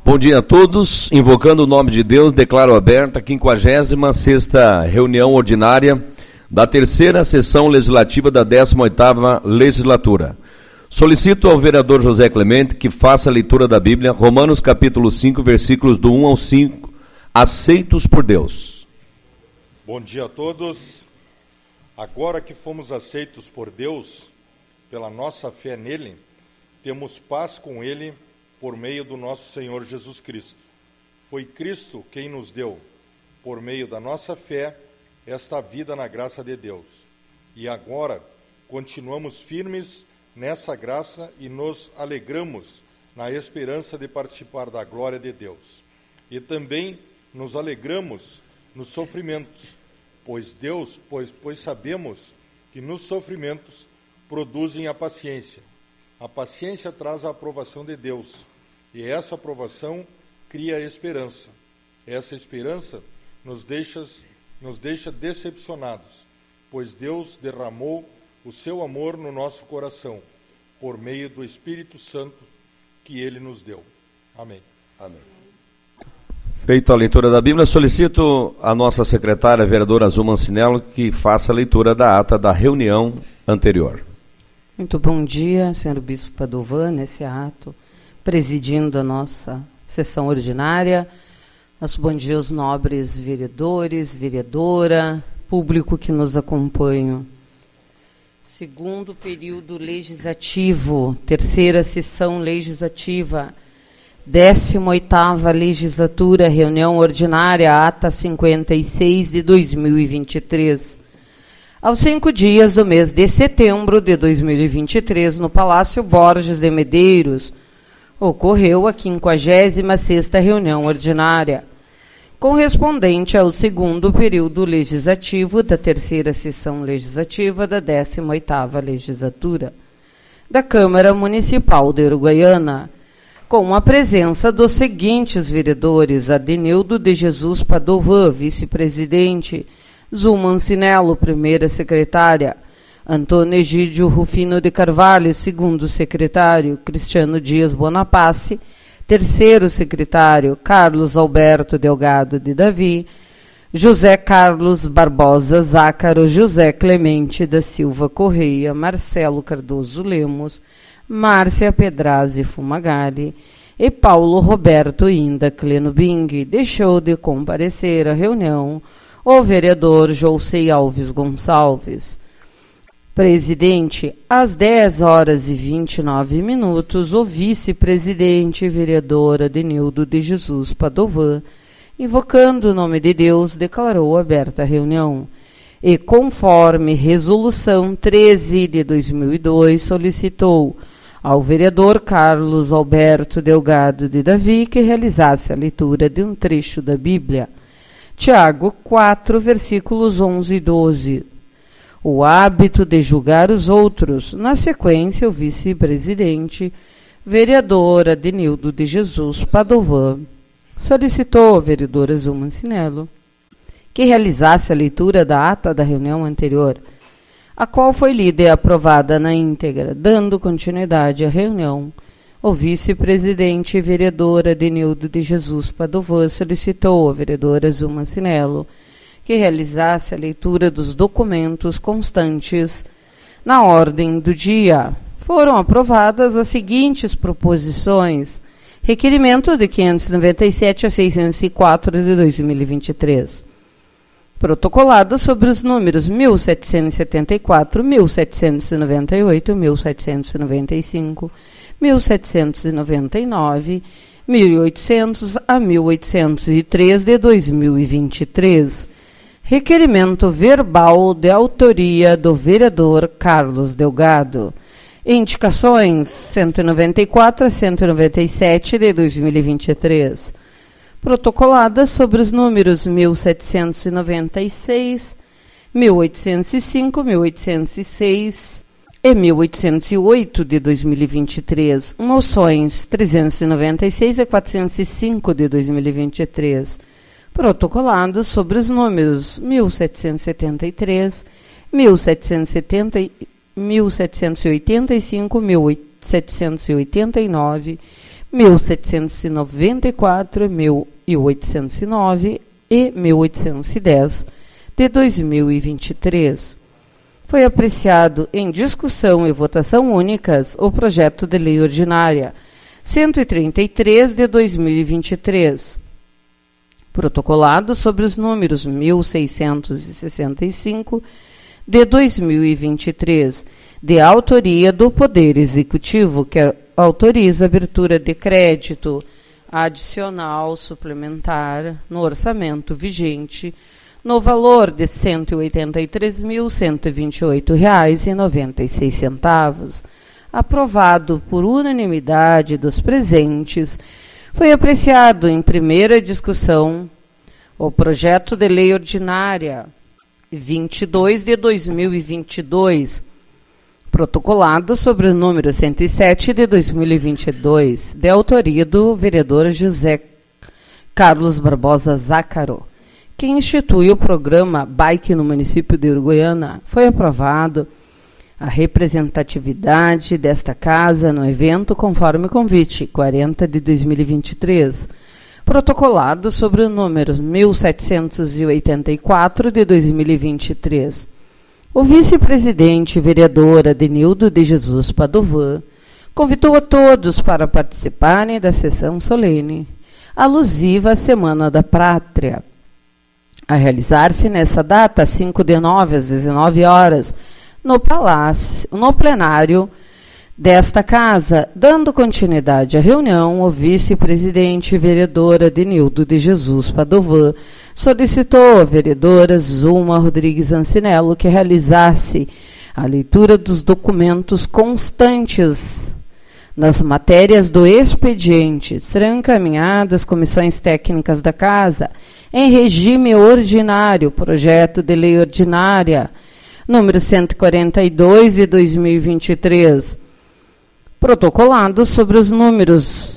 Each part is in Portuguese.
Bom dia a todos. Invocando o nome de Deus, declaro aberta a 56ª reunião ordinária da terceira sessão legislativa da 18ª legislatura. Solicito ao vereador José Clemente que faça a leitura da Bíblia, Romanos capítulo 5, versículos do 1 ao 5, aceitos por Deus. Bom dia a todos. Agora que fomos aceitos por Deus, pela nossa fé nele, temos paz com ele por meio do nosso Senhor Jesus Cristo. Foi Cristo quem nos deu, por meio da nossa fé, esta vida na graça de Deus. E agora continuamos firmes nessa graça e nos alegramos na esperança de participar da glória de Deus. E também nos alegramos nos sofrimentos, pois sabemos que nos sofrimentos produzem a paciência. A paciência traz a aprovação de Deus, e essa aprovação cria a esperança. Essa esperança nos deixa decepcionados, pois Deus derramou o seu amor no nosso coração, por meio do Espírito Santo que Ele nos deu. Amém. Amém. Feita a leitura da Bíblia, solicito a nossa secretária, a vereadora Azul Mancinello, que faça a leitura da ata da reunião anterior. Muito bom dia, senhor Bispo Padovan, nesse ato, presidindo a nossa sessão ordinária. Nosso bom dia aos nobres vereadores, vereadora, público que nos acompanha. Segundo período legislativo, terceira sessão legislativa, 18ª legislatura, reunião ordinária, ata 56 de 2023. Aos 5 dias do mês de setembro de 2023, no Palácio Borges de Medeiros, ocorreu a 56ª reunião ordinária, correspondente ao segundo período legislativo da terceira sessão legislativa da 18ª legislatura da Câmara Municipal de Uruguaiana, com a presença dos seguintes vereadores: Adenildo de Jesus Padovan, vice-presidente, Azul Mancinello, primeira secretária, Antônio Egídio Rufino de Carvalho, segundo secretário, Cristiano Dias Bonapace, terceiro secretário, Carlos Alberto Delgado de Davi, José Carlos Barbosa Zácaro, José Clemente da Silva Correia, Marcelo Cardoso Lemos, Márcia Pedrazzi Fumagalli e Paulo Roberto Inda Clenubing. Deixou de comparecer à reunião o vereador Jousei Alves Gonçalves. Presidente, às 10h29, o vice-presidente vereador Adenildo de Jesus Padovan, invocando o nome de Deus, declarou aberta a reunião e, conforme resolução 13 de 2002, solicitou ao vereador Carlos Alberto Delgado de Davi que realizasse a leitura de um trecho da Bíblia, Tiago 4, versículos 11 e 12. O hábito de julgar os outros. Na sequência, o vice-presidente, vereador Adenildo de Jesus Padovan, solicitou ao vereador Azul Mancinello que realizasse a leitura da ata da reunião anterior, a qual foi lida e aprovada na íntegra. Dando continuidade à reunião, o vice-presidente vereador Adenildo de Jesus Padovan solicitou ao vereador Azul Mancinello que realizasse a leitura dos documentos constantes na ordem do dia. Foram aprovadas as seguintes proposições: requerimento de 597 a 604 de 2023. Protocolado sobre os números 1774, 1798, 1795, 1799, 1800 a 1803 de 2023. Requerimento verbal de autoria do vereador Carlos Delgado. Indicações 194 a 197 de 2023. Protocoladas sobre os números 1796, 1805, 1806 e 1808 de 2023. Moções 396 e 405 de 2023. Protocolados sobre os números 1773, 1785, 1789, 1794, 1809 e 1810 de 2023. Foi apreciado em discussão e votação únicas o projeto de lei ordinária 133 de 2023, protocolado sobre os números 1665 de 2023, de autoria do Poder Executivo, que autoriza a abertura de crédito adicional suplementar no orçamento vigente no valor de R$ 183.128,96, aprovado por unanimidade dos presentes. Foi apreciado em primeira discussão o projeto de lei ordinária 22 de 2022, protocolado sobre o número 107 de 2022, de autoria do vereador José Carlos Barbosa Zácaro, que institui o programa Bike no município de Uruguaiana. Foi aprovado a representatividade desta casa no evento conforme convite 40 de 2023, protocolado sobre o número 1784 de 2023. O vice-presidente vereador Adenildo de Jesus Padovan convidou a todos para participarem da sessão solene, alusiva à Semana da Pátria, a realizar-se nessa data, 5 de nove às 19 horas, no plenário desta casa. Dando continuidade à reunião, o vice-presidente vereador Adenildo de Jesus Padovan solicitou à vereadora Zuma Rodrigues Ancinello que realizasse a leitura dos documentos constantes nas matérias do expediente. Serão encaminhadas às comissões técnicas da casa em regime ordinário, projeto de lei ordinária número 142 de 2023, protocolado sobre os números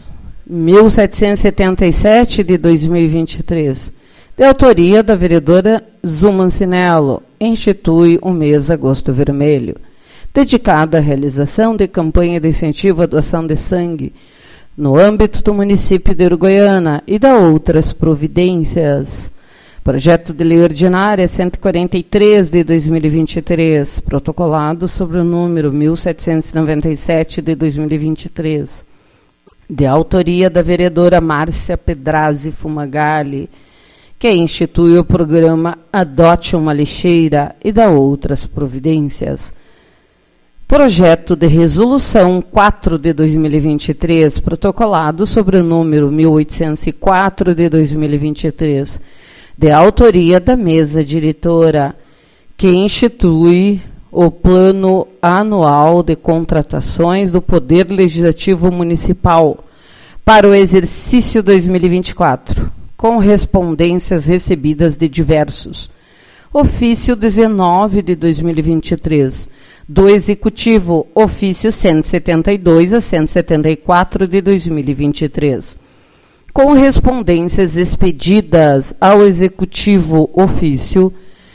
1777 de 2023, de autoria da vereadora Zuma Ancinello, institui o mês Agosto Vermelho, dedicado à realização de campanha de incentivo à doação de sangue no âmbito do município de Uruguaiana e da outras providências. Projeto de lei ordinária 143 de 2023, protocolado sobre o número 1797 de 2023, de autoria da vereadora Márcia Pedrazzi Fumagalli, que institui o programa Adote uma Lixeira e da outras providências. Projeto de resolução 4 de 2023, protocolado sobre o número 1804 de 2023, de autoria da mesa diretora, que institui o Plano Anual de Contratações do Poder Legislativo Municipal para o exercício 2024, com respondências recebidas de diversos. Ofício 19 de 2023, do Executivo, ofício 172 a 174 de 2023. Com respondências expedidas ao Executivo, ofício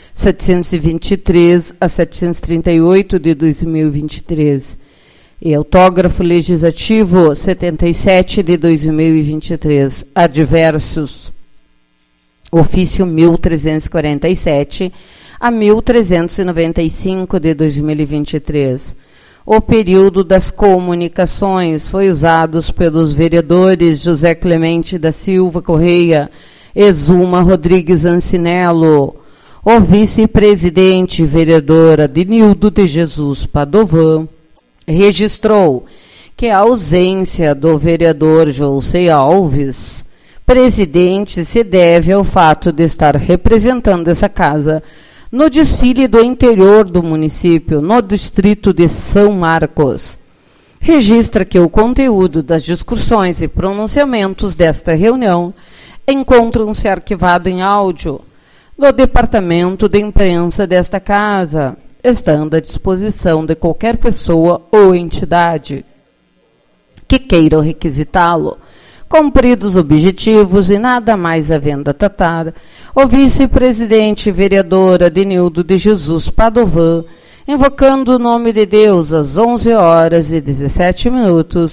723 a 738 de 2023, e autógrafo legislativo 77 de 2023, adversos, ofício 1347 a 1395 de 2023. O período das comunicações foi usado pelos vereadores José Clemente da Silva Correia e Zuma Rodrigues Ancinello. O vice-presidente vereador Adenildo de Jesus Padovan registrou que a ausência do vereador José Alves, presidente, se deve ao fato de estar representando essa casa no desfile do interior do município, no distrito de São Marcos. Registra que o conteúdo das discussões e pronunciamentos desta reunião encontram-se arquivado em áudio no departamento de imprensa desta casa, estando à disposição de qualquer pessoa ou entidade que queira requisitá-lo. Cumpridos objetivos e nada mais havendo a tratar, o vice-presidente vereador Adenildo de Jesus Padovan, invocando o nome de Deus às 11 horas e 17 minutos,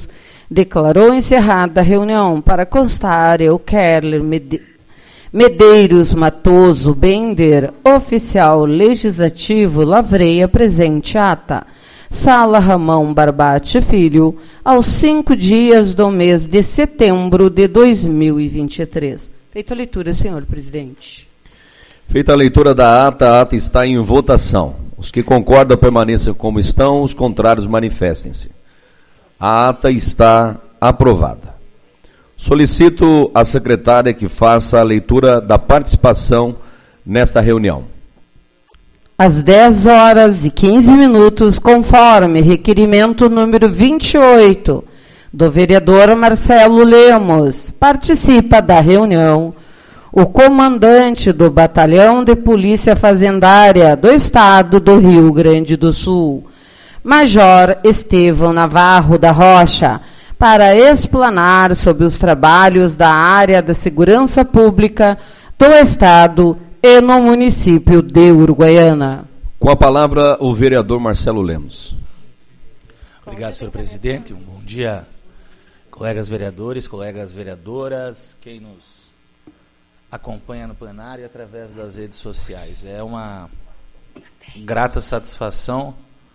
declarou encerrada a reunião. Para constar, eu, Kerler Medeiros Matoso Bender, oficial legislativo, lavrei a presente ata. Sala Ramão Barbate Filho, aos 5 dias do mês de setembro de 2023. Feita a leitura, senhor presidente. Feita a leitura da ata, a ata está em votação. Os que concordam permaneçam como estão, os contrários manifestem-se. A ata está aprovada. Solicito à secretária que faça a leitura da participação nesta reunião. Às 10h15, conforme requerimento número 28 do vereador Marcelo Lemos, participa da reunião o comandante do Batalhão de Polícia Fazendária do Estado do Rio Grande do Sul, Major Estevão Navarro da Rocha, para explanar sobre os trabalhos da área da segurança pública do Estado e no município de Uruguaiana. Com a palavra, o vereador Marcelo Lemos. Obrigado, senhor presidente. Um bom dia, colegas vereadores, colegas vereadoras, quem nos acompanha no plenário e através das redes sociais. É uma grata satisfação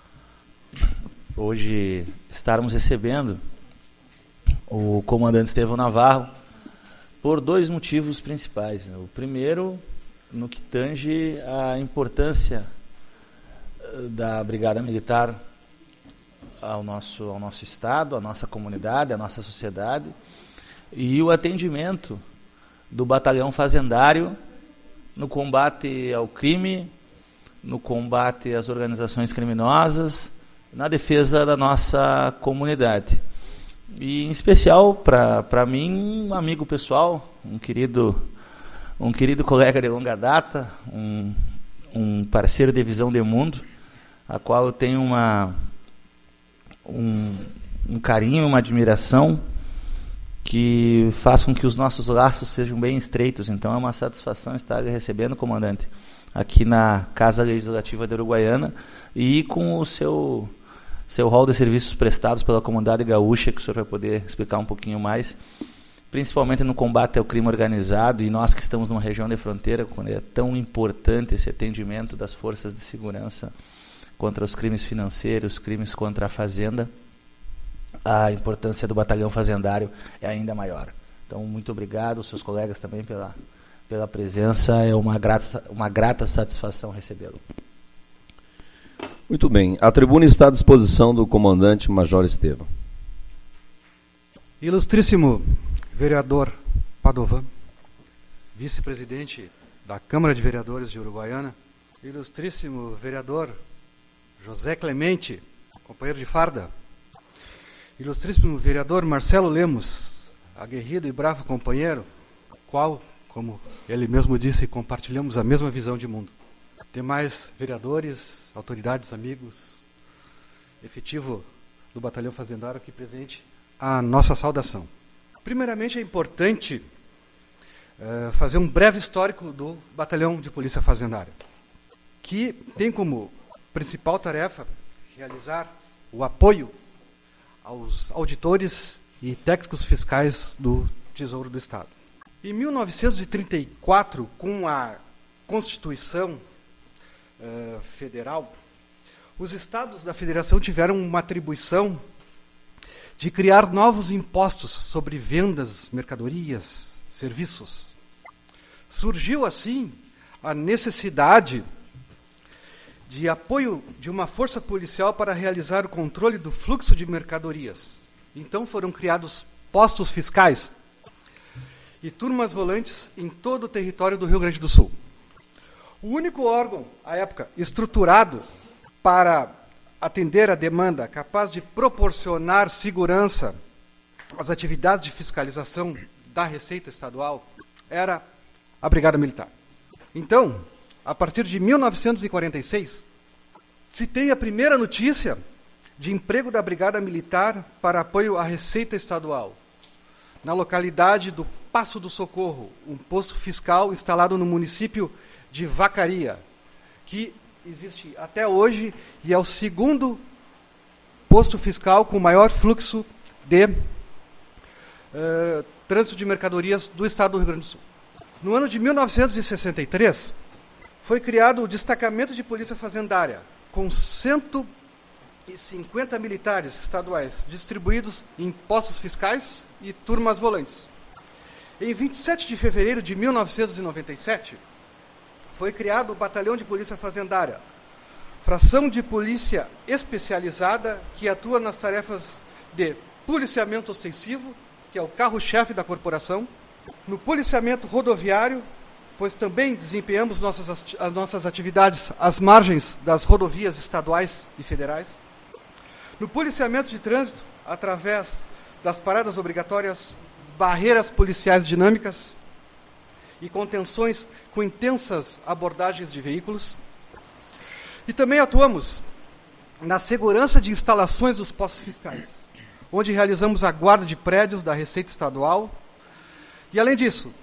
hoje estarmos recebendo o comandante Estevão Navarro por 2 motivos principais. O primeiro, no que tange a importância da Brigada Militar ao nosso Estado, à nossa comunidade, à nossa sociedade, e o atendimento do Batalhão Fazendário no combate ao crime, no combate às organizações criminosas, na defesa da nossa comunidade. E, em especial, para mim, um amigo pessoal, um querido colega de longa data, um parceiro de visão de mundo, a qual eu tenho um carinho, uma admiração, que faz com que os nossos laços sejam bem estreitos. Então é uma satisfação estar recebendo, comandante, aqui na Casa Legislativa de Uruguaiana e com o seu rol de serviços prestados pela comunidade gaúcha, que o senhor vai poder explicar um pouquinho mais, principalmente no combate ao crime organizado, e nós que estamos numa região de fronteira, quando é tão importante esse atendimento das forças de segurança contra os crimes financeiros, crimes contra a fazenda, a importância do batalhão fazendário é ainda maior. Então, muito obrigado, seus colegas também pela presença, é uma grata satisfação recebê-lo. Muito bem, a tribuna está à disposição do comandante Major Estevão. Ilustríssimo vereador Padovan, vice-presidente da Câmara de Vereadores de Uruguaiana, ilustríssimo vereador José Clemente, companheiro de farda, ilustríssimo vereador Marcelo Lemos, aguerrido e bravo companheiro, qual, como ele mesmo disse, compartilhamos a mesma visão de mundo. Demais vereadores, autoridades, amigos, efetivo do Batalhão Fazendário aqui presente, a nossa saudação. Primeiramente, é importante fazer um breve histórico do Batalhão de Polícia Fazendária, que tem como principal tarefa realizar o apoio aos auditores e técnicos fiscais do Tesouro do Estado. Em 1934, com a Constituição Federal, os estados da federação tiveram uma atribuição de criar novos impostos sobre vendas, mercadorias, serviços. Surgiu, assim, a necessidade de apoio de uma força policial para realizar o controle do fluxo de mercadorias. Então foram criados postos fiscais e turmas volantes em todo o território do Rio Grande do Sul. O único órgão, à época, estruturado para atender a demanda, capaz de proporcionar segurança às atividades de fiscalização da Receita Estadual, era a Brigada Militar. Então, a partir de 1946, se tem a primeira notícia de emprego da Brigada Militar para apoio à Receita Estadual, na localidade do Passo do Socorro, um posto fiscal instalado no município de Vacaria, que existe até hoje e é o segundo posto fiscal com maior fluxo de trânsito de mercadorias do estado do Rio Grande do Sul. No ano de 1963, foi criado o Destacamento de Polícia Fazendária, com 150 militares estaduais distribuídos em postos fiscais e turmas volantes. Em 27 de fevereiro de 1997, foi criado o Batalhão de Polícia Fazendária, fração de polícia especializada que atua nas tarefas de policiamento ostensivo, que é o carro-chefe da corporação, no policiamento rodoviário, pois também desempenhamos as nossas atividades às margens das rodovias estaduais e federais, no policiamento de trânsito, através das paradas obrigatórias, barreiras policiais dinâmicas e contenções com intensas abordagens de veículos, e também atuamos na segurança de instalações dos postos fiscais, onde realizamos a guarda de prédios da Receita Estadual. E, além disso,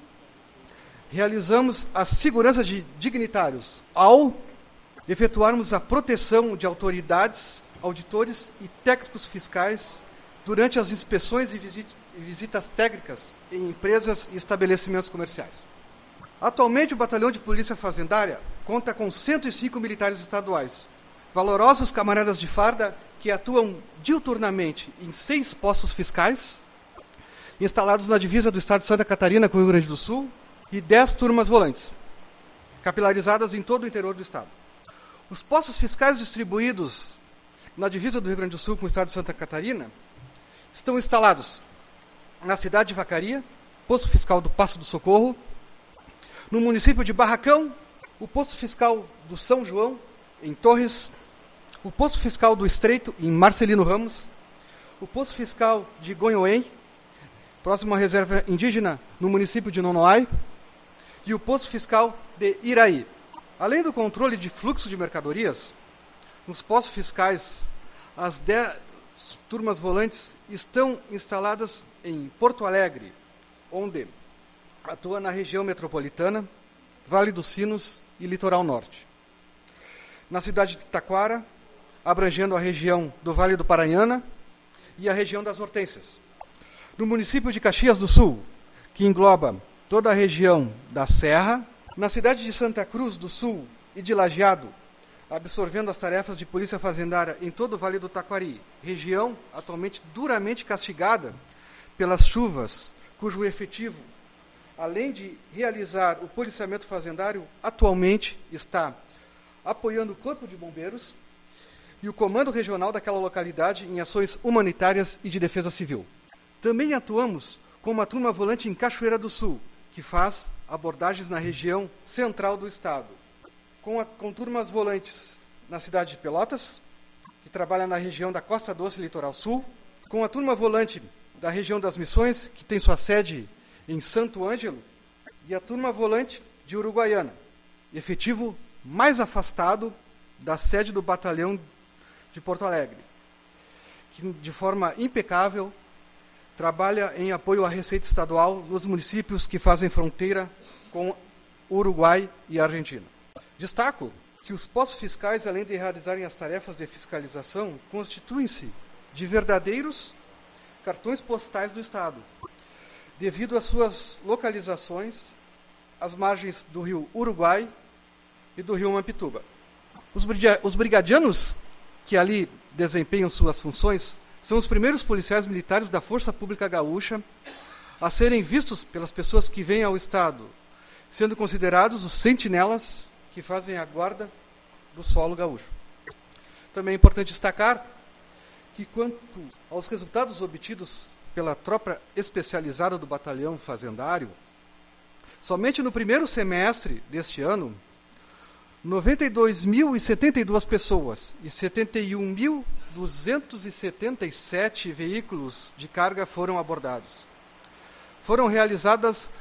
realizamos a segurança de dignitários ao efetuarmos a proteção de autoridades, auditores e técnicos fiscais durante as inspeções e visitas técnicas em empresas e estabelecimentos comerciais. Atualmente, o Batalhão de Polícia Fazendária conta com 105 militares estaduais, valorosos camaradas de farda que atuam diuturnamente em 6 postos fiscais, instalados na divisa do estado de Santa Catarina com o Rio Grande do Sul, e 10 turmas volantes, capilarizadas em todo o interior do estado. Os postos fiscais distribuídos na divisa do Rio Grande do Sul com o estado de Santa Catarina estão instalados na cidade de Vacaria, posto fiscal do Passo do Socorro, no município de Barracão, o posto fiscal do São João, em Torres, o posto fiscal do Estreito, em Marcelino Ramos, o posto fiscal de Gonhoém, próximo à reserva indígena, no município de Nonoai, e o posto fiscal de Iraí. Além do controle de fluxo de mercadorias, nos postos fiscais, as 10 turmas volantes estão instaladas em Porto Alegre, onde atua na região metropolitana, Vale dos Sinos e Litoral Norte. Na cidade de Taquara, abrangendo a região do Vale do Paranhana e a região das Hortênsias. No município de Caxias do Sul, que engloba toda a região da Serra, na cidade de Santa Cruz do Sul e de Lajeado, absorvendo as tarefas de polícia fazendária em todo o Vale do Taquari, região atualmente duramente castigada pelas chuvas, cujo efetivo, além de realizar o policiamento fazendário, atualmente está apoiando o Corpo de Bombeiros e o Comando Regional daquela localidade em ações humanitárias e de defesa civil. Também atuamos com uma turma volante em Cachoeira do Sul, que faz abordagens na região central do estado, com turmas volantes na cidade de Pelotas, que trabalha na região da Costa Doce e Litoral Sul, com a turma volante da região das Missões, que tem sua sede em Santo Ângelo, e a turma volante de Uruguaiana, efetivo mais afastado da sede do batalhão de Porto Alegre, que de forma impecável trabalha em apoio à Receita Estadual nos municípios que fazem fronteira com Uruguai e Argentina. Destaco que os postos fiscais, além de realizarem as tarefas de fiscalização, constituem-se de verdadeiros cartões postais do Estado, devido às suas localizações às margens do rio Uruguai e do rio Mampituba. Os brigadianos que ali desempenham suas funções são os primeiros policiais militares da Força Pública Gaúcha a serem vistos pelas pessoas que vêm ao Estado, sendo considerados os sentinelas que fazem a guarda do solo gaúcho. Também é importante destacar que, quanto aos resultados obtidos pela tropa especializada do Batalhão Fazendário, somente no primeiro semestre deste ano, 92.072 pessoas e 71.277 veículos de carga foram abordados. Foram realizadas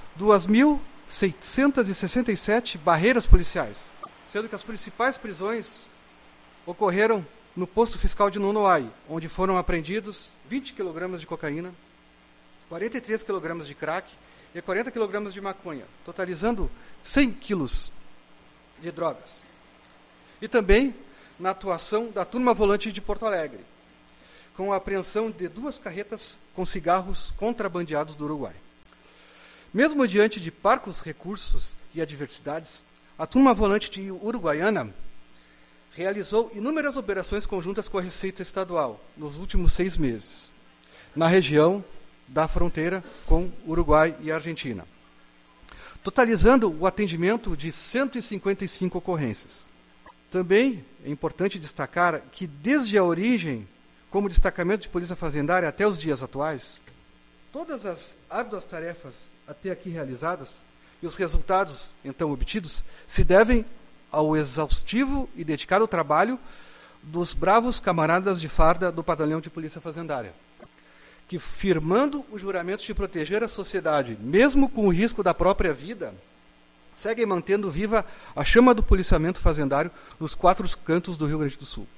2.667 barreiras policiais, sendo que as principais prisões ocorreram no posto fiscal de Nonoai, onde foram apreendidos 20 kg de cocaína, 43 kg de crack e 40 kg de maconha, totalizando 100 quilos de drogas. E também na atuação da turma volante de Porto Alegre, com a apreensão de 2 carretas com cigarros contrabandeados do Uruguai. Mesmo diante de parcos recursos e adversidades, a turma volante de Uruguaiana realizou inúmeras operações conjuntas com a Receita Estadual nos últimos 6 meses, na região da fronteira com Uruguai e Argentina, totalizando o atendimento de 155 ocorrências. Também é importante destacar que, desde a origem, como destacamento de Polícia Fazendária até os dias atuais, todas as árduas tarefas até aqui realizadas e os resultados, então, obtidos, se devem ao exaustivo e dedicado trabalho dos bravos camaradas de farda do Batalhão de Polícia Fazendária, que, firmando o juramento de proteger a sociedade, mesmo com o risco da própria vida, seguem mantendo viva a chama do policiamento fazendário nos 4 cantos do Rio Grande do Sul.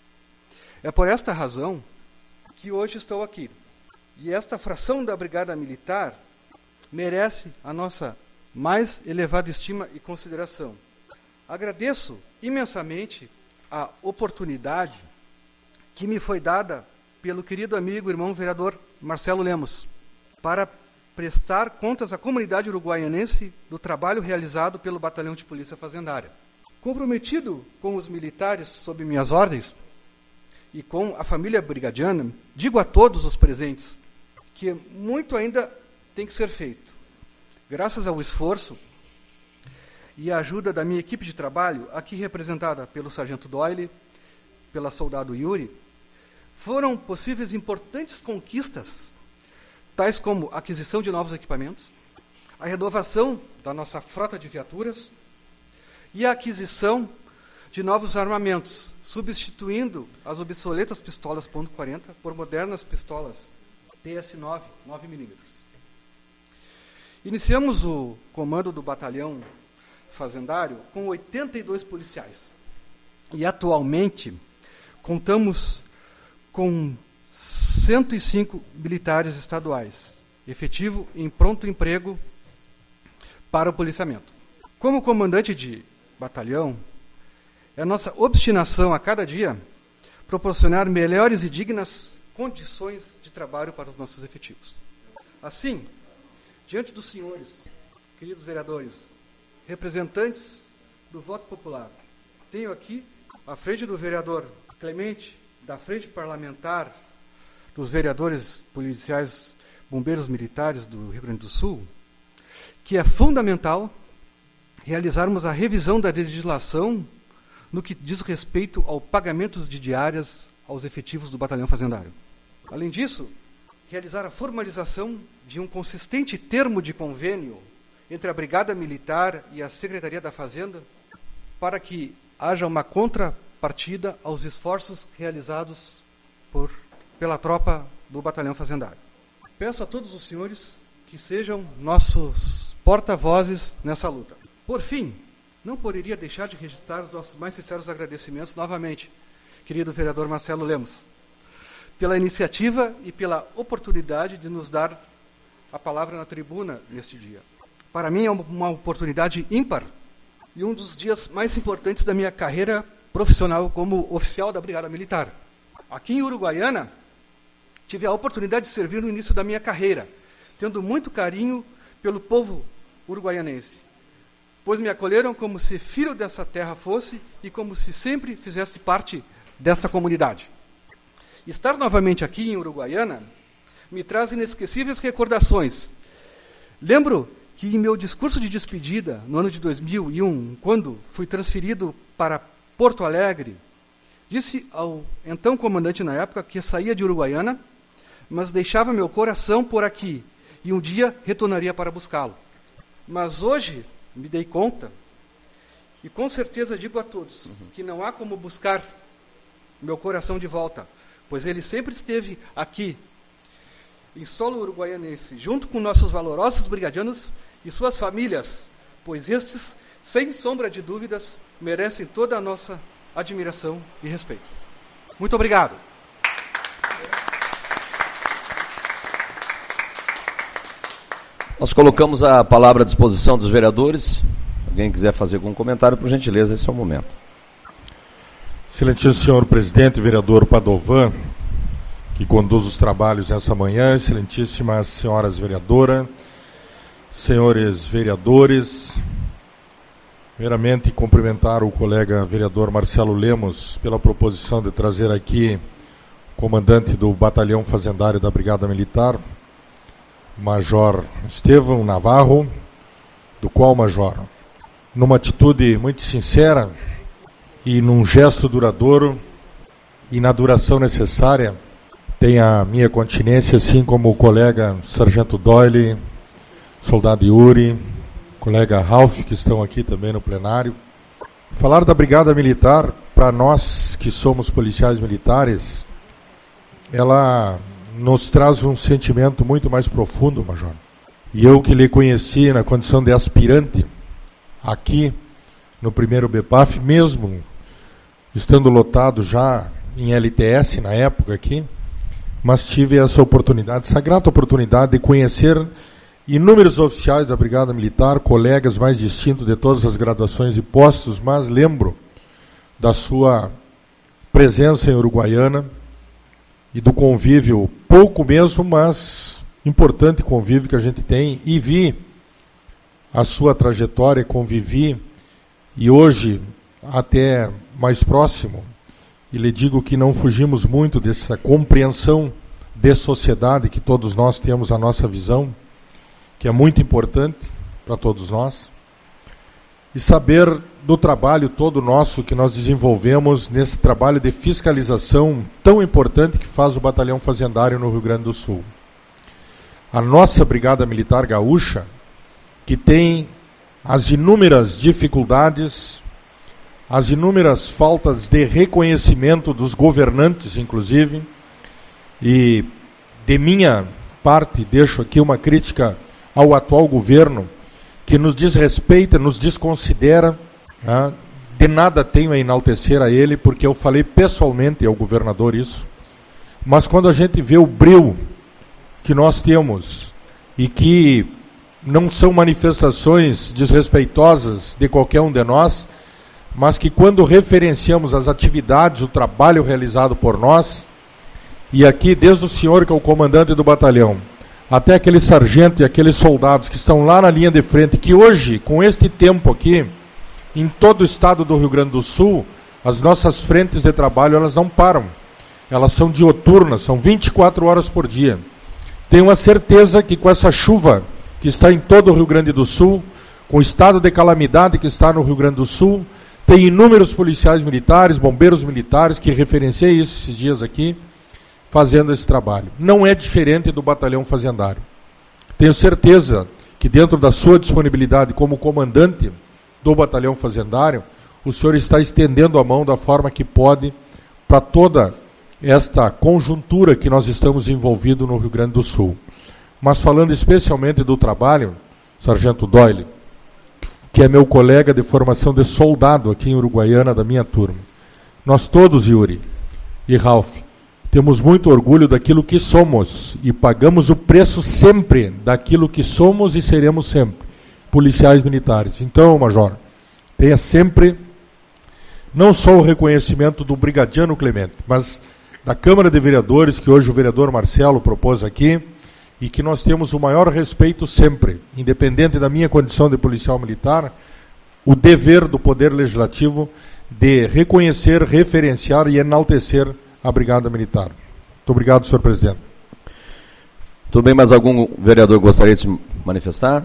É por esta razão que hoje estou aqui. E esta fração da Brigada Militar merece a nossa mais elevada estima e consideração. Agradeço imensamente a oportunidade que me foi dada pelo querido amigo e irmão vereador Marcelo Lemos para prestar contas à comunidade uruguaianense do trabalho realizado pelo Batalhão de Polícia Fazendária. Comprometido com os militares sob minhas ordens e com a família brigadiana, digo a todos os presentes que muito ainda tem que ser feito. Graças ao esforço e à ajuda da minha equipe de trabalho, aqui representada pelo Sargento Doyle, pela Soldado Yuri, foram possíveis importantes conquistas, tais como a aquisição de novos equipamentos, a renovação da nossa frota de viaturas e a aquisição de novos armamentos, substituindo as obsoletas pistolas .40 por modernas pistolas PS9, 9mm. Iniciamos o comando do batalhão fazendário com 82 policiais. E atualmente contamos com 105 militares estaduais, efetivo em pronto emprego para o policiamento. Como comandante de batalhão, é nossa obstinação a cada dia proporcionar melhores e dignas condições de trabalho para os nossos efetivos. Assim, diante dos senhores, queridos vereadores, representantes do voto popular, tenho aqui, à frente do vereador Clemente, da frente parlamentar dos vereadores policiais, bombeiros militares do Rio Grande do Sul, que é fundamental realizarmos a revisão da legislação no que diz respeito ao pagamento de diárias aos efetivos do Batalhão Fazendário. Além disso, realizar a formalização de um consistente termo de convênio entre a Brigada Militar e a Secretaria da Fazenda para que haja uma contrapartida aos esforços realizados pela tropa do Batalhão Fazendário. Peço a todos os senhores que sejam nossos porta-vozes nessa luta. Por fim, não poderia deixar de registrar os nossos mais sinceros agradecimentos novamente, querido vereador Marcelo Lemos, pela iniciativa e pela oportunidade de nos dar a palavra na tribuna neste dia. Para mim é uma oportunidade ímpar e um dos dias mais importantes da minha carreira profissional como oficial da Brigada Militar. Aqui em Uruguaiana, tive a oportunidade de servir no início da minha carreira, tendo muito carinho pelo povo uruguaianense, pois me acolheram como se filho dessa terra fosse e como se sempre fizesse parte desta comunidade. Estar novamente aqui em Uruguaiana me traz inesquecíveis recordações. Lembro que em meu discurso de despedida, no ano de 2001, quando fui transferido para Porto Alegre, disse ao então comandante na época que saía de Uruguaiana, mas deixava meu coração por aqui e um dia retornaria para buscá-lo. Mas hoje me dei conta, e com certeza digo a todos, que não há como buscar meu coração de volta, pois ele sempre esteve aqui, em solo uruguaianense, junto com nossos valorosos brigadianos e suas famílias, pois estes, sem sombra de dúvidas, merecem toda a nossa admiração e respeito. Muito obrigado. Nós colocamos a palavra à disposição dos vereadores. Alguém quiser fazer algum comentário, por gentileza, esse é o momento. Excelentíssimo senhor presidente, vereador Padovan, que conduz os trabalhos essa manhã, excelentíssimas senhoras vereadoras, senhores vereadores. Primeiramente, cumprimentar o colega vereador Marcelo Lemos pela proposição de trazer aqui o comandante do Batalhão Fazendário da Brigada Militar, Major Estevão Navarro, do qual, Major, numa atitude muito sincera e num gesto duradouro e na duração necessária, tem a minha continência, assim como o colega Sargento Doyle, soldado Yuri, colega Ralph, que estão aqui também no plenário. Falar da Brigada Militar, para nós que somos policiais militares, ela nos traz um sentimento muito mais profundo, Major. E eu que lhe conheci na condição de aspirante, aqui no primeiro BPAF, mesmo estando lotado já em LTS na época aqui, mas tive essa oportunidade, essa grata oportunidade de conhecer inúmeros oficiais da Brigada Militar, colegas mais distintos de todas as graduações e postos, mas lembro da sua presença em Uruguaiana e do convívio, pouco mesmo, mas importante convívio que a gente tem, e vi a sua trajetória, convivi, e hoje até mais próximo, e lhe digo que não fugimos muito dessa compreensão de sociedade que todos nós temos a nossa visão, que é muito importante para todos nós, e saber do trabalho todo nosso que nós desenvolvemos nesse trabalho de fiscalização tão importante que faz o Batalhão Fazendário no Rio Grande do Sul. A nossa Brigada Militar Gaúcha, que tem as inúmeras dificuldades, as inúmeras faltas de reconhecimento dos governantes, inclusive, e de minha parte deixo aqui uma crítica ao atual governo, que nos desrespeita, nos desconsidera, né? De nada tenho a enaltecer a ele, porque eu falei pessoalmente ao governador isso, mas quando a gente vê o brio que nós temos, e que não são manifestações desrespeitosas de qualquer um de nós, mas que quando referenciamos as atividades, o trabalho realizado por nós, e aqui desde o senhor que é o comandante do batalhão, até aquele sargento e aqueles soldados que estão lá na linha de frente, que hoje, com este tempo aqui, em todo o estado do Rio Grande do Sul, as nossas frentes de trabalho, elas não param. Elas são diuturnas, são 24 horas por dia. Tenho a certeza que com essa chuva que está em todo o Rio Grande do Sul, com o estado de calamidade que está no Rio Grande do Sul, tem inúmeros policiais militares, bombeiros militares, que referenciei isso esses dias aqui, fazendo esse trabalho. Não é diferente do Batalhão Fazendário. Tenho certeza que dentro da sua disponibilidade como comandante do Batalhão Fazendário, o senhor está estendendo a mão da forma que pode para toda esta conjuntura que nós estamos envolvidos no Rio Grande do Sul. Mas falando especialmente do trabalho, Sargento Doyle, que é meu colega de formação de soldado aqui em Uruguaiana, da minha turma. Nós todos, Yuri e Ralph, temos muito orgulho daquilo que somos e pagamos o preço sempre daquilo que somos e seremos sempre, policiais militares. Então, Major, tenha sempre não só o reconhecimento do Brigadiano Clemente, mas da Câmara de Vereadores, que hoje o vereador Marcelo propôs aqui, e que nós temos o maior respeito sempre, independente da minha condição de policial militar, o dever do Poder Legislativo de reconhecer, referenciar e enaltecer a Brigada Militar. Muito obrigado, senhor presidente. Tudo bem, mais algum vereador gostaria de se manifestar?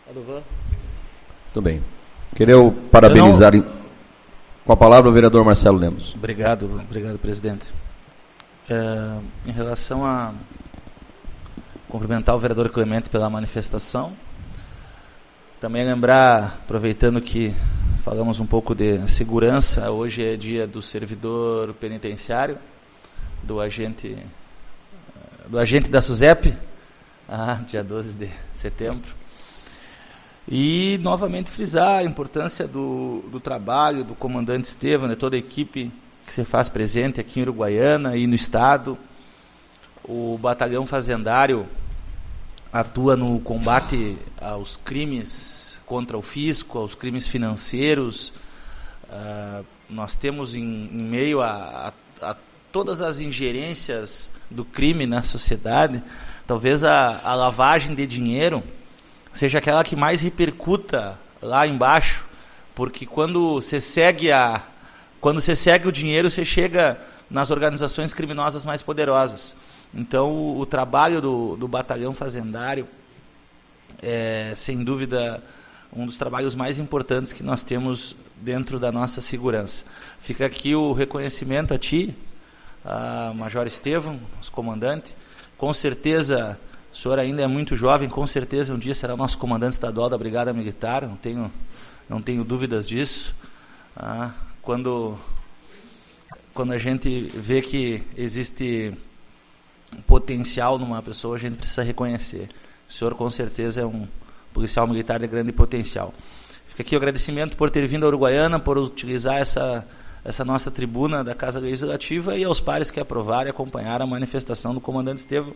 Tudo bem. Queria parabenizar com a palavra o vereador Marcelo Lemos. Obrigado, presidente. Em relação a cumprimentar o vereador Clemente pela manifestação, também lembrar, aproveitando que falamos um pouco de segurança, hoje é dia do servidor penitenciário, do agente da SUSEP, dia 12 de setembro. E, novamente, frisar a importância do trabalho do comandante Estevão, de toda a equipe que se faz presente aqui em Uruguaiana e no Estado. O Batalhão Fazendário atua no combate aos crimes contra o fisco, aos crimes financeiros. Nós temos, em meio a todas as ingerências do crime na sociedade, talvez a lavagem de dinheiro seja aquela que mais repercuta lá embaixo, porque quando você segue o dinheiro, você chega nas organizações criminosas mais poderosas. Então, o trabalho do batalhão fazendário é, sem dúvida, um dos trabalhos mais importantes que nós temos dentro da nossa segurança. Fica aqui o reconhecimento a ti, a Major Estevão, nosso comandante. Com certeza, o senhor ainda é muito jovem, com certeza um dia será o nosso comandante estadual da Brigada Militar, não tenho dúvidas disso. Quando a gente vê que existe potencial numa pessoa, a gente precisa reconhecer. O senhor, com certeza, é um policial militar de grande potencial. Fica aqui o agradecimento por ter vindo a Uruguaiana, por utilizar essa nossa tribuna da Casa Legislativa, e aos pares que aprovaram e acompanharam a manifestação do comandante Estevão,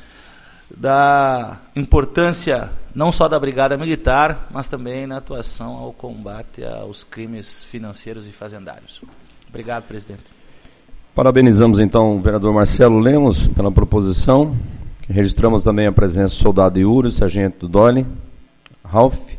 da importância não só da Brigada Militar, mas também na atuação ao combate aos crimes financeiros e fazendários. Obrigado, presidente. Parabenizamos então o vereador Marcelo Lemos pela proposição. Registramos também a presença do soldado Yuri, sargento Dolly, Ralph.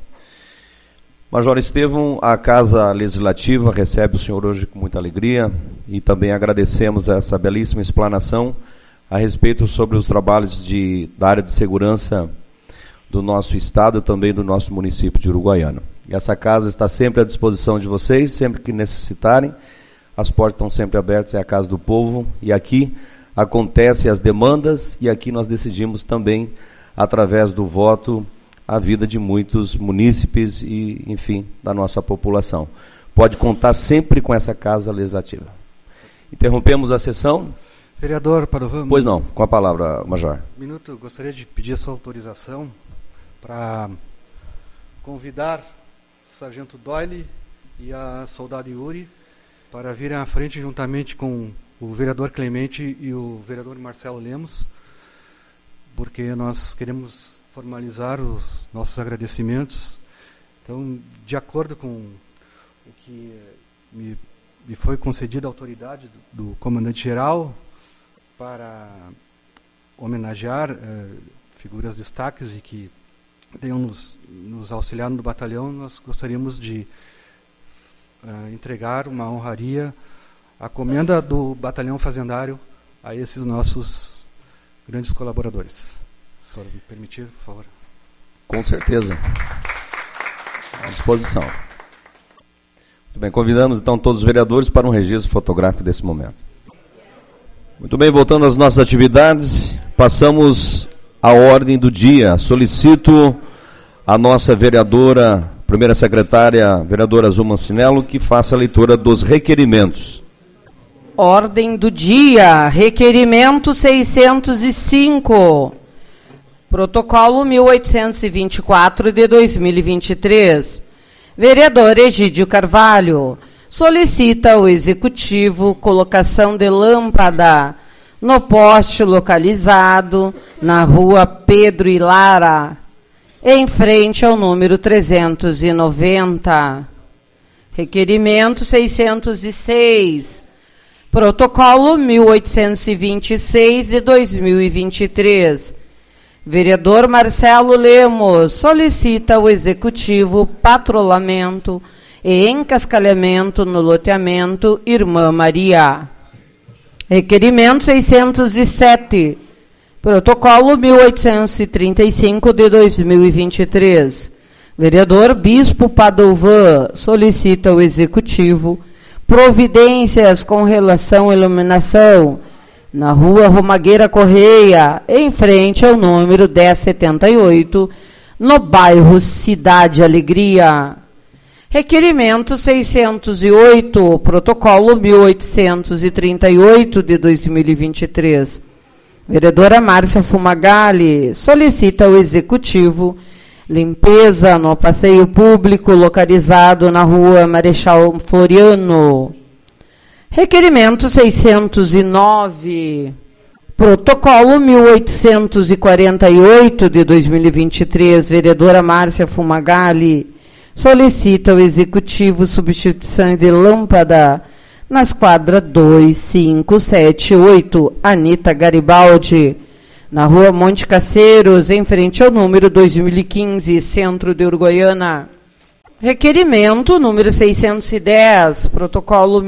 Major Estevão, a Casa Legislativa recebe o senhor hoje com muita alegria e também agradecemos essa belíssima explanação a respeito sobre os trabalhos da área de segurança do nosso estado e também do nosso município de Uruguaiana. E essa casa está sempre à disposição de vocês, sempre que necessitarem. As portas estão sempre abertas, é a casa do povo, e aqui acontecem as demandas, e aqui nós decidimos também, através do voto, a vida de muitos munícipes e, enfim, da nossa população. Pode contar sempre com essa Casa Legislativa. Interrompemos a sessão. Vereador Padovan. Pois não, com a palavra, Major. Eu gostaria de pedir a sua autorização para convidar o sargento Doyle e a soldado Yuri para virem à frente juntamente com o vereador Clemente e o vereador Marcelo Lemos, porque nós queremos formalizar os nossos agradecimentos. Então, de acordo com o que me foi concedida a autoridade do comandante-geral para homenagear figuras destaques e que tenham nos auxiliado no batalhão, nós gostaríamos de entregar uma honraria, a comenda do batalhão fazendário a esses nossos grandes colaboradores. Se o senhor me permitir, por favor. Com certeza. À disposição. Muito bem, convidamos então todos os vereadores para um registro fotográfico desse momento. Muito bem, voltando às nossas atividades, passamos à ordem do dia. Solicito a nossa vereadora, primeira secretária, vereadora Azul Mancinello, que faça a leitura dos requerimentos. Ordem do dia, requerimento 605, protocolo 1824 de 2023. Vereador Egídio Carvalho solicita ao Executivo colocação de lâmpada no poste localizado na rua Pedro e Lara, em frente ao número 390. Requerimento 606. Protocolo 1826 de 2023. Vereador Marcelo Lemos solicita ao Executivo patrulhamento e encascalhamento no loteamento Irmã Maria. Requerimento 607. Protocolo 1835 de 2023. Vereador Bispo Padovan solicita ao Executivo providências com relação à iluminação na rua Romagueira Correia, em frente ao número 1078, no bairro Cidade Alegria. Requerimento 608, protocolo 1838 de 2023. Vereadora Márcia Fumagalli solicita ao Executivo limpeza no passeio público localizado na rua Marechal Floriano. Requerimento 609, protocolo 1848 de 2023, vereadora Márcia Fumagalli solicita ao Executivo substituição de lâmpada nas quadras 2, 5, 7 e 8, Anita Garibaldi, na rua Monte Caceiros, em frente ao número 2015, Centro de Uruguaiana. Requerimento número 610, protocolo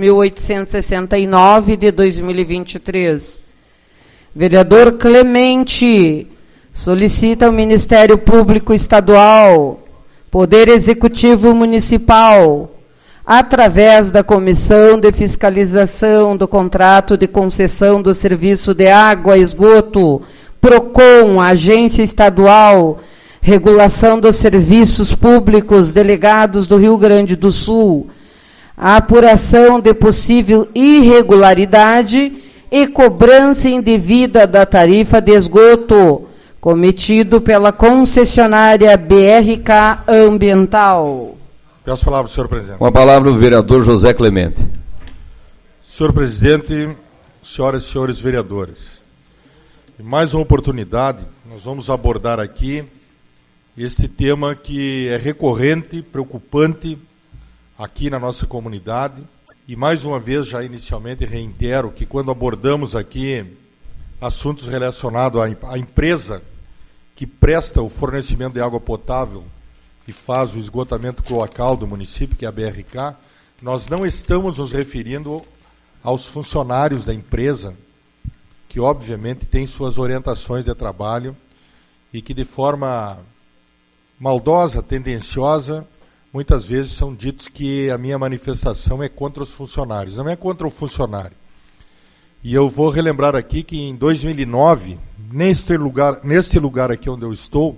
1869 de 2023. Vereador Clemente solicita ao Ministério Público Estadual, Poder Executivo Municipal, através da Comissão de Fiscalização do Contrato de Concessão do Serviço de Água e Esgoto, PROCON, Agência Estadual, Regulação dos Serviços Públicos Delegados do Rio Grande do Sul, a apuração de possível irregularidade e cobrança indevida da tarifa de esgoto, cometido pela concessionária BRK Ambiental. Peço a palavra, senhor presidente. Com a palavra o vereador José Clemente. Senhor presidente, senhoras e senhores vereadores, em mais uma oportunidade, nós vamos abordar aqui este tema que é recorrente, preocupante aqui na nossa comunidade. E mais uma vez, já inicialmente reitero que quando abordamos aqui assuntos relacionados à empresa que presta o fornecimento de água potável e faz o esgotamento cloacal do município, que é a BRK, nós não estamos nos referindo aos funcionários da empresa, que obviamente têm suas orientações de trabalho e que de forma maldosa, tendenciosa, muitas vezes são ditos que a minha manifestação é contra os funcionários. Não é contra o funcionário. E eu vou relembrar aqui que em 2009, neste lugar aqui onde eu estou,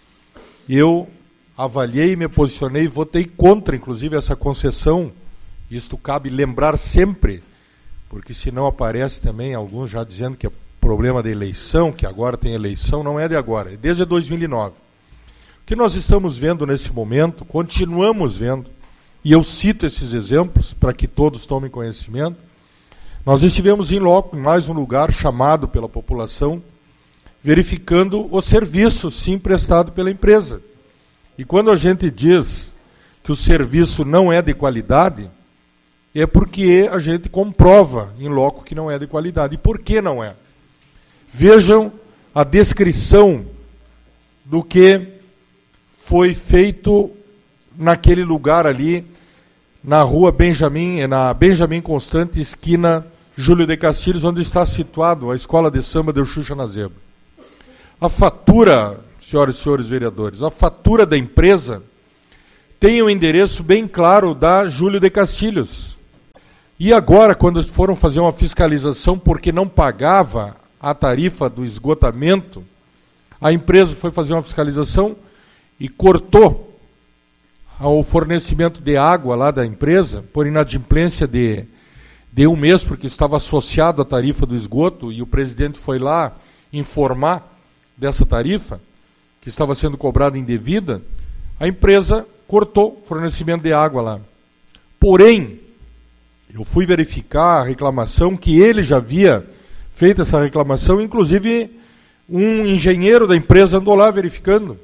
eu avaliei, me posicionei e votei contra, inclusive, essa concessão. Isto cabe lembrar sempre, porque senão aparece também alguns já dizendo que é problema da eleição, que agora tem eleição. Não é de agora, é desde 2009. O que nós estamos vendo nesse momento, continuamos vendo, e eu cito esses exemplos para que todos tomem conhecimento. Nós estivemos em loco, em mais um lugar chamado pela população, verificando o serviço, sim, prestado pela empresa. E quando a gente diz que o serviço não é de qualidade, é porque a gente comprova em loco que não é de qualidade. E por que não é? Vejam a descrição do que foi feito naquele lugar ali, na rua na Benjamin Constant, esquina Júlio de Castilhos, onde está situado a escola de samba de Xuxa na Zebra. A fatura, senhoras e senhores vereadores, a fatura da empresa tem o endereço bem claro da Júlio de Castilhos. E agora, quando foram fazer uma fiscalização porque não pagava a tarifa do esgotamento, a empresa foi fazer uma fiscalização e cortou o fornecimento de água lá da empresa por inadimplência de um mês, porque estava associado à tarifa do esgoto, e o presidente foi lá informar dessa tarifa, que estava sendo cobrada indevida. A empresa cortou o fornecimento de água lá. Porém, eu fui verificar a reclamação, que ele já havia feito essa reclamação, inclusive um engenheiro da empresa andou lá verificando.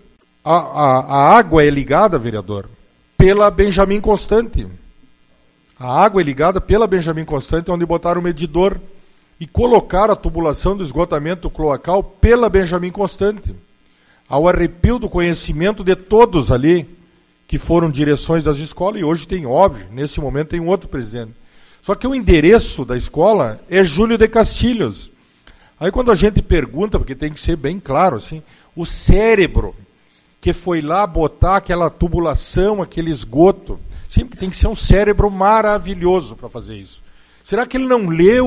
A água é ligada, vereador, pela Benjamin Constant. A água é ligada pela Benjamin Constant, onde botaram o medidor e colocaram a tubulação do esgotamento cloacal pela Benjamin Constant. Ao arrepio do conhecimento de todos ali, que foram direções das escolas, e hoje tem, óbvio, nesse momento tem um outro presidente. Só que o endereço da escola é Júlio de Castilhos. Aí quando a gente pergunta, porque tem que ser bem claro, assim, o cérebro que foi lá botar aquela tubulação, aquele esgoto, sempre tem que ser um cérebro maravilhoso para fazer isso. Será que ele não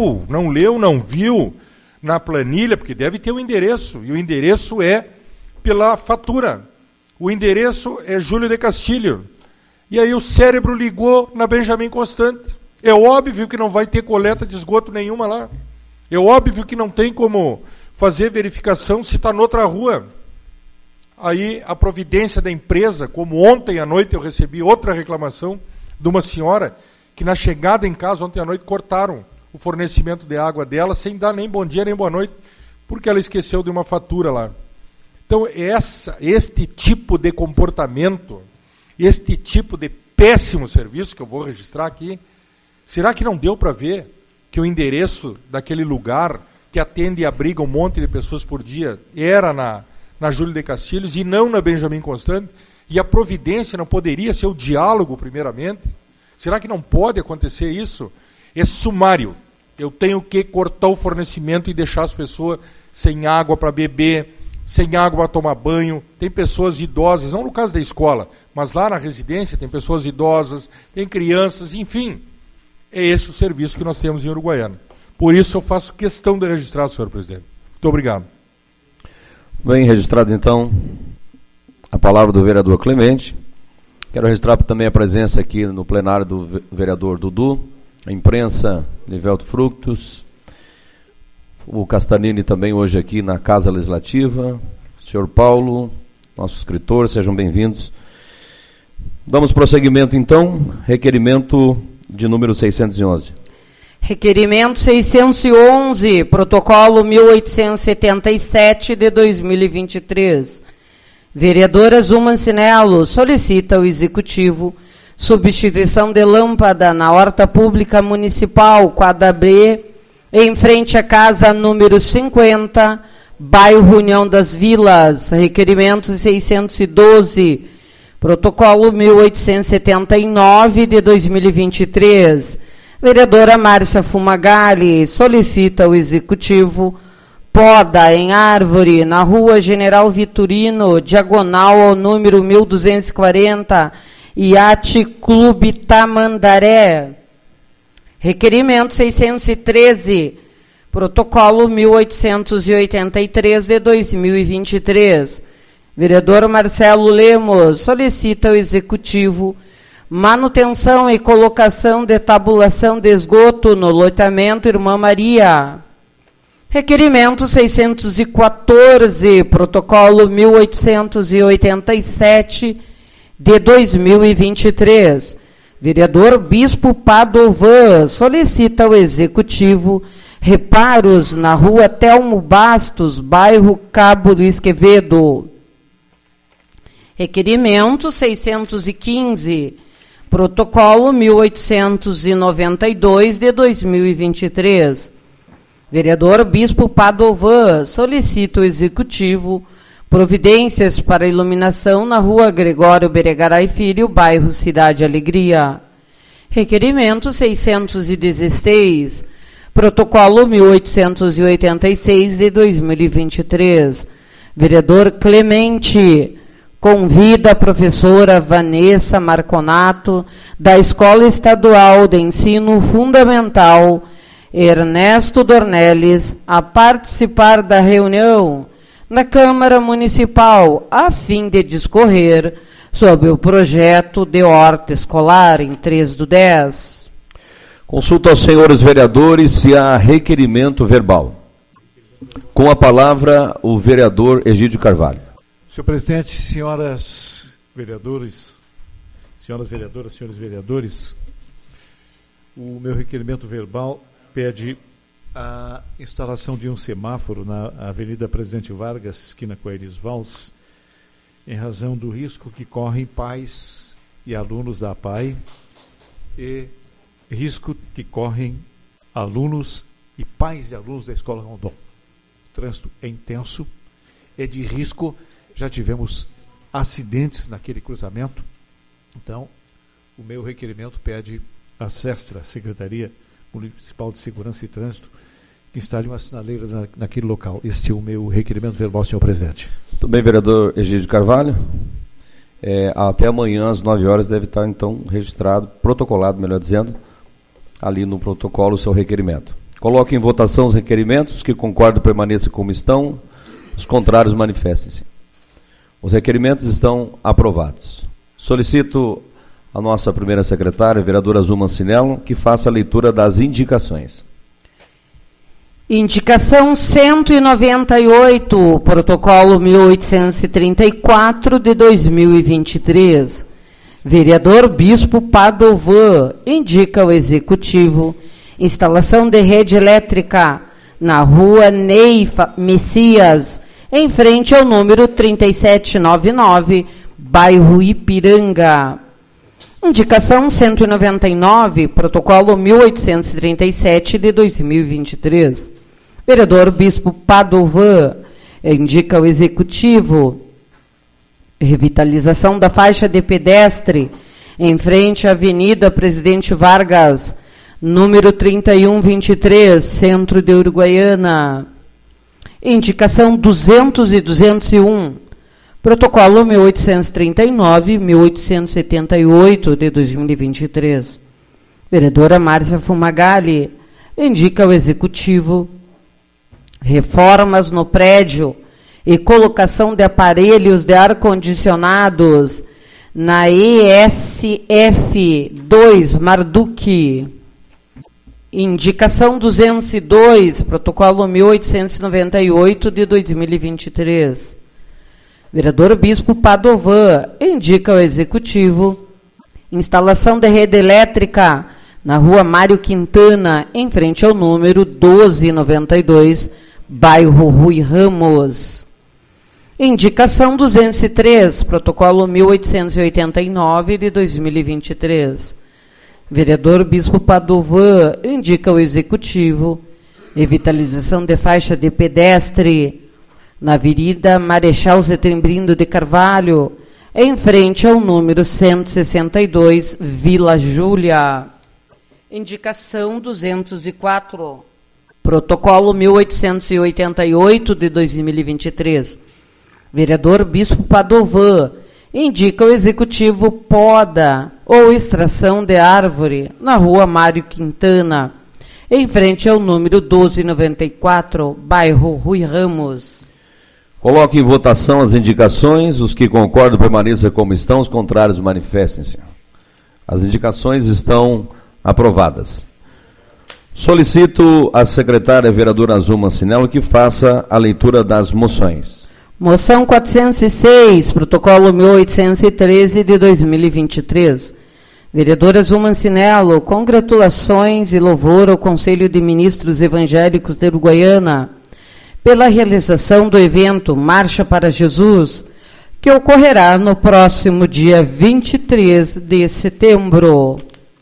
viu na planilha? Porque deve ter o endereço, e o endereço é pela fatura. O endereço é Júlio de Castilho. E aí o cérebro ligou na Benjamin Constant. É óbvio que não vai ter coleta de esgoto nenhuma lá. É óbvio que não tem como fazer verificação se está noutra rua. Aí a providência da empresa, como ontem à noite eu recebi outra reclamação de uma senhora que na chegada em casa ontem à noite cortaram o fornecimento de água dela sem dar nem bom dia nem boa noite, porque ela esqueceu de uma fatura lá. Então este tipo de comportamento, este tipo de péssimo serviço que eu vou registrar aqui, Será que não deu para ver que o endereço daquele lugar que atende e abriga um monte de pessoas por dia era na Júlio de Castilhos e não na Benjamin Constant? E a providência não poderia ser o diálogo, primeiramente? Será que não pode acontecer isso? É sumário. Eu tenho que cortar o fornecimento e deixar as pessoas sem água para beber, sem água para tomar banho. Tem pessoas idosas, não no caso da escola, mas lá na residência tem pessoas idosas, tem crianças, enfim. É esse o serviço que nós temos em Uruguaiana. Por isso eu faço questão de registrar, senhor presidente. Muito obrigado. Bem registrado, então, a palavra do vereador Clemente. Quero registrar também a presença aqui no plenário do vereador Dudu, a imprensa, Nivelto Fructus, o Castanini também hoje aqui na Casa Legislativa, o senhor Paulo, nosso escritor, sejam bem-vindos. Damos prosseguimento, então, requerimento de número 611. Requerimento 611, protocolo 1877 de 2023. Vereadora Zuma Cinello solicita ao Executivo substituição de lâmpada na Horta Pública Municipal, quadra B, em frente à casa número 50, bairro União das Vilas. Requerimento 612, protocolo 1879 de 2023. Vereadora Márcia Fumagalli solicita ao Executivo poda em árvore na Rua General Vitorino, diagonal ao número 1240, Iate Clube Tamandaré. Requerimento 613, protocolo 1883 de 2023. Vereador Marcelo Lemos solicita ao Executivo manutenção e colocação de tabulação de esgoto no loteamento Irmã Maria. Requerimento 614, protocolo 1887 de 2023. Vereador Bispo Padovan solicita ao Executivo reparos na Rua Telmo Bastos, bairro Cabo Luiz Quevedo. Requerimento 615, protocolo 1892 de 2023. Vereador Bispo Padovan solicita ao Executivo providências para iluminação na Rua Gregório Beregaray Filho, bairro Cidade Alegria. Requerimento 616, protocolo 1886 de 2023. Vereador Clemente convida a professora Vanessa Marconato, da Escola Estadual de Ensino Fundamental Ernesto Dornelles, a participar da reunião na Câmara Municipal, a fim de discorrer sobre o projeto de horta escolar em 3/10. Consulta aos senhores vereadores se há requerimento verbal. Com a palavra, o vereador Egídio Carvalho. Senhor presidente, senhoras vereadoras, senhores vereadores, o meu requerimento verbal pede a instalação de um semáforo na Avenida Presidente Vargas, esquina com Aires Valls, em razão do risco que correm pais e alunos da APAE e risco que correm alunos e pais e alunos da Escola Rondon. O trânsito é intenso, é de risco, já tivemos acidentes naquele cruzamento. Então, o meu requerimento pede a SESTRA, Secretaria Municipal de Segurança e Trânsito, que instale uma sinaleira naquele local. Este é o meu requerimento verbal, senhor presidente. Muito bem, vereador Egídio Carvalho. Até amanhã, às 9 horas, deve estar, então, registrado, protocolado, melhor dizendo, ali no protocolo, o seu requerimento. Coloque em votação os requerimentos, os que concordam permaneçam como estão, os contrários manifestem-se. Os requerimentos estão aprovados. Solicito a nossa primeira secretária, a vereadora Zuma Cinello, que faça a leitura das indicações. Indicação 198, protocolo 1834 de 2023. Vereador Bispo Padovan indica ao Executivo instalação de rede elétrica na Rua Neifa Messias, em frente ao número 3799, bairro Ipiranga. Indicação 199, protocolo 1837 de 2023. Vereador Bispo Padovan indica o Executivo revitalização da faixa de pedestre em frente à Avenida Presidente Vargas, número 3123, centro de Uruguaiana. Indicação 200 e 201, protocolo 1839-1878 de 2023. Vereadora Márcia Fumagalli indica o Executivo reformas no prédio e colocação de aparelhos de ar-condicionados na ESF 2 Marduk. Indicação 202, protocolo 1898 de 2023. Vereador Bispo Padovan indica ao Executivo instalação de rede elétrica na rua Mário Quintana, em frente ao número 1292, bairro Rui Ramos. Indicação 203, protocolo 1889 de 2023. Vereador Bispo Padovan indica ao Executivo revitalização de faixa de pedestre na Avenida Marechal Zetembrindo de Carvalho, em frente ao número 162, Vila Júlia. Indicação 204, protocolo 1888 de 2023. Vereador Bispo Padovan indica o Executivo poda ou extração de árvore na rua Mário Quintana, em frente ao número 1294, bairro Rui Ramos. Coloque em votação as indicações. Os que concordam permaneçam como estão, os contrários manifestem-se. As indicações estão aprovadas. Solicito à secretária vereadora Azul Cinello que faça a leitura das moções. Moção 406, protocolo 1813 de 2023. Vereadora Azul Cinello, congratulações e louvor ao Conselho de Ministros Evangélicos de Uruguaiana pela realização do evento Marcha para Jesus, que ocorrerá no próximo dia 23 de setembro.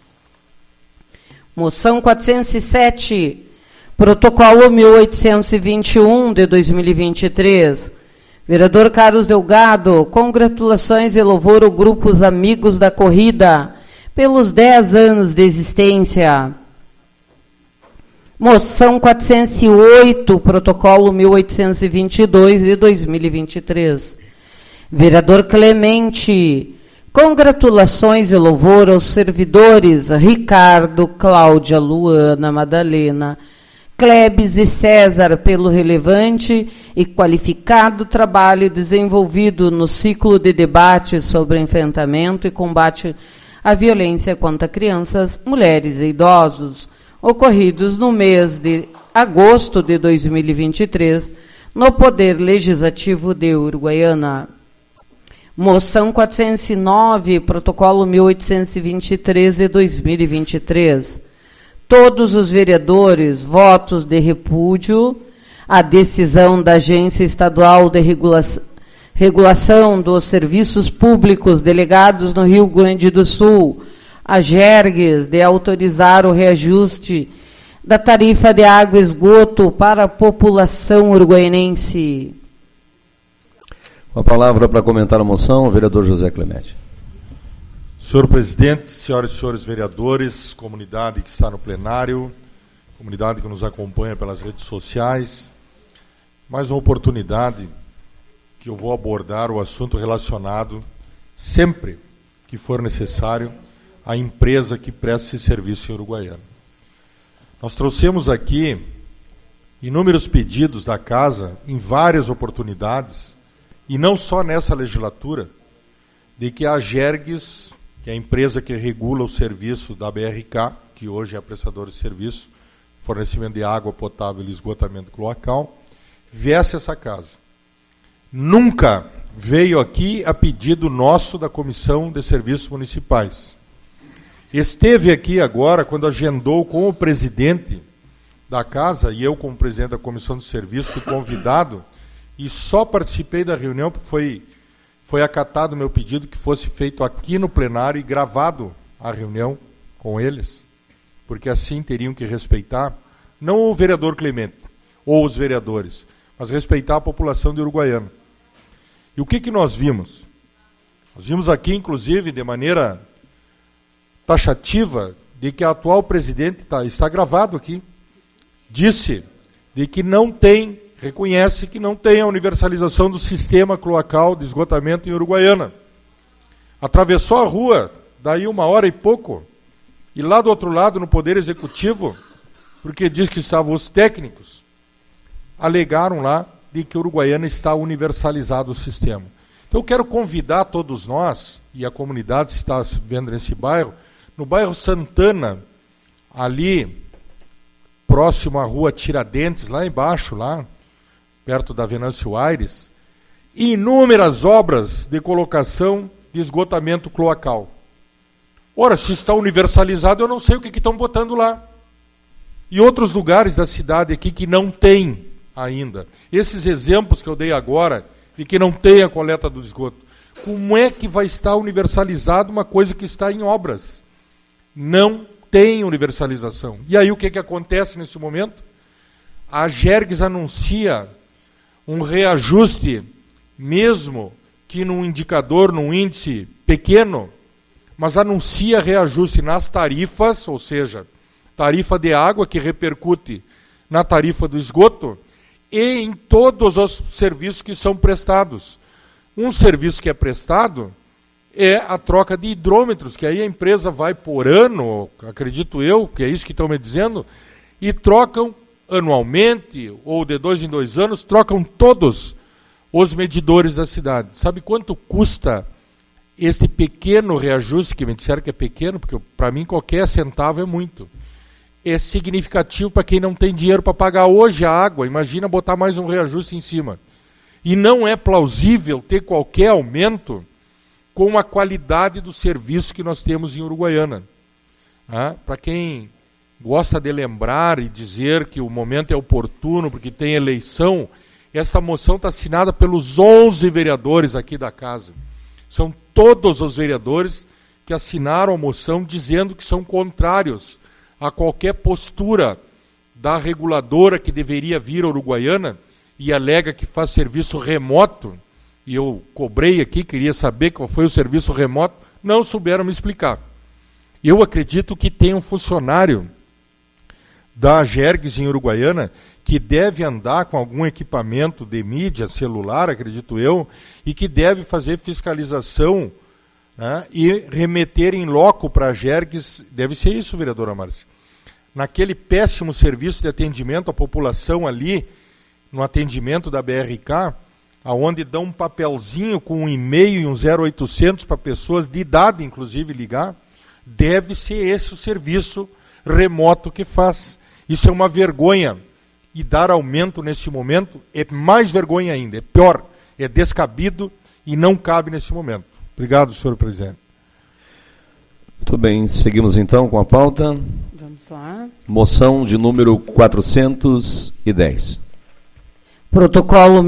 Moção 407, protocolo 1821 de 2023. Vereador Carlos Delgado, congratulações e louvor ao grupo Os Amigos da Corrida pelos 10 anos de existência. Moção 408, protocolo 1822 de 2023. Vereador Clemente, congratulações e louvor aos servidores Ricardo, Cláudia, Luana, Madalena, Klebs e César pelo relevante e qualificado trabalho desenvolvido no ciclo de debate sobre enfrentamento e combate à violência contra crianças, mulheres e idosos, ocorridos no mês de agosto de 2023, no Poder Legislativo de Uruguaiana. Moção 409, protocolo 1823 de 2023. Todos os vereadores, votos de repúdio à decisão da Agência Estadual de Regulação dos Serviços Públicos delegados no Rio Grande do Sul, a GERGS, de autorizar o reajuste da tarifa de água e esgoto para a população uruguaianense. Com a palavra para comentar a moção, o vereador José Clemente. Senhor presidente, senhoras e senhores vereadores, comunidade que está no plenário, comunidade que nos acompanha pelas redes sociais, mais uma oportunidade que eu vou abordar o assunto relacionado, sempre que for necessário, à empresa que presta esse serviço em Uruguaiana. Nós trouxemos aqui inúmeros pedidos da casa, em várias oportunidades, e não só nessa legislatura, de que a GERGS, que é a empresa que regula o serviço da BRK, que hoje é a prestadora de serviço, fornecimento de água potável e esgotamento cloacal, viesse a essa casa. Nunca veio aqui a pedido nosso da Comissão de Serviços Municipais. Esteve aqui agora, quando agendou com o presidente da casa, e eu como presidente da Comissão de Serviços fui convidado, e só participei da reunião porque foi foi acatado o meu pedido que fosse feito aqui no plenário e gravado a reunião com eles, porque assim teriam que respeitar, não o vereador Clemente, ou os vereadores, mas respeitar a população de Uruguaiana. E o que nós vimos? Nós vimos aqui, inclusive, de maneira taxativa, de que a atual presidente, está gravado aqui, disse de que não tem, reconhece que não tem a universalização do sistema cloacal de esgotamento em Uruguaiana. Atravessou a rua, daí 1 hora e pouco, e lá do outro lado, no Poder Executivo, porque diz que estavam os técnicos, alegaram lá de que Uruguaiana está universalizado o sistema. Então eu quero convidar todos nós, e a comunidade que está vendo nesse bairro, no bairro Santana, ali, próximo à rua Tiradentes, lá embaixo, lá, perto da Venâncio Aires, inúmeras obras de colocação de esgotamento cloacal. Ora, se está universalizado, eu não sei o que estão botando lá. E outros lugares da cidade aqui que não tem ainda. Esses exemplos que eu dei agora, de que não tem a coleta do esgoto. Como é que vai estar universalizado uma coisa que está em obras? Não tem universalização. E aí o que acontece nesse momento? A Agergs anuncia um reajuste, mesmo que num indicador, num índice pequeno, mas anuncia reajuste nas tarifas, ou seja, tarifa de água que repercute na tarifa do esgoto, e em todos os serviços que são prestados. Um serviço que é prestado é a troca de hidrômetros, que aí a empresa vai por ano, acredito eu, que é isso que estão me dizendo, e trocam anualmente, ou de 2 em 2 anos, trocam todos os medidores da cidade. Sabe quanto custa este pequeno reajuste, que me disseram que é pequeno, porque para mim qualquer centavo é muito. É significativo para quem não tem dinheiro para pagar hoje a água. Imagina botar mais um reajuste em cima. E não é plausível ter qualquer aumento com a qualidade do serviço que nós temos em Uruguaiana. Para quem gosta de lembrar e dizer que o momento é oportuno porque tem eleição, essa moção está assinada pelos 11 vereadores aqui da casa. São todos os vereadores que assinaram a moção dizendo que são contrários a qualquer postura da reguladora que deveria vir a Uruguaiana e alega que faz serviço remoto, e eu cobrei aqui, queria saber qual foi o serviço remoto, não souberam me explicar. Eu acredito que tem um funcionário da Agergs em Uruguaiana que deve andar com algum equipamento de mídia celular, acredito eu, e que deve fazer fiscalização, né, e remeter em loco para a Agergs, deve ser isso, vereadora Márcia, naquele péssimo serviço de atendimento à população ali, no atendimento da BRK, aonde dão um papelzinho com um e-mail e um 0800 para pessoas de idade, inclusive, ligar, deve ser esse o serviço remoto que faz. Isso é uma vergonha. E dar aumento nesse momento é mais vergonha ainda, é pior, é descabido e não cabe nesse momento. Obrigado, senhor presidente. Muito bem, seguimos então com a pauta. Vamos lá. Moção de número 410. Protocolo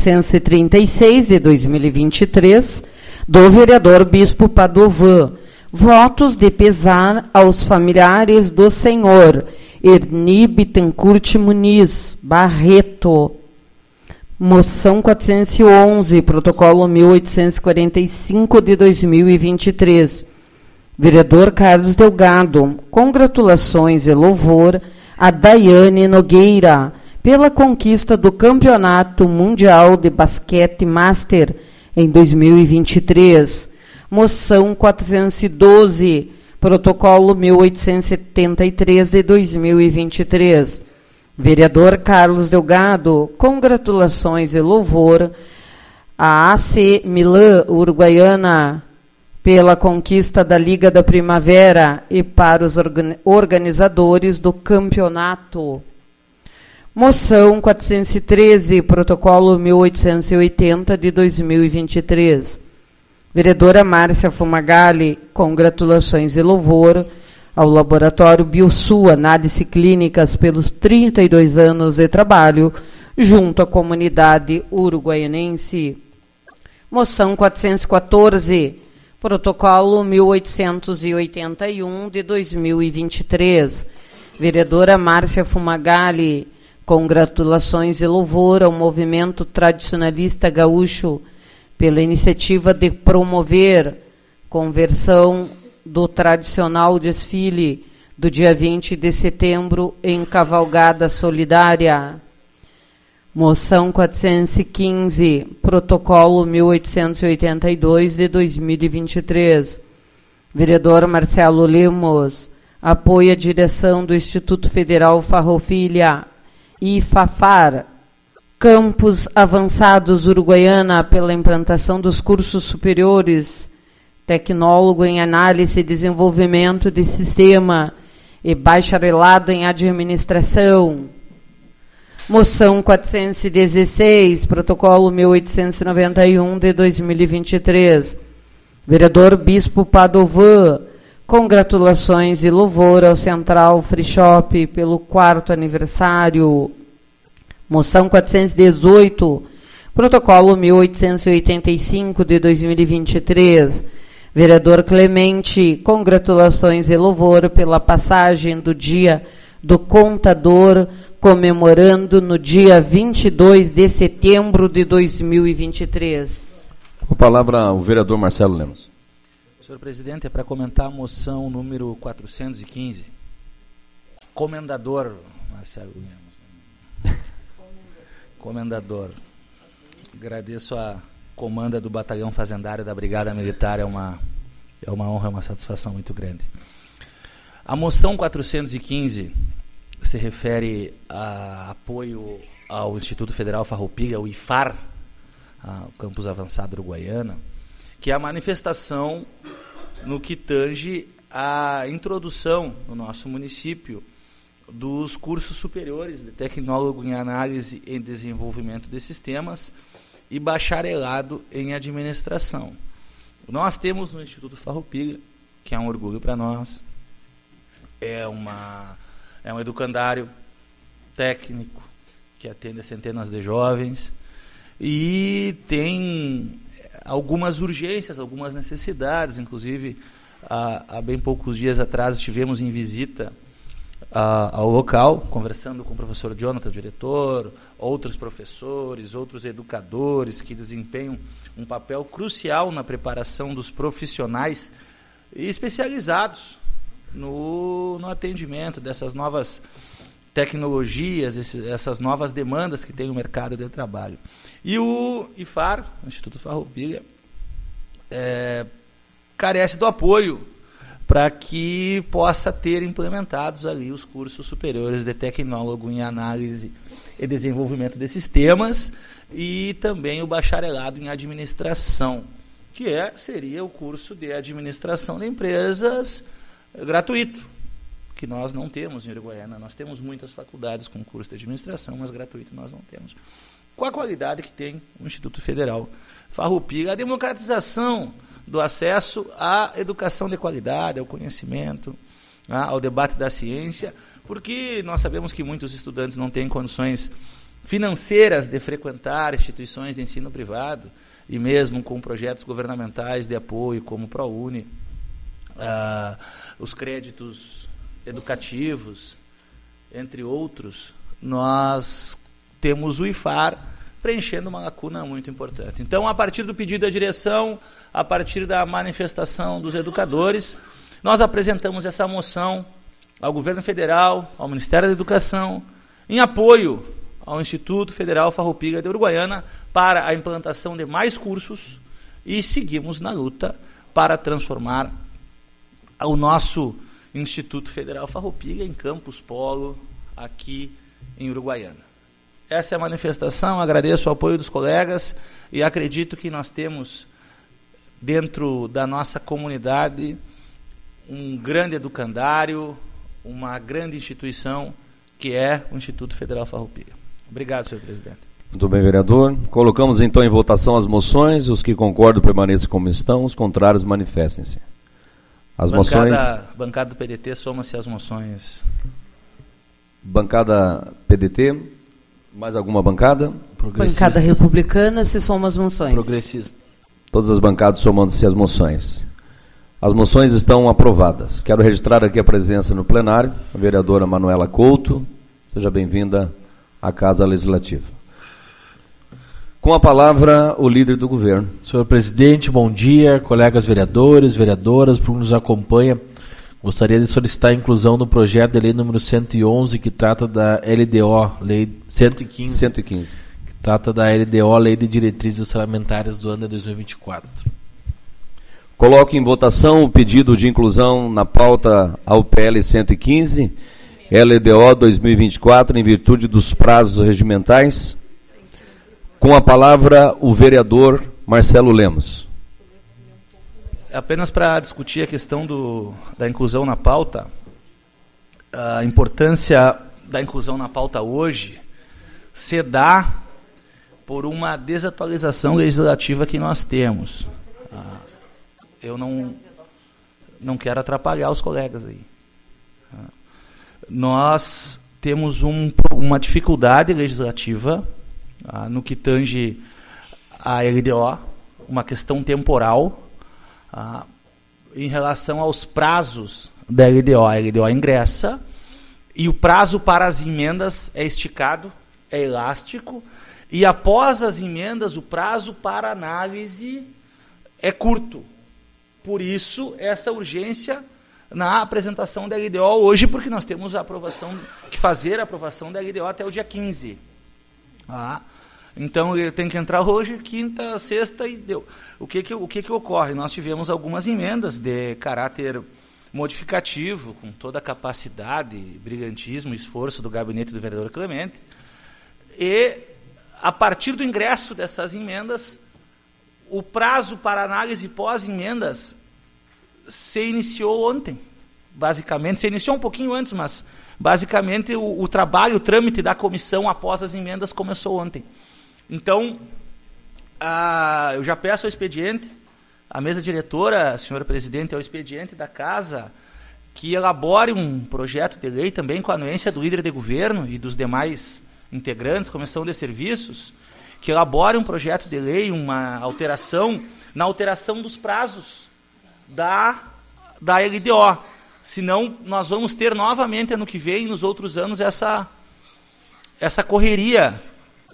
1836 de 2023, do vereador Bispo Padovan. Votos de pesar aos familiares do senhor Erni Bittencourt Muniz Barreto. Moção 411, protocolo 1845 de 2023. Vereador Carlos Delgado, congratulações e louvor a Daiane Nogueira pela conquista do Campeonato Mundial de Basquete Master em 2023. Moção 412, protocolo 1873 de 2023. Vereador Carlos Delgado, congratulações e louvor a AC Milan Uruguaiana pela conquista da Liga da Primavera e para os organizadores do campeonato. Moção 413, protocolo 1880 de 2023. Vereadora Márcia Fumagalli, congratulações e louvor ao Laboratório Biosul Análise Clínicas pelos 32 anos de trabalho junto à comunidade uruguaianense. Moção 414, protocolo 1881 de 2023. Vereadora Márcia Fumagalli, congratulações e louvor ao movimento tradicionalista gaúcho pela iniciativa de promover conversão do tradicional desfile do dia 20 de setembro em cavalgada solidária. Moção 415, protocolo 1882 de 2023. Vereador Marcelo Lemos, apoia a direção do Instituto Federal Farroupilha e FAFAR, Campos Avançados Uruguaiana, pela implantação dos cursos superiores, tecnólogo em análise e desenvolvimento de sistema e bacharelado em administração. Moção 416, protocolo 1891 de 2023. Vereador Bispo Padovan, congratulações e louvor ao Central Free Shop pelo 4º aniversário. Moção 418, protocolo 1885 de 2023. Vereador Clemente, congratulações e louvor pela passagem do Dia do Contador, comemorando no dia 22 de setembro de 2023. Com a palavra, o vereador Marcelo Lemos. Senhor presidente, é para comentar a moção número 415. Comendador Marcelo Lemos. Comendador. Agradeço a comanda do Batalhão Fazendário da Brigada Militar, é uma honra, é uma satisfação muito grande. A moção 415 se refere a apoio ao Instituto Federal Farroupilha, o IFAR, o Campus Avançado Uruguaiana, que é a manifestação no que tange a introdução no nosso município dos cursos superiores de tecnólogo em análise e desenvolvimento de sistemas e bacharelado em administração. Nós temos no Instituto Farroupilha, que é um orgulho para nós, é um educandário técnico que atende centenas de jovens e tem algumas urgências, algumas necessidades. Inclusive, há bem poucos dias atrás estivemos em visita ao local, conversando com o professor Jonathan, o diretor, outros professores, outros educadores que desempenham um papel crucial na preparação dos profissionais especializados no atendimento dessas novas tecnologias, essas novas demandas que tem o mercado de trabalho. E o IFAR, o Instituto Farroupilha, carece do apoio para que possa ter implementados ali os cursos superiores de tecnólogo em análise e desenvolvimento de sistemas e também o bacharelado em administração, que seria o curso de administração de empresas gratuito, que nós não temos em Uruguaiana. Nós temos muitas faculdades com curso de administração, mas gratuito nós não temos. Com a qualidade que tem o Instituto Federal Farroupilha, a democratização do acesso à educação de qualidade, ao conhecimento, ao debate da ciência, porque nós sabemos que muitos estudantes não têm condições financeiras de frequentar instituições de ensino privado, e mesmo com projetos governamentais de apoio, como o ProUni, os créditos educativos, entre outros, nós temos o IFAR preenchendo uma lacuna muito importante. Então, a partir do pedido da direção, a partir da manifestação dos educadores, nós apresentamos essa moção ao Governo Federal, ao Ministério da Educação, em apoio ao Instituto Federal Farroupilha de Uruguaiana para a implantação de mais cursos, e seguimos na luta para transformar o nosso Instituto Federal Farroupilha em campus polo aqui em Uruguaiana. Essa é a manifestação. Agradeço o apoio dos colegas e acredito que nós temos dentro da nossa comunidade um grande educandário, uma grande instituição que é o Instituto Federal Farroupilha. Obrigado, senhor presidente. Muito bem, vereador. Colocamos então em votação as moções. Os que concordam permaneçam como estão, os contrários manifestem-se. As moções... Bancada do PDT, soma-se às moções. Bancada PDT, mais alguma bancada? Bancada republicana, se soma as moções. Progressista. Todas as bancadas somando-se as moções. As moções estão aprovadas. Quero registrar aqui a presença no plenário, a vereadora Manuela Couto. Seja bem-vinda à Casa Legislativa. Com a palavra, o líder do governo. Senhor presidente, bom dia, colegas vereadores, vereadoras, para quem nos acompanha. Gostaria de solicitar a inclusão no projeto de lei número 111, que trata da LDO, lei 115. Que trata da LDO, Lei de Diretrizes Orçamentárias do ano de 2024. Coloco em votação o pedido de inclusão na pauta ao PL 115, LDO 2024, em virtude dos prazos regimentais. Com a palavra, o vereador Marcelo Lemos. Apenas para discutir a questão da inclusão na pauta, a importância da inclusão na pauta hoje se dá por uma desatualização legislativa que nós temos. Eu não quero atrapalhar os colegas aí. Nós temos uma dificuldade legislativa no que tange a LDO, uma questão temporal, em relação aos prazos da LDO. A LDO ingressa e o prazo para as emendas é esticado, é elástico, e após as emendas o prazo para análise é curto. Por isso, essa urgência na apresentação da LDO hoje, porque nós temos que fazer a aprovação da LDO até o dia 15. Então, ele tem que entrar hoje, quinta, sexta e deu. O que ocorre? Nós tivemos algumas emendas de caráter modificativo, com toda a capacidade, brilhantismo, esforço do gabinete do vereador Clemente, e, a partir do ingresso dessas emendas, o prazo para análise pós-emendas se iniciou ontem. Basicamente, se iniciou um pouquinho antes, mas basicamente o trabalho, o trâmite da comissão após as emendas começou ontem. Então, eu já peço ao expediente, à mesa diretora, senhor presidente, ao expediente da casa, que elabore um projeto de lei também com a anuência do líder de governo e dos demais integrantes, comissão de serviços, que elabore um projeto de lei, uma alteração, na alteração dos prazos da LDO. Senão, nós vamos ter novamente, ano que vem, nos outros anos, essa correria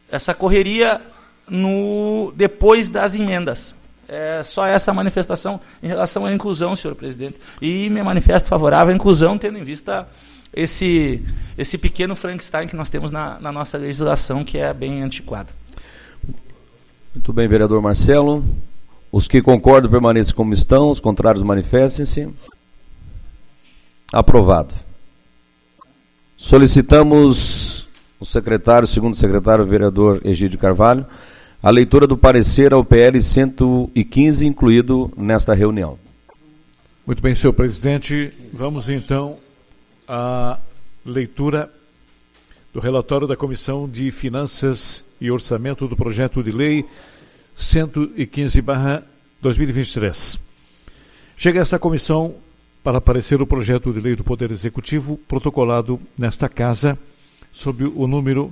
depois das emendas. É só essa manifestação em relação à inclusão, senhor presidente. E me manifesto favorável à inclusão, tendo em vista esse pequeno Frankenstein que nós temos na nossa legislação, que é bem antiquada. Muito bem, vereador Marcelo. Os que concordam permaneçam como estão, os contrários manifestem-se. Aprovado. Solicitamos o segundo secretário, o vereador Egídio Carvalho, a leitura do parecer ao PL 115, incluído nesta reunião. Muito bem, senhor presidente. Vamos então à leitura do relatório da Comissão de Finanças e Orçamento do projeto de lei 115/2023. Chega esta comissão para aparecer o projeto de lei do Poder Executivo, protocolado nesta casa, sob o número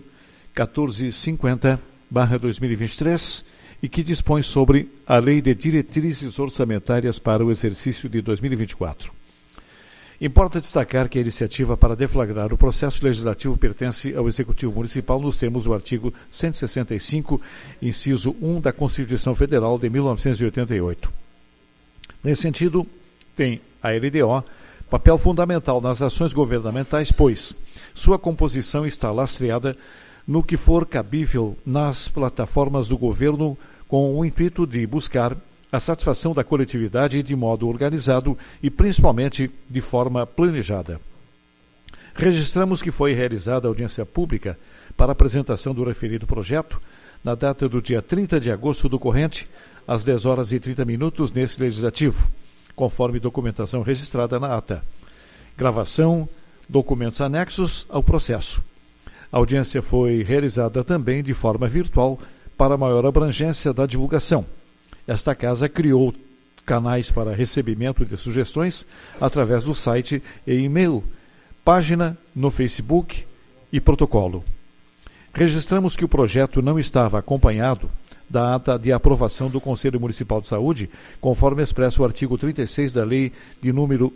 1450/2023, e que dispõe sobre a Lei de Diretrizes Orçamentárias para o exercício de 2024. Importa destacar que a iniciativa para deflagrar o processo legislativo pertence ao Executivo Municipal nos termos do artigo 165, inciso 1 da Constituição Federal de 1988. Nesse sentido, tem a LDO papel fundamental nas ações governamentais, pois sua composição está lastreada no que for cabível nas plataformas do governo, com o intuito de buscar a satisfação da coletividade de modo organizado e principalmente de forma planejada. Registramos que foi realizada audiência pública para apresentação do referido projeto na data do dia 30 de agosto do corrente, às 10h30 nesse legislativo, conforme documentação registrada na ata. Gravação, documentos anexos ao processo. A audiência foi realizada também de forma virtual para maior abrangência da divulgação. Esta casa criou canais para recebimento de sugestões através do site e e-mail, página no Facebook e protocolo. registramos que o projeto não estava acompanhado da ata de aprovação do Conselho Municipal de Saúde, conforme expressa o artigo 36 da Lei de número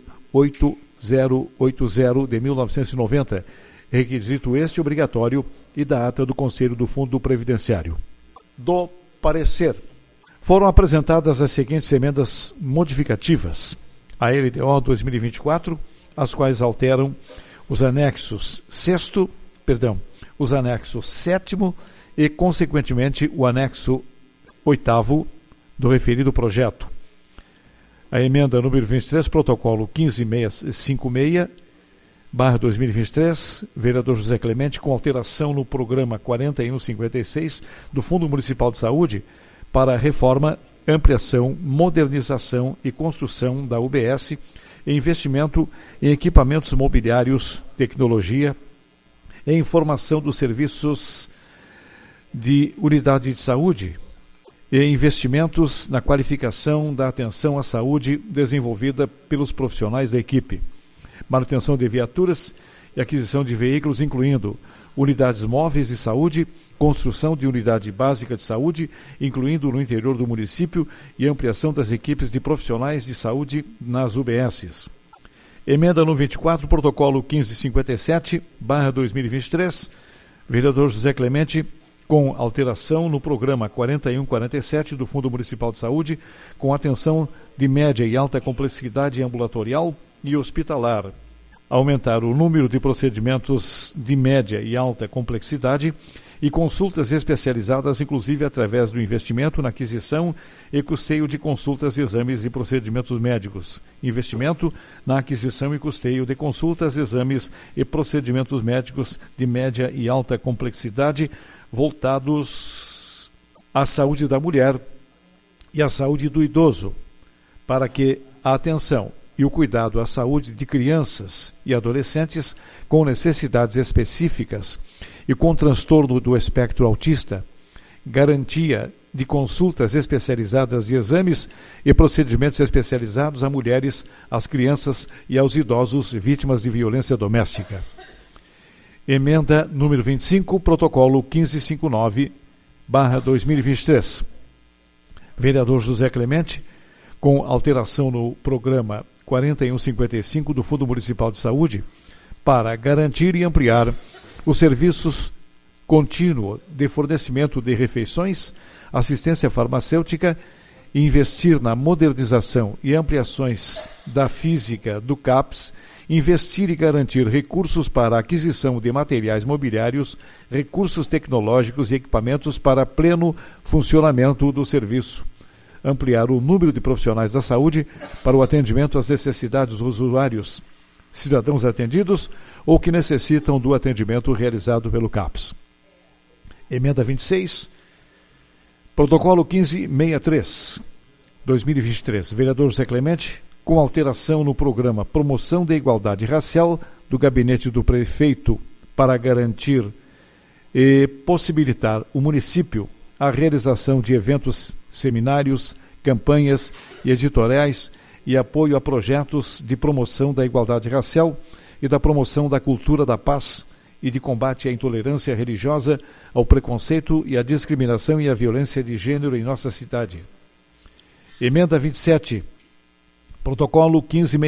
8080 de 1990, requisito este obrigatório, e da ata do Conselho do Fundo Previdenciário. Do parecer, foram apresentadas as seguintes emendas modificativas à LDO 2024, as quais alteram os anexos 7º e, consequentemente, o anexo 8º do referido projeto. A emenda número 23, protocolo 15656/2023, vereador José Clemente, com alteração no programa 4156 do Fundo Municipal de Saúde para reforma, ampliação, modernização e construção da UBS e investimento em equipamentos mobiliários, tecnologia e informação dos serviços de unidade de saúde e investimentos na qualificação da atenção à saúde desenvolvida pelos profissionais da equipe, manutenção de viaturas e aquisição de veículos, incluindo unidades móveis de saúde, construção de unidade básica de saúde, incluindo no interior do município, e ampliação das equipes de profissionais de saúde nas UBSs. Emenda no 24, protocolo 1557/2023, vereador José Clemente, com alteração no programa 4147 do Fundo Municipal de Saúde, com atenção de média e alta complexidade ambulatorial e hospitalar. Aumentar o número de procedimentos de média e alta complexidade e consultas especializadas, inclusive através do investimento na aquisição e custeio de consultas, exames e procedimentos médicos. Investimento na aquisição e custeio de consultas, exames e procedimentos médicos de média e alta complexidade, voltados à saúde da mulher e à saúde do idoso, para que a atenção e o cuidado à saúde de crianças e adolescentes com necessidades específicas e com transtorno do espectro autista, garantia de consultas especializadas de exames e procedimentos especializados a mulheres, às crianças e aos idosos vítimas de violência doméstica. Emenda número 25, protocolo 1559/2023. Vereador José Clemente, com alteração no programa 4155 do Fundo Municipal de Saúde, para garantir e ampliar os serviços contínuos de fornecimento de refeições, assistência farmacêutica e investir na modernização e ampliações da física do CAPS, investir e garantir recursos para a aquisição de materiais mobiliários, recursos tecnológicos e equipamentos para pleno funcionamento do serviço. Ampliar o número de profissionais da saúde para o atendimento às necessidades dos usuários, cidadãos atendidos ou que necessitam do atendimento realizado pelo CAPS. Emenda 26, protocolo 1563/2023. Vereador José Clemente, com alteração no programa Promoção da Igualdade Racial do Gabinete do Prefeito para garantir e possibilitar o município a realização de eventos, seminários, campanhas e editoriais e apoio a projetos de promoção da igualdade racial e da promoção da cultura da paz e de combate à intolerância religiosa, ao preconceito e à discriminação e à violência de gênero em nossa cidade. Emenda 27, protocolo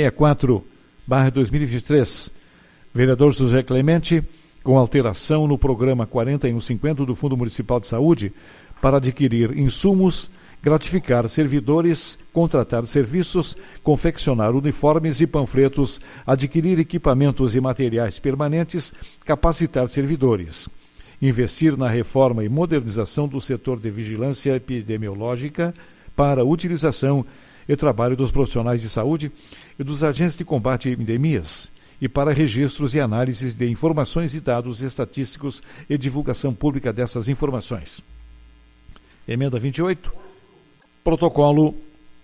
1564/2023. Vereador José Clemente, com alteração no programa 4150 do Fundo Municipal de Saúde, para adquirir insumos, gratificar servidores, contratar serviços, confeccionar uniformes e panfletos, adquirir equipamentos e materiais permanentes, capacitar servidores, investir na reforma e modernização do setor de vigilância epidemiológica para utilização e trabalho dos profissionais de saúde e dos agentes de combate a epidemias, e para registros e análises de informações e dados estatísticos e divulgação pública dessas informações. Emenda 28, protocolo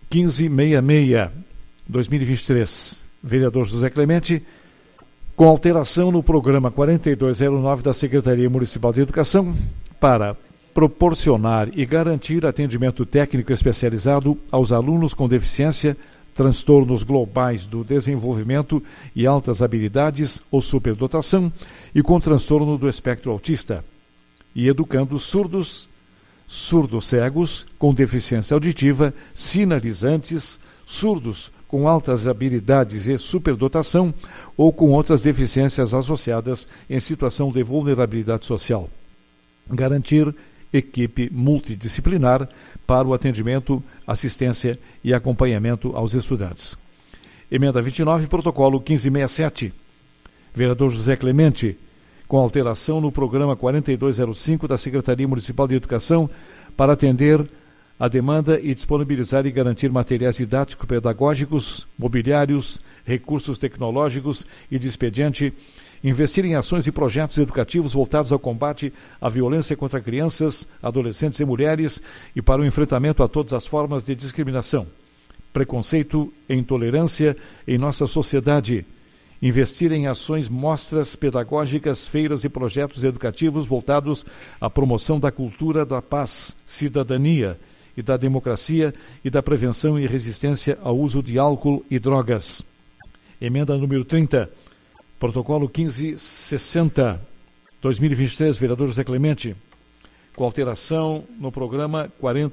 1566/2023. Vereador José Clemente, com alteração no programa 4209 da Secretaria Municipal de Educação, para proporcionar e garantir atendimento técnico especializado aos alunos com deficiência, transtornos globais do desenvolvimento e altas habilidades ou superdotação e com transtorno do espectro autista. e educando surdos, surdo-cegos com deficiência auditiva, sinalizantes, surdos com altas habilidades e superdotação ou com outras deficiências associadas em situação de vulnerabilidade social. Garantir equipe multidisciplinar para o atendimento, assistência e acompanhamento aos estudantes. Emenda 29, protocolo 1567. Vereador José Clemente, com alteração no programa 4205 da Secretaria Municipal de Educação para atender a demanda e disponibilizar e garantir materiais didático-pedagógicos, mobiliários, recursos tecnológicos e de expediente, investir em ações e projetos educativos voltados ao combate à violência contra crianças, adolescentes e mulheres e para o enfrentamento a todas as formas de discriminação, preconceito e intolerância em nossa sociedade. Investir em ações, mostras pedagógicas, feiras e projetos educativos voltados à promoção da cultura da paz, cidadania e da democracia e da prevenção e resistência ao uso de álcool e drogas. Emenda número 30, protocolo 1560, 2023, vereador José Clemente, com alteração no programa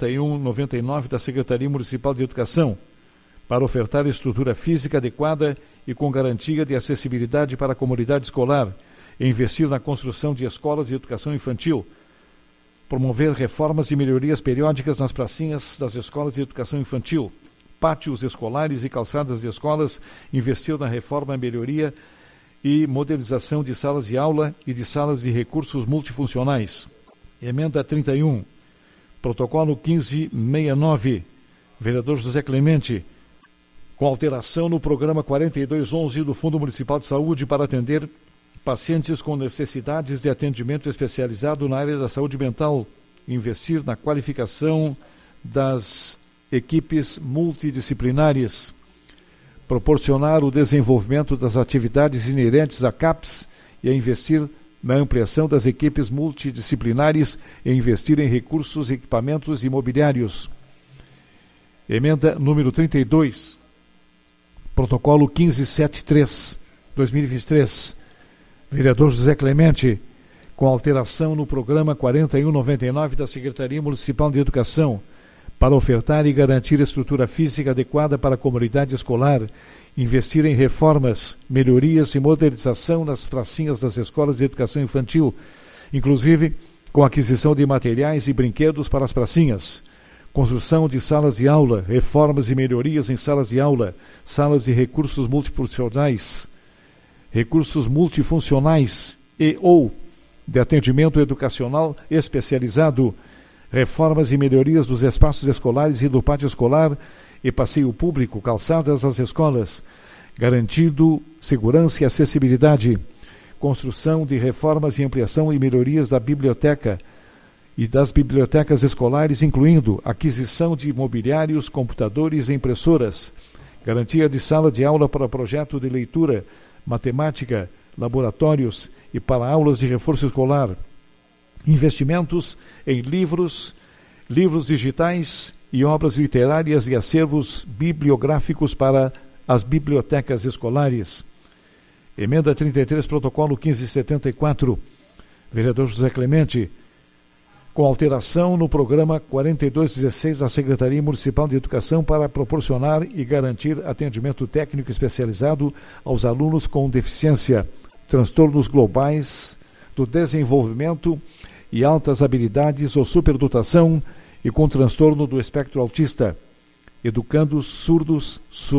4199 da Secretaria Municipal de Educação, para ofertar estrutura física adequada e com garantia de acessibilidade para a comunidade escolar, e investir na construção de escolas de educação infantil, promover reformas e melhorias periódicas nas pracinhas das escolas de educação infantil, pátios escolares e calçadas de escolas, investir na reforma, melhoria e modernização de salas de aula e de salas de recursos multifuncionais. Emenda 31, protocolo 1569, vereador José Clemente, com alteração no programa 4211 do Fundo Municipal de Saúde para atender pacientes com necessidades de atendimento especializado na área da saúde mental, investir na qualificação das equipes multidisciplinares, proporcionar o desenvolvimento das atividades inerentes à CAPES e a investir na ampliação das equipes multidisciplinares e investir em recursos, equipamentos e imobiliários. Emenda número 32, protocolo 1573, 2023. Vereador José Clemente, com alteração no programa 4199 da Secretaria Municipal de Educação, para ofertar e garantir estrutura física adequada para a comunidade escolar, investir em reformas, melhorias e modernização nas pracinhas das escolas de educação infantil, inclusive com aquisição de materiais e brinquedos para as pracinhas, construção de salas de aula, reformas e melhorias em salas de aula, salas de recursos multifuncionais e ou de atendimento educacional especializado, reformas e melhorias dos espaços escolares e do pátio escolar e passeio público, calçadas às escolas, garantindo segurança e acessibilidade, construção de reformas e ampliação e melhorias da biblioteca e das bibliotecas escolares, incluindo aquisição de mobiliários, computadores e impressoras, garantia de sala de aula para projeto de leitura, matemática, laboratórios e para aulas de reforço escolar, investimentos em livros digitais e obras literárias e acervos bibliográficos para as bibliotecas escolares. Emenda 33, protocolo 1574, vereador José Clemente, com alteração no programa 4216 da Secretaria Municipal de Educação para proporcionar e garantir atendimento técnico especializado aos alunos com deficiência, transtornos globais do desenvolvimento e altas habilidades ou superdotação e com transtorno do espectro autista, educando surdos,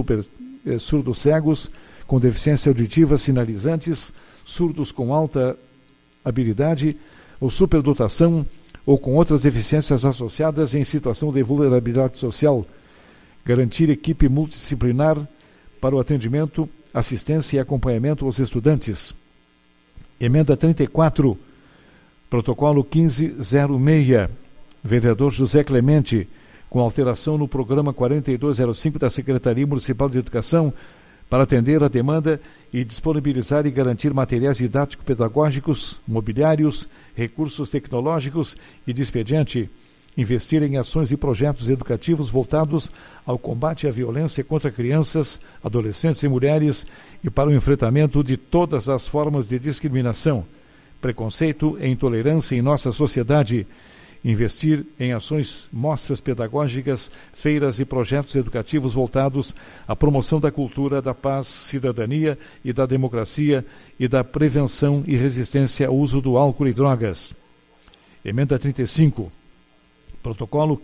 surdo-cegos com deficiência auditiva, sinalizantes, surdos com alta habilidade ou superdotação ou com outras deficiências associadas em situação de vulnerabilidade social, garantir equipe multidisciplinar para o atendimento, assistência e acompanhamento aos estudantes. Emenda 34, protocolo 1506, vereador José Clemente, com alteração no programa 4205 da Secretaria Municipal de Educação, para atender a demanda e disponibilizar e garantir materiais didático-pedagógicos, mobiliários, recursos tecnológicos e de expediente, investir em ações e projetos educativos voltados ao combate à violência contra crianças, adolescentes e mulheres e para o enfrentamento de todas as formas de discriminação, preconceito e intolerância em nossa sociedade. Investir em ações, mostras pedagógicas, feiras e projetos educativos voltados à promoção da cultura, da paz, cidadania e da democracia e da prevenção e resistência ao uso do álcool e drogas. Emenda 35. Protocolo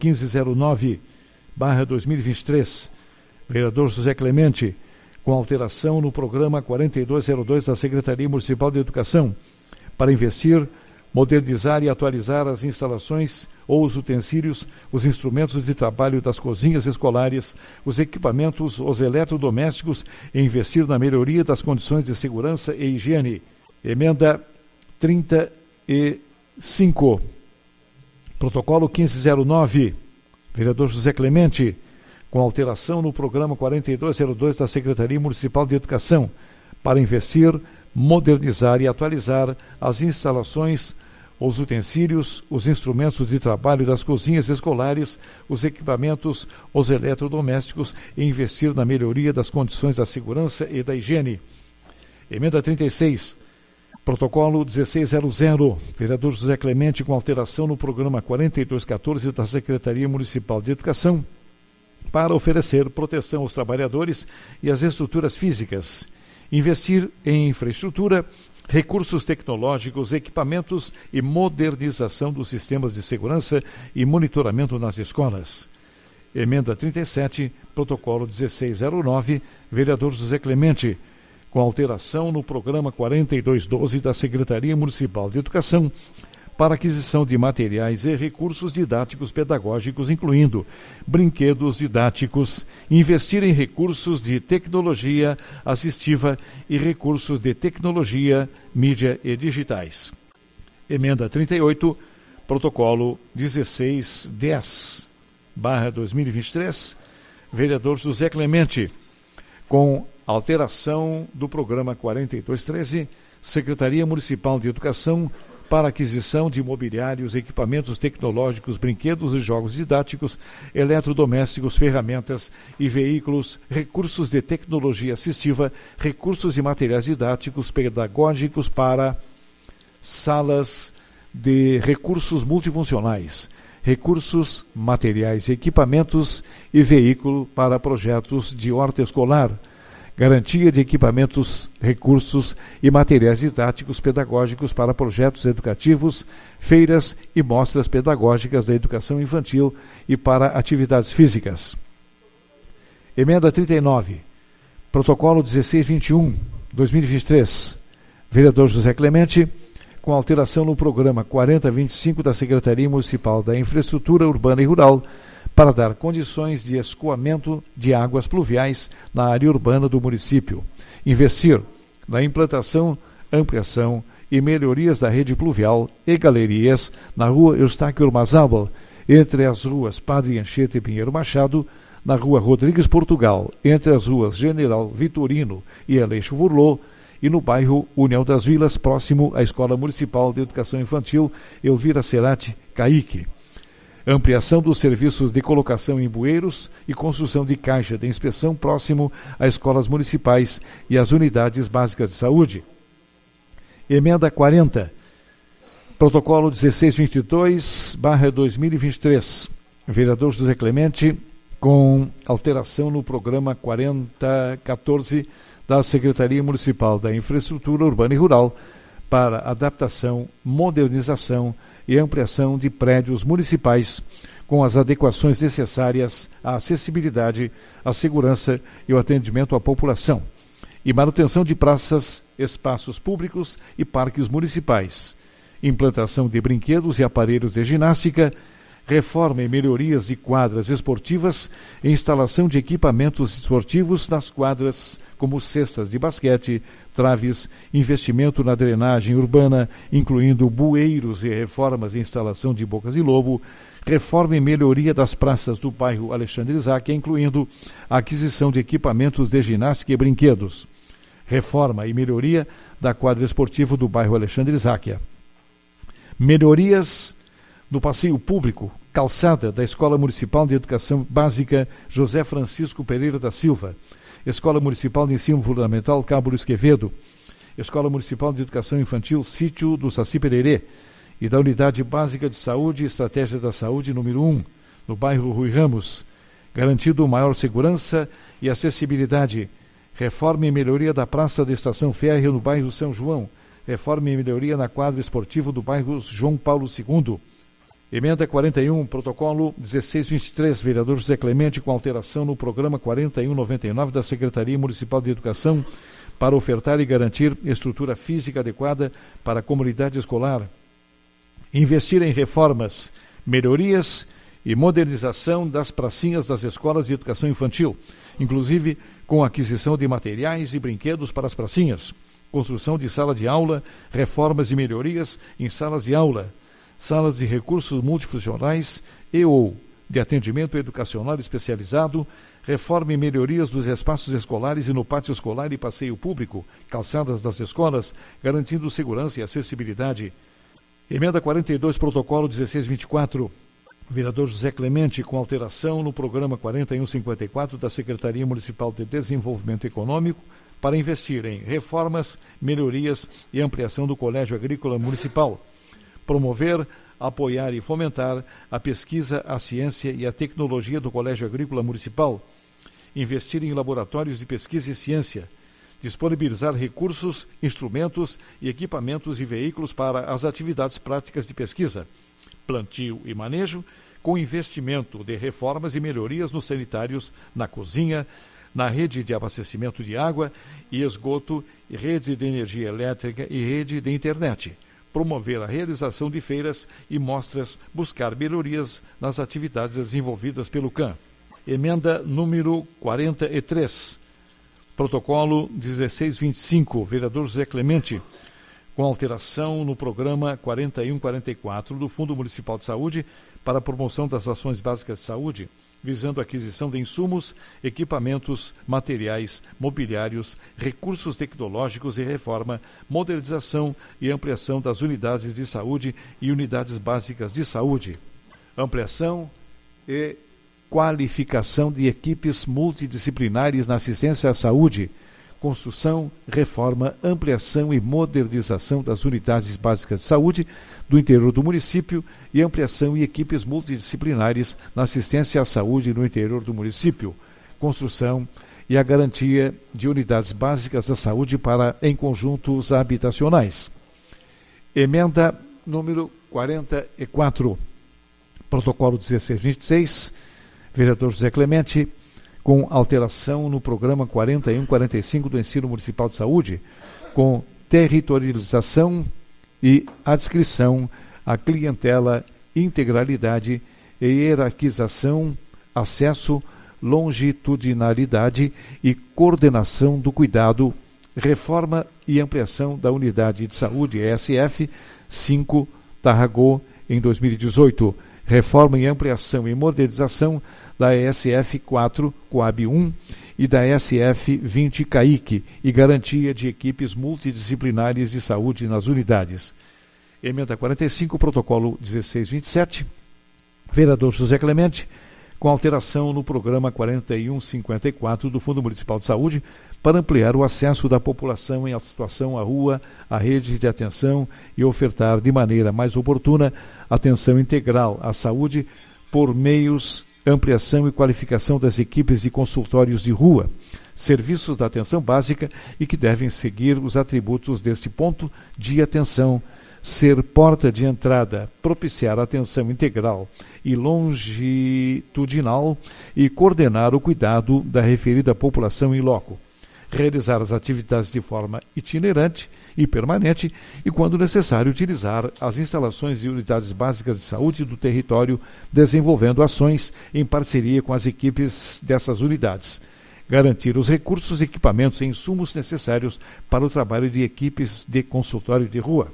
1509/2023. Vereador José Clemente, com alteração no programa 4202 da Secretaria Municipal de Educação, para investir, modernizar e atualizar as instalações ou os utensílios, os instrumentos de trabalho das cozinhas escolares, os equipamentos, os eletrodomésticos e investir na melhoria das condições de segurança e higiene. Emenda 35. Protocolo 1509. Vereador José Clemente, com alteração no programa 4202 da Secretaria Municipal de Educação, para investir, modernizar e atualizar as instalações, os utensílios, os instrumentos de trabalho das cozinhas escolares, os equipamentos, os eletrodomésticos e investir na melhoria das condições da segurança e da higiene. Emenda 36. Protocolo 1600. Vereador José Clemente, com alteração no programa 4214 da Secretaria Municipal de Educação, para oferecer proteção aos trabalhadores e às estruturas físicas. Investir em infraestrutura, recursos tecnológicos, equipamentos e modernização dos sistemas de segurança e monitoramento nas escolas. Emenda 37, protocolo 1609, vereador José Clemente, com alteração no programa 4212 da Secretaria Municipal de Educação, para aquisição de materiais e recursos didáticos pedagógicos, incluindo brinquedos didáticos, investir em recursos de tecnologia assistiva e recursos de tecnologia, mídia e digitais. Emenda 38, protocolo 1610/2023, vereador José Clemente, com alteração do programa 4213, Secretaria Municipal de Educação, para aquisição de mobiliários, equipamentos tecnológicos, brinquedos e jogos didáticos, eletrodomésticos, ferramentas e veículos, recursos de tecnologia assistiva, recursos e materiais didáticos pedagógicos para salas de recursos multifuncionais, recursos, materiais, equipamentos e veículo para projetos de horta escolar, garantia de equipamentos, recursos e materiais didáticos pedagógicos para projetos educativos, feiras e mostras pedagógicas da educação infantil e para atividades físicas. Emenda 39. Protocolo 1621/2023. Vereador José Clemente, com alteração no programa 4025 da Secretaria Municipal da Infraestrutura Urbana e Rural, para dar condições de escoamento de águas pluviais na área urbana do município. Investir na implantação, ampliação e melhorias da rede pluvial e galerias na rua Eustáquio Urmazábal, entre as ruas Padre Anchieta e Pinheiro Machado, na rua Rodrigues Portugal, entre as ruas General Vitorino e Aleixo Vurlô, e no bairro União das Vilas, próximo à Escola Municipal de Educação Infantil Elvira Cerati Caíque. Ampliação dos serviços de colocação em bueiros e construção de caixa de inspeção próximo às escolas municipais e às unidades básicas de saúde. Emenda 40. Protocolo 1622/2023. Vereador José Clemente, com alteração no programa 4014 da Secretaria Municipal da Infraestrutura Urbana e Rural, para adaptação, modernização e ampliação de prédios municipais com as adequações necessárias à acessibilidade, à segurança e ao atendimento à população, e manutenção de praças, espaços públicos e parques municipais, implantação de brinquedos e aparelhos de ginástica, reforma e melhorias de quadras esportivas e instalação de equipamentos esportivos nas quadras, como cestas de basquete, traves, investimento na drenagem urbana, incluindo bueiros e reformas e instalação de bocas de lobo, reforma e melhoria das praças do bairro Alexandre Záquia, incluindo a aquisição de equipamentos de ginástica e brinquedos, reforma e melhoria da quadra esportiva do bairro Alexandre Záquia, melhorias do passeio público, calçada da Escola Municipal de Educação Básica José Francisco Pereira da Silva, Escola Municipal de Ensino Fundamental Cabo Luiz Quevedo, Escola Municipal de Educação Infantil Sítio do Saci Pererê, e da Unidade Básica de Saúde e Estratégia da Saúde número 1, no bairro Rui Ramos, garantido maior segurança e acessibilidade. Reforma e melhoria da Praça da Estação Férrea no bairro São João. Reforma e melhoria na quadra esportiva do bairro João Paulo II. Emenda 41, protocolo 1623, vereador José Clemente, com alteração no programa 4199 da Secretaria Municipal de Educação para ofertar e garantir estrutura física adequada para a comunidade escolar. Investir em reformas, melhorias e modernização das pracinhas das escolas de educação infantil, inclusive com aquisição de materiais e brinquedos para as pracinhas, construção de sala de aula, reformas e melhorias em salas de aula, salas de recursos multifuncionais e/ou de atendimento educacional especializado, reforma e melhorias dos espaços escolares e no pátio escolar e passeio público, calçadas das escolas, garantindo segurança e acessibilidade. Emenda 42, protocolo 1624. Vereador José Clemente, com alteração no programa 4154 da Secretaria Municipal de Desenvolvimento Econômico, para investir em reformas, melhorias e ampliação do Colégio Agrícola Municipal. Promover, apoiar e fomentar a pesquisa, a ciência e a tecnologia do Colégio Agrícola Municipal. Investir em laboratórios de pesquisa e ciência. Disponibilizar recursos, instrumentos e equipamentos e veículos para as atividades práticas de pesquisa, plantio e manejo, com investimento de reformas e melhorias nos sanitários, na cozinha, na rede de abastecimento de água e esgoto, rede de energia elétrica e rede de internet. Promover a realização de feiras e mostras, buscar melhorias nas atividades desenvolvidas pelo CAM. Emenda número 43. Protocolo 1625, vereador José Clemente, com alteração no programa 4144 do Fundo Municipal de Saúde para a promoção das ações básicas de saúde, visando a aquisição de insumos, equipamentos, materiais, mobiliários, recursos tecnológicos e reforma, modernização e ampliação das unidades de saúde e unidades básicas de saúde. Ampliação e qualificação de equipes multidisciplinares na assistência à saúde, construção, reforma, ampliação e modernização das unidades básicas de saúde do interior do município e ampliação e equipes multidisciplinares na assistência à saúde no interior do município, construção e a garantia de unidades básicas da saúde para em conjuntos habitacionais. Emenda número 44, protocolo 1626, vereador José Clemente, com alteração no programa 4145 do Ensino Municipal de Saúde, com territorialização e adscrição à clientela, integralidade e hierarquização, acesso, longitudinalidade e coordenação do cuidado, reforma e ampliação da Unidade de Saúde ESF 5 Tarragó em 2018, reforma e ampliação e modernização da ESF 4 Coab 1 e da ESF 20 CAIC e garantia de equipes multidisciplinares de saúde nas unidades. Emenda 45, protocolo 1627, vereador José Clemente, com alteração no programa 4154 do Fundo Municipal de Saúde para ampliar o acesso da população em situação à rua, à rede de atenção e ofertar de maneira mais oportuna atenção integral à saúde por meios, ampliação e qualificação das equipes de consultórios de rua, serviços da atenção básica e que devem seguir os atributos deste ponto de atenção, ser porta de entrada, propiciar atenção integral e longitudinal e coordenar o cuidado da referida população em loco, realizar as atividades de forma itinerante e permanente e, quando necessário, utilizar as instalações e unidades básicas de saúde do território, desenvolvendo ações em parceria com as equipes dessas unidades. Garantir os recursos, equipamentos e insumos necessários para o trabalho de equipes de consultório de rua.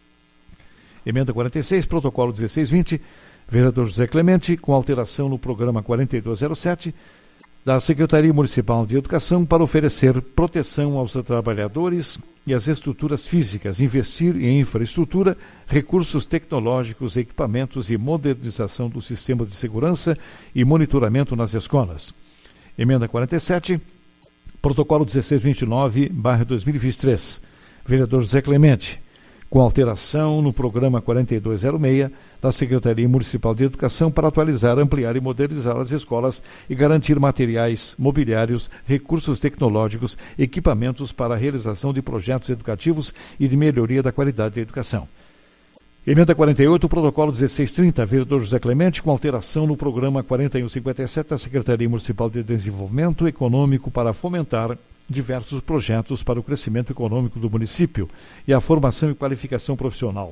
Emenda 46, protocolo 1620, vereador José Clemente, com alteração no programa 4207 da Secretaria Municipal de Educação para oferecer proteção aos trabalhadores e às estruturas físicas, investir em infraestrutura, recursos tecnológicos, equipamentos e modernização do sistema de segurança e monitoramento nas escolas. Emenda 47, protocolo 1629/2023. vereador José Clemente, com alteração no programa 4206 da Secretaria Municipal de Educação para atualizar, ampliar e modernizar as escolas e garantir materiais, mobiliários, recursos tecnológicos, equipamentos para a realização de projetos educativos e de melhoria da qualidade da educação. Emenda 48, protocolo 1630, vereador José Clemente, com alteração no programa 4157 da Secretaria Municipal de Desenvolvimento Econômico para fomentar diversos projetos para o crescimento econômico do município e a formação e qualificação profissional.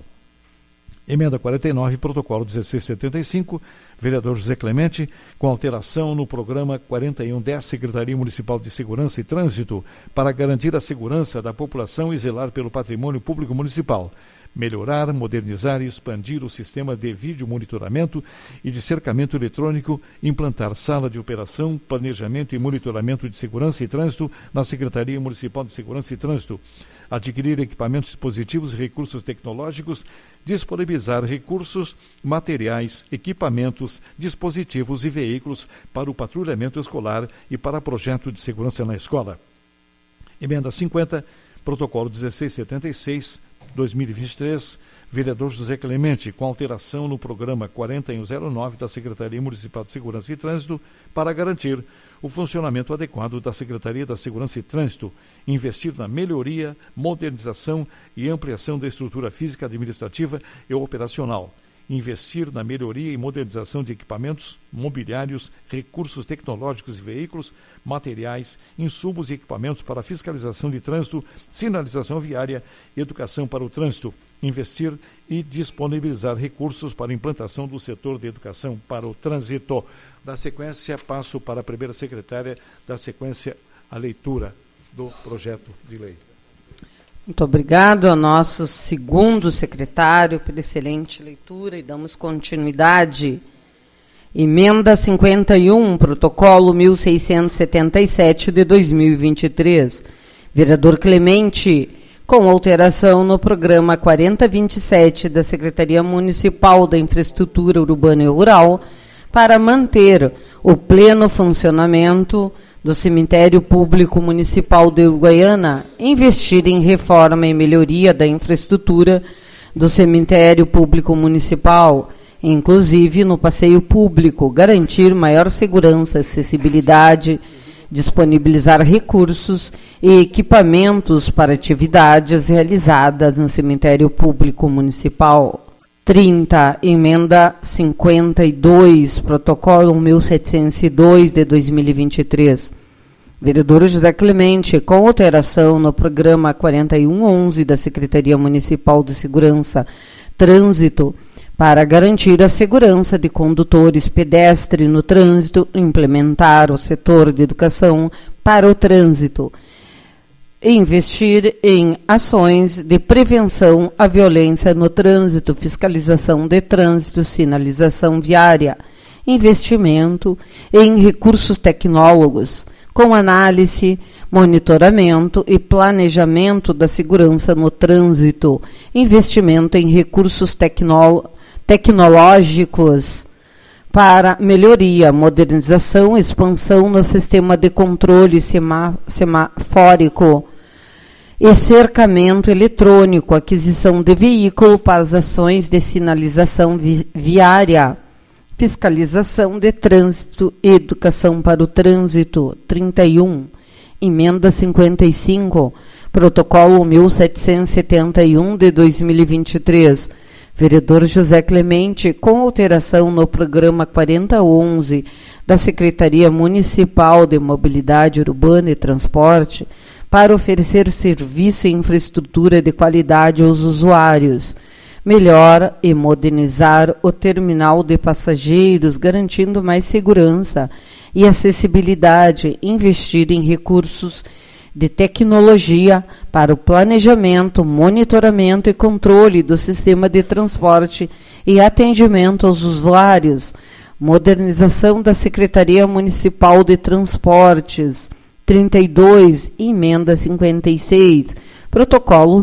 Emenda 49, protocolo 1675, vereador José Clemente, com alteração no programa 4110, Secretaria Municipal de Segurança e Trânsito, para garantir a segurança da população e zelar pelo patrimônio público municipal. Melhorar, modernizar e expandir o sistema de vídeo monitoramento e de cercamento eletrônico, implantar sala de operação, planejamento e monitoramento de segurança e trânsito na Secretaria Municipal de Segurança e Trânsito, adquirir equipamentos, dispositivos e recursos tecnológicos, disponibilizar recursos, materiais, equipamentos, dispositivos e veículos para o patrulhamento escolar e para projeto de segurança na escola. Emenda 50, protocolo 1676, 2023, vereador José Clemente, com alteração no programa 4109 da Secretaria Municipal de Segurança e Trânsito para garantir o funcionamento adequado da Secretaria da Segurança e Trânsito, investir na melhoria, modernização e ampliação da estrutura física, administrativa e operacional. Investir na melhoria e modernização de equipamentos, mobiliários, recursos tecnológicos e veículos, materiais, insumos e equipamentos para fiscalização de trânsito, sinalização viária e educação para o trânsito. Investir e disponibilizar recursos para a implantação do setor de educação para o trânsito. Da sequência, passo para a primeira secretária, da sequência, a leitura do projeto de lei. Muito obrigado ao nosso segundo secretário pela excelente leitura e damos continuidade. Emenda 51, protocolo 1677 de 2023. Vereador Clemente, com alteração no programa 4027 da Secretaria Municipal da Infraestrutura Urbana e Rural para manter o pleno funcionamento do Cemitério Público Municipal de Uruguaiana, investir em reforma e melhoria da infraestrutura do Cemitério Público Municipal, inclusive no passeio público, garantir maior segurança, acessibilidade, disponibilizar recursos e equipamentos para atividades realizadas no Cemitério Público Municipal. 30, emenda 52, protocolo 1702 de 2023. Vereador José Clemente, com alteração no programa 4111 da Secretaria Municipal de Segurança, Trânsito, para garantir a segurança de condutores pedestres no trânsito, implementar o setor de educação para o trânsito, investir em ações de prevenção à violência no trânsito, fiscalização de trânsito, sinalização viária, investimento em recursos tecnológicos, com análise, monitoramento e planejamento da segurança no trânsito, investimento em recursos tecnológicos para melhoria, modernização e expansão no sistema de controle semafórico e cercamento eletrônico, aquisição de veículo para as ações de sinalização viária, fiscalização de trânsito e educação para o trânsito. 31, emenda 55, protocolo 1771 de 2023. Vereador José Clemente, com alteração no programa 4011 da Secretaria Municipal de Mobilidade Urbana e Transporte, para oferecer serviço e infraestrutura de qualidade aos usuários, melhor e modernizar o terminal de passageiros, garantindo mais segurança e acessibilidade, investir em recursos de tecnologia para o planejamento, monitoramento e controle do sistema de transporte e atendimento aos usuários, modernização da Secretaria Municipal de Transportes. 32, emenda 56, protocolo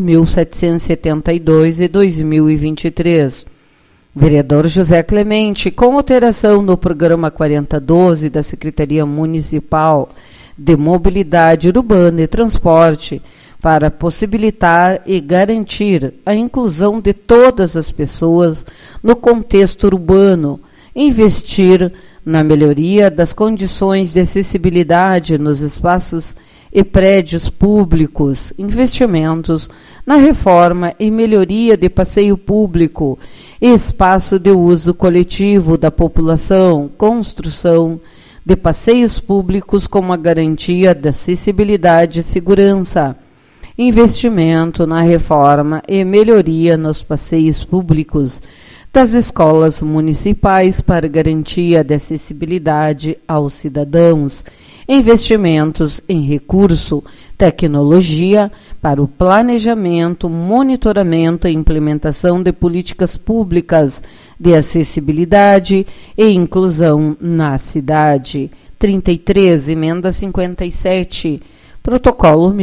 1772 de 2023. Vereador José Clemente, com alteração no programa 4012 da Secretaria Municipal de Mobilidade Urbana e Transporte, para possibilitar e garantir a inclusão de todas as pessoas no contexto urbano, investir na melhoria das condições de acessibilidade nos espaços e prédios públicos, investimentos na reforma e melhoria de passeio público e espaço de uso coletivo da população, construção de passeios públicos como a garantia da acessibilidade e segurança, investimento na reforma e melhoria nos passeios públicos das escolas municipais para garantia de acessibilidade aos cidadãos, investimentos em recurso, tecnologia para o planejamento, monitoramento e implementação de políticas públicas de acessibilidade e inclusão na cidade. 33, emenda 57, protocolo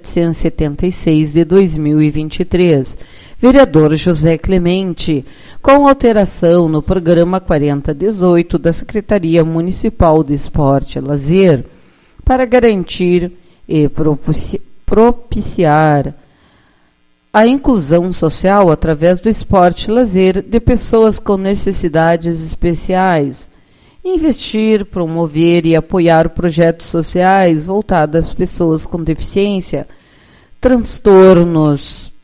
1776 de 2023. Vereador José Clemente, com alteração no programa 4018 da Secretaria Municipal de Esporte e Lazer, para garantir e propiciar a inclusão social através do esporte e lazer de pessoas com necessidades especiais, investir, promover e apoiar projetos sociais voltados às pessoas com deficiência, transtornos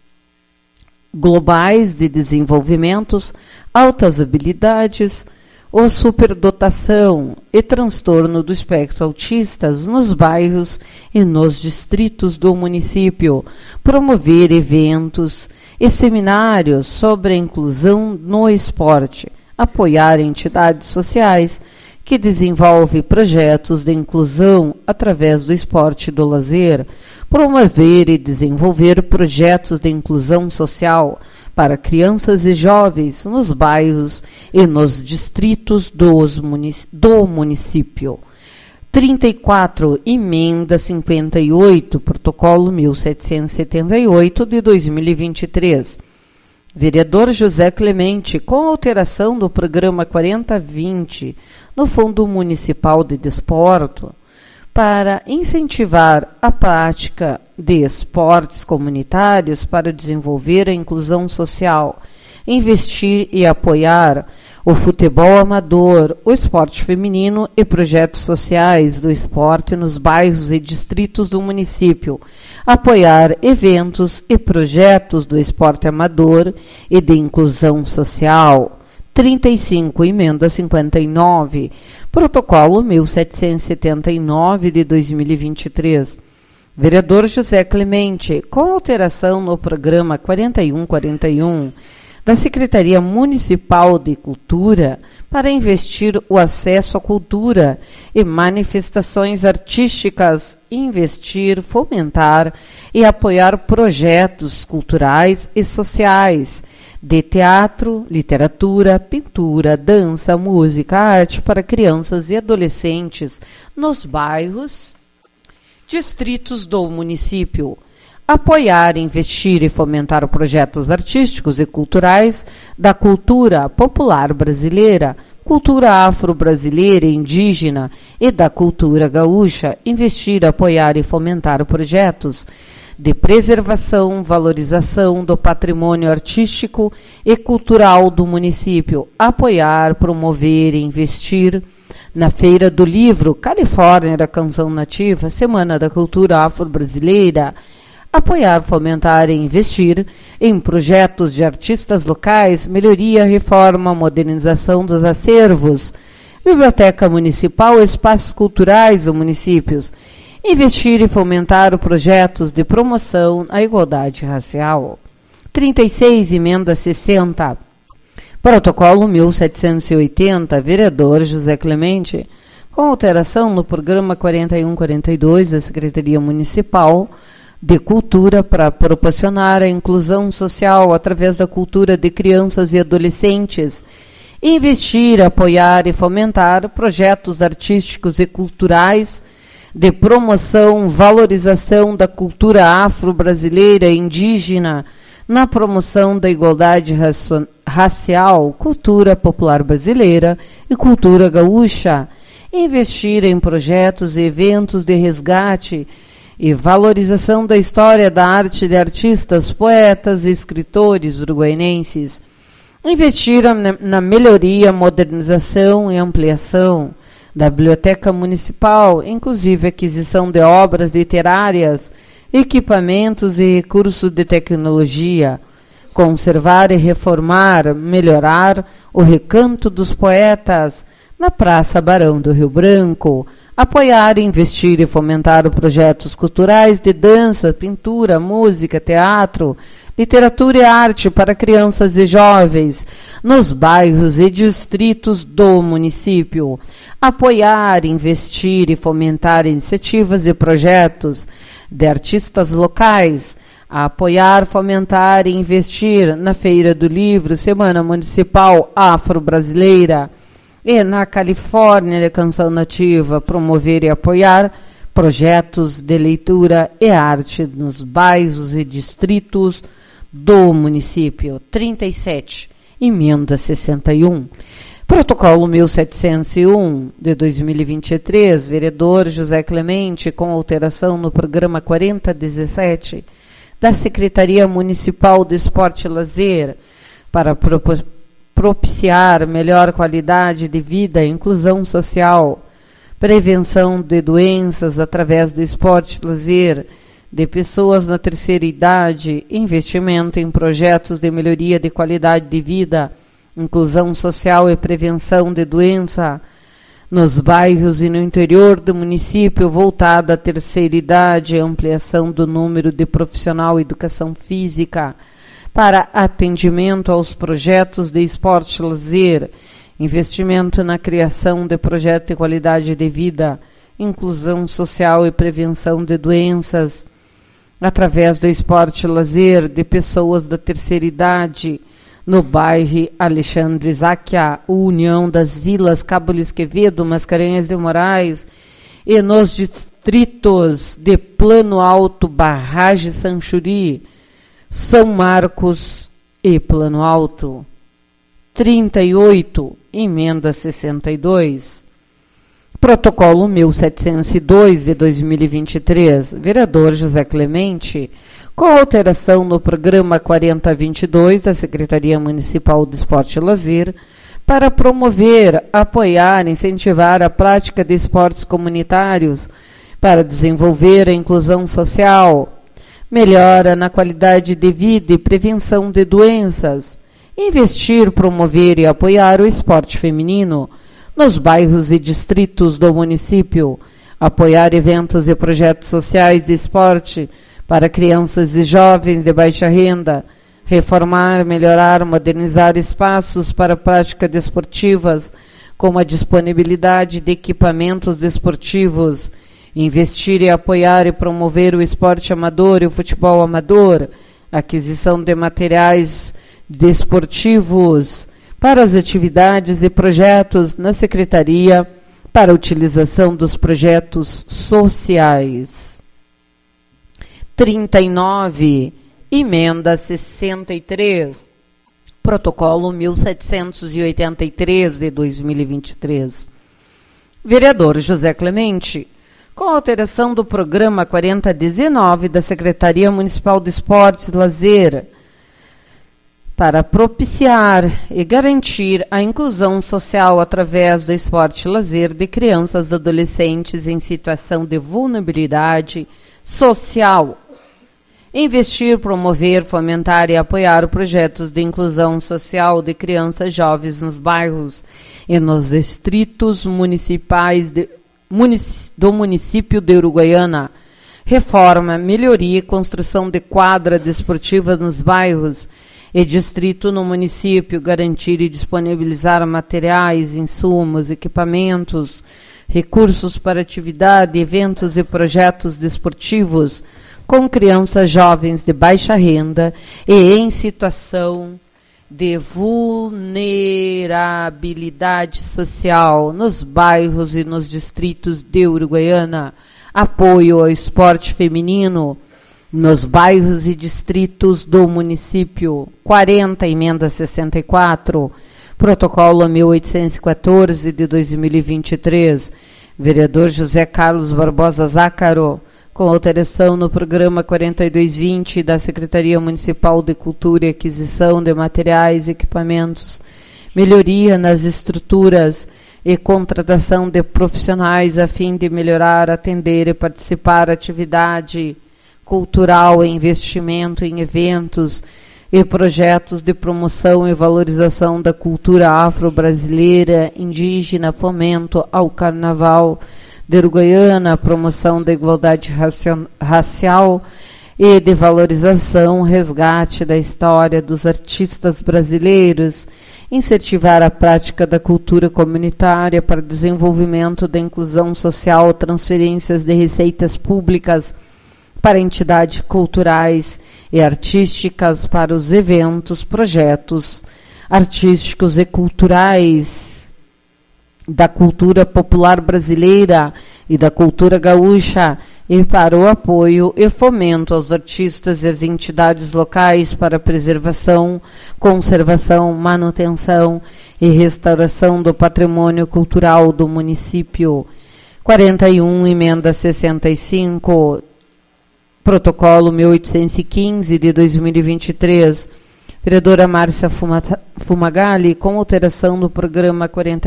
globais de desenvolvimentos, altas habilidades, ou superdotação e transtorno do espectro autista nos bairros e nos distritos do município, promover eventos e seminários sobre a inclusão no esporte, apoiar entidades sociais que desenvolvem projetos de inclusão através do esporte e do lazer, promover e desenvolver projetos de inclusão social para crianças e jovens nos bairros e nos distritos do município. 34, emenda 58, protocolo 1778 de 2023. Vereador José Clemente, com alteração do programa 4020 no Fundo Municipal de Desporto, para incentivar a prática de esportes comunitários para desenvolver a inclusão social, investir e apoiar o futebol amador, o esporte feminino e projetos sociais do esporte nos bairros e distritos do município, apoiar eventos e projetos do esporte amador e de inclusão social. 35, emenda 59, protocolo 1779 de 2023. Vereador José Clemente, com alteração no programa 4141 da Secretaria Municipal de Cultura para investir o acesso à cultura e manifestações artísticas, investir, fomentar e apoiar projetos culturais e sociais de teatro, literatura, pintura, dança, música, arte para crianças e adolescentes nos bairros, distritos do município. Apoiar, investir e fomentar projetos artísticos e culturais da cultura popular brasileira, cultura afro-brasileira e indígena e da cultura gaúcha. Investir, apoiar e fomentar projetos de preservação, valorização do patrimônio artístico e cultural do município, apoiar, promover e investir na Feira do Livro Califórnia da Canção Nativa, Semana da Cultura Afro-Brasileira, apoiar, fomentar e investir em projetos de artistas locais, melhoria, reforma, modernização dos acervos, biblioteca municipal, espaços culturais dos municípios, investir e fomentar projetos de promoção à igualdade racial. 36, emenda 60. Protocolo 1780, vereador José Clemente, com alteração no programa 4142 da Secretaria Municipal de Cultura para proporcionar a inclusão social através da cultura de crianças e adolescentes, investir, apoiar e fomentar projetos artísticos e culturais de promoção, valorização da cultura afro-brasileira e indígena, na promoção da igualdade racial, cultura popular brasileira e cultura gaúcha, investir em projetos e eventos de resgate e valorização da história da arte de artistas, poetas e escritores uruguaienses. Investiram na melhoria, modernização e ampliação da Biblioteca Municipal, inclusive aquisição de obras literárias, equipamentos e recursos de tecnologia, conservar e reformar, melhorar o Recanto dos Poetas na Praça Barão do Rio Branco, apoiar, investir e fomentar projetos culturais de dança, pintura, música, teatro, literatura e arte para crianças e jovens nos bairros e distritos do município, apoiar, investir e fomentar iniciativas e projetos de artistas locais, apoiar, fomentar e investir na Feira do Livro, Semana Municipal Afro-Brasileira, e na Califórnia de Canção Nativa, promover e apoiar projetos de leitura e arte nos bairros e distritos do município. 37, emenda 61. Protocolo 1701 de 2023, vereador José Clemente, com alteração no programa 4017 da Secretaria Municipal de Esporte e Lazer, para propiciar melhor qualidade de vida, inclusão social, prevenção de doenças através do esporte e lazer de pessoas na terceira idade, investimento em projetos de melhoria de qualidade de vida, inclusão social e prevenção de doença nos bairros e no interior do município, voltada à terceira idade, ampliação do número de profissional educação física, para atendimento aos projetos de esporte e lazer, investimento na criação de projetos de qualidade de vida, inclusão social e prevenção de doenças, através do esporte e lazer de pessoas da terceira idade, no bairro Alexandre Záquia, União das Vilas, Cabo Esquevedo, Mascarenhas de Moraes, e nos distritos de Plano Alto, Barragem Sanchuri, São Marcos e Plano Alto. 38, emenda 62. Protocolo 1702 de 2023, vereador José Clemente, com alteração no programa 4022 da Secretaria Municipal de Esporte e Lazer, para promover, apoiar, incentivar a prática de esportes comunitários, para desenvolver a inclusão social, melhora na qualidade de vida e prevenção de doenças, investir, promover e apoiar o esporte feminino nos bairros e distritos do município, apoiar eventos e projetos sociais de esporte para crianças e jovens de baixa renda, reformar, melhorar, modernizar espaços para prática desportivas, como a disponibilidade de equipamentos desportivos, investir e apoiar e promover o esporte amador e o futebol amador, aquisição de materiais desportivos para as atividades e projetos na Secretaria para a utilização dos projetos sociais. 39, emenda 63, protocolo 1783 de 2023. Vereador José Clemente, com alteração do programa 4019 da Secretaria Municipal de Esportes e Lazer, para propiciar e garantir a inclusão social através do esporte e lazer de crianças e adolescentes em situação de vulnerabilidade social. Investir, promover, fomentar e apoiar projetos de inclusão social de crianças e jovens nos bairros e nos distritos municipais do município de Uruguaiana. Reforma, melhoria e construção de quadras desportivas nos bairros e distrito no município, garantir e disponibilizar materiais, insumos, equipamentos, recursos para atividade, eventos e projetos desportivos com crianças jovens de baixa renda e em situação de vulnerabilidade social nos bairros e nos distritos de Uruguaiana, apoio ao esporte feminino nos bairros e distritos do município. 40, emenda 64, protocolo 1814 de 2023, vereador José Carlos Barbosa Zácaro, com alteração no programa 4220 da Secretaria Municipal de Cultura e Aquisição de Materiais e Equipamentos, melhoria nas estruturas e contratação de profissionais a fim de melhorar, atender e participar da atividade cultural e investimento em eventos e projetos de promoção e valorização da cultura afro-brasileira, indígena, fomento ao carnaval de Uruguaiana, promoção da igualdade racial e de valorização, resgate da história dos artistas brasileiros, incentivar a prática da cultura comunitária para desenvolvimento da inclusão social, transferências de receitas públicas para entidades culturais e artísticas para os eventos, projetos artísticos e culturais da cultura popular brasileira e da cultura gaúcha e para o apoio e fomento aos artistas e às entidades locais para preservação, conservação, manutenção e restauração do patrimônio cultural do município. 41, emenda 65, protocolo 1815 de 2023, vereadora Márcia Fumagalli, com alteração do programa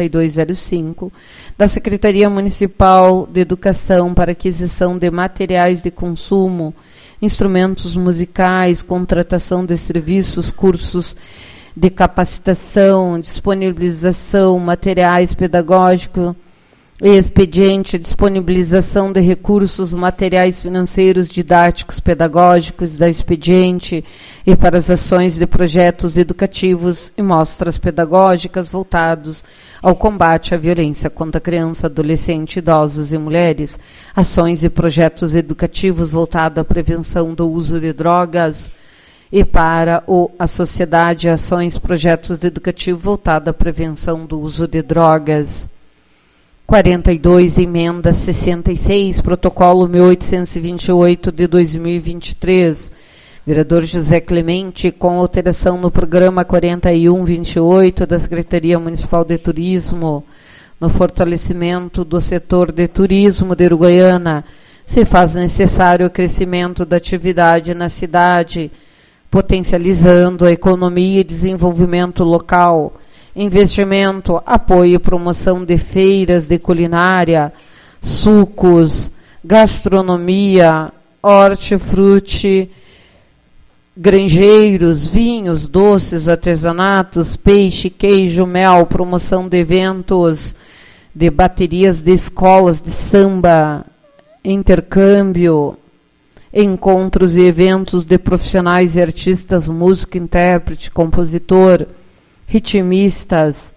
4205 da Secretaria Municipal de Educação para aquisição de materiais de consumo, instrumentos musicais, contratação de serviços, cursos de capacitação, disponibilização, materiais pedagógicos, expediente, disponibilização de recursos materiais financeiros didáticos pedagógicos da expediente e para as ações de projetos educativos e mostras pedagógicas voltados ao combate à violência contra criança, adolescente, idosos e mulheres, ações e projetos educativos voltados à prevenção do uso de drogas e para a sociedade, ações e projetos educativos voltados à prevenção do uso de drogas. 42, emenda 66, protocolo 1828 de 2023. Vereador José Clemente, com alteração no programa 4128 da Secretaria Municipal de Turismo, no fortalecimento do setor de turismo de Uruguaiana, se faz necessário o crescimento da atividade na cidade, potencializando a economia e desenvolvimento local, investimento, apoio e promoção de feiras de culinária, sucos, gastronomia, hortifruti, granjeiros, vinhos, doces, artesanatos, peixe, queijo, mel, promoção de eventos, de baterias de escolas de samba, intercâmbio, encontros e eventos de profissionais e artistas, músico, intérprete, compositor, ritmistas,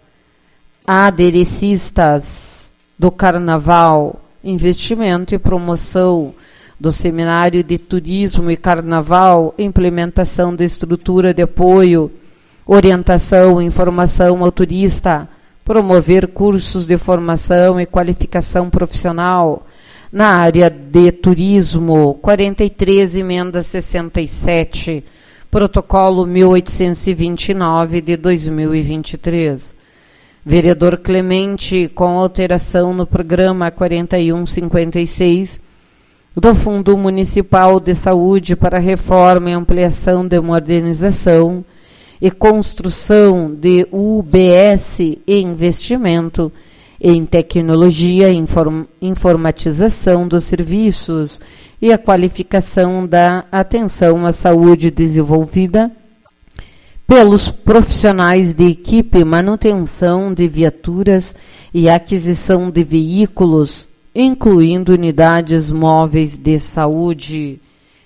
aderecistas do carnaval, investimento e promoção do seminário de turismo e carnaval, implementação da estrutura de apoio, orientação e informação ao turista, promover cursos de formação e qualificação profissional na área de turismo. 43, emenda 67, protocolo 1829 de 2023. Vereador Clemente, com alteração no programa 4156 do Fundo Municipal de Saúde para reforma e ampliação de modernização e construção de UBS e investimento em tecnologia e informatização dos serviços e a qualificação da atenção à saúde desenvolvida pelos profissionais de equipe, manutenção de viaturas e aquisição de veículos, incluindo unidades móveis de saúde.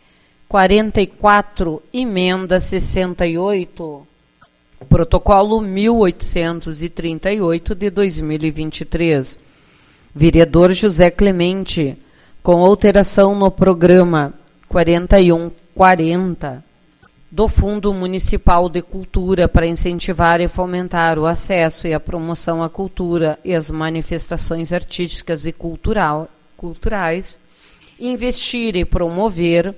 44, emenda 68, protocolo 1838 de 2023. Vereador José Clemente, com alteração no programa 4140 do Fundo Municipal de Cultura para incentivar e fomentar o acesso e a promoção à cultura e às manifestações artísticas e culturais, investir e promover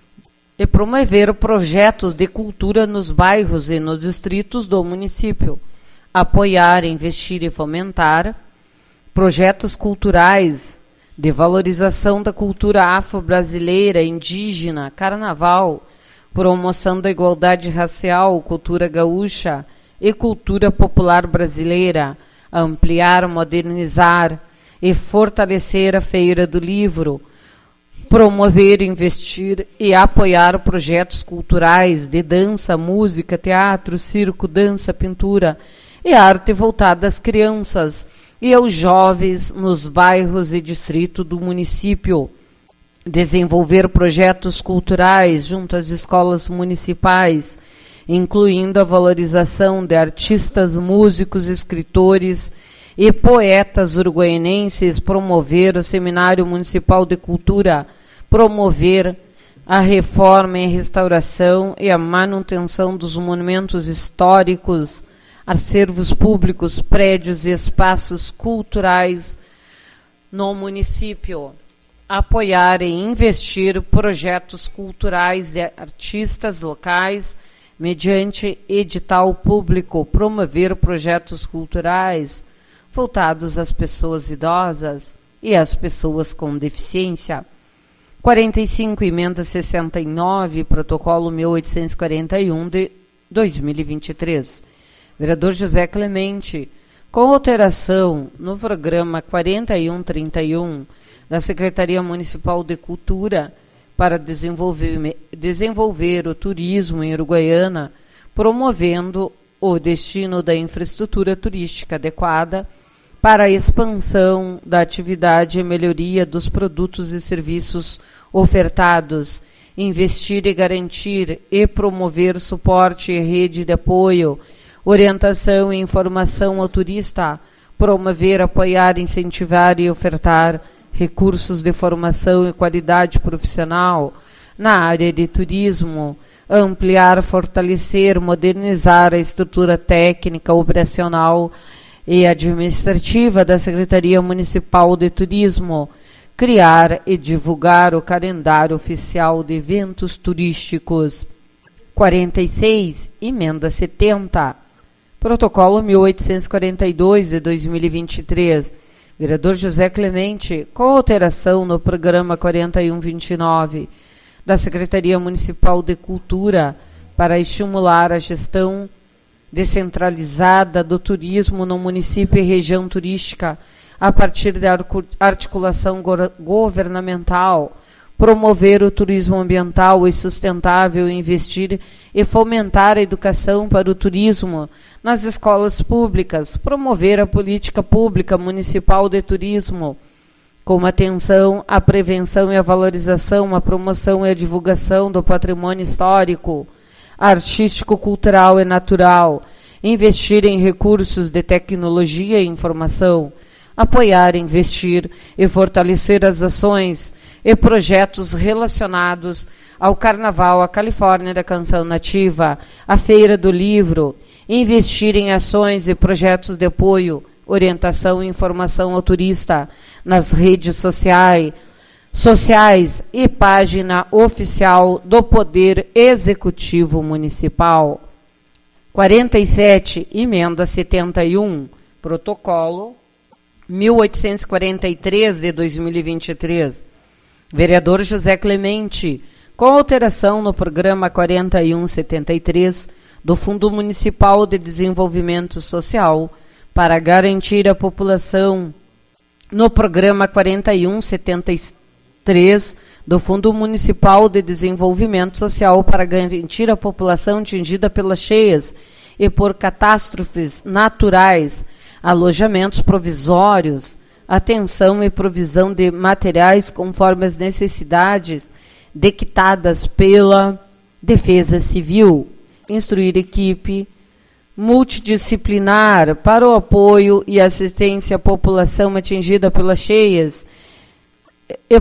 projetos de cultura nos bairros e nos distritos do município, apoiar, investir e fomentar projetos culturais de valorização da cultura afro-brasileira, indígena, carnaval, promoção da igualdade racial, cultura gaúcha e cultura popular brasileira, ampliar, modernizar e fortalecer a Feira do Livro, promover, investir e apoiar projetos culturais de dança, música, teatro, circo, dança, pintura e arte voltada às crianças e aos jovens nos bairros e distritos do município. Desenvolver projetos culturais junto às escolas municipais, incluindo a valorização de artistas, músicos, escritores e poetas uruguaienses, promover o Seminário Municipal de Cultura, promover a reforma e restauração e a manutenção dos monumentos históricos, acervos públicos, prédios e espaços culturais no município. Apoiar e investir projetos culturais de artistas locais mediante edital público, promover projetos culturais voltados às pessoas idosas e às pessoas com deficiência. 45, emenda 69, protocolo 1841 de 2023. Vereador José Clemente, com alteração no programa 4131 da Secretaria Municipal de Cultura para desenvolver o turismo em Uruguaiana, promovendo o destino da infraestrutura turística adequada para a expansão da atividade e melhoria dos produtos e serviços ofertados, investir e garantir e promover suporte e rede de apoio, orientação e informação ao turista, promover, apoiar, incentivar e ofertar recursos de formação e qualidade profissional na área de turismo, ampliar, fortalecer, modernizar a estrutura técnica, operacional e administrativa da Secretaria Municipal de Turismo, criar e divulgar o calendário oficial de eventos turísticos. 46, emenda 70, protocolo 1842 de 2023. Vereador José Clemente, com alteração no programa 4129 da Secretaria Municipal de Cultura para estimular a gestão descentralizada do turismo no município e região turística a partir da articulação governamental, promover o turismo ambiental e sustentável, investir e fomentar a educação para o turismo nas escolas públicas, promover a política pública municipal de turismo, com atenção à prevenção e à valorização, à promoção e à divulgação do patrimônio histórico, artístico, cultural e natural, investir em recursos de tecnologia e informação, apoiar, investir e fortalecer as ações e projetos relacionados ao Carnaval, à Califórnia da Canção Nativa, à Feira do Livro, investir em ações e projetos de apoio, orientação e informação ao turista nas redes sociais e página oficial do Poder Executivo Municipal. 47, emenda 71, protocolo 1843 de 2023. Vereador José Clemente, com alteração no programa 4173 do Fundo Municipal de Desenvolvimento Social para garantir a população no programa 4173 do Fundo Municipal de Desenvolvimento Social para garantir a população atingida pelas cheias e por catástrofes naturais, alojamentos provisórios, atenção e provisão de materiais conforme as necessidades dictadas pela Defesa Civil, instruir equipe multidisciplinar para o apoio e assistência à população atingida pelas cheias e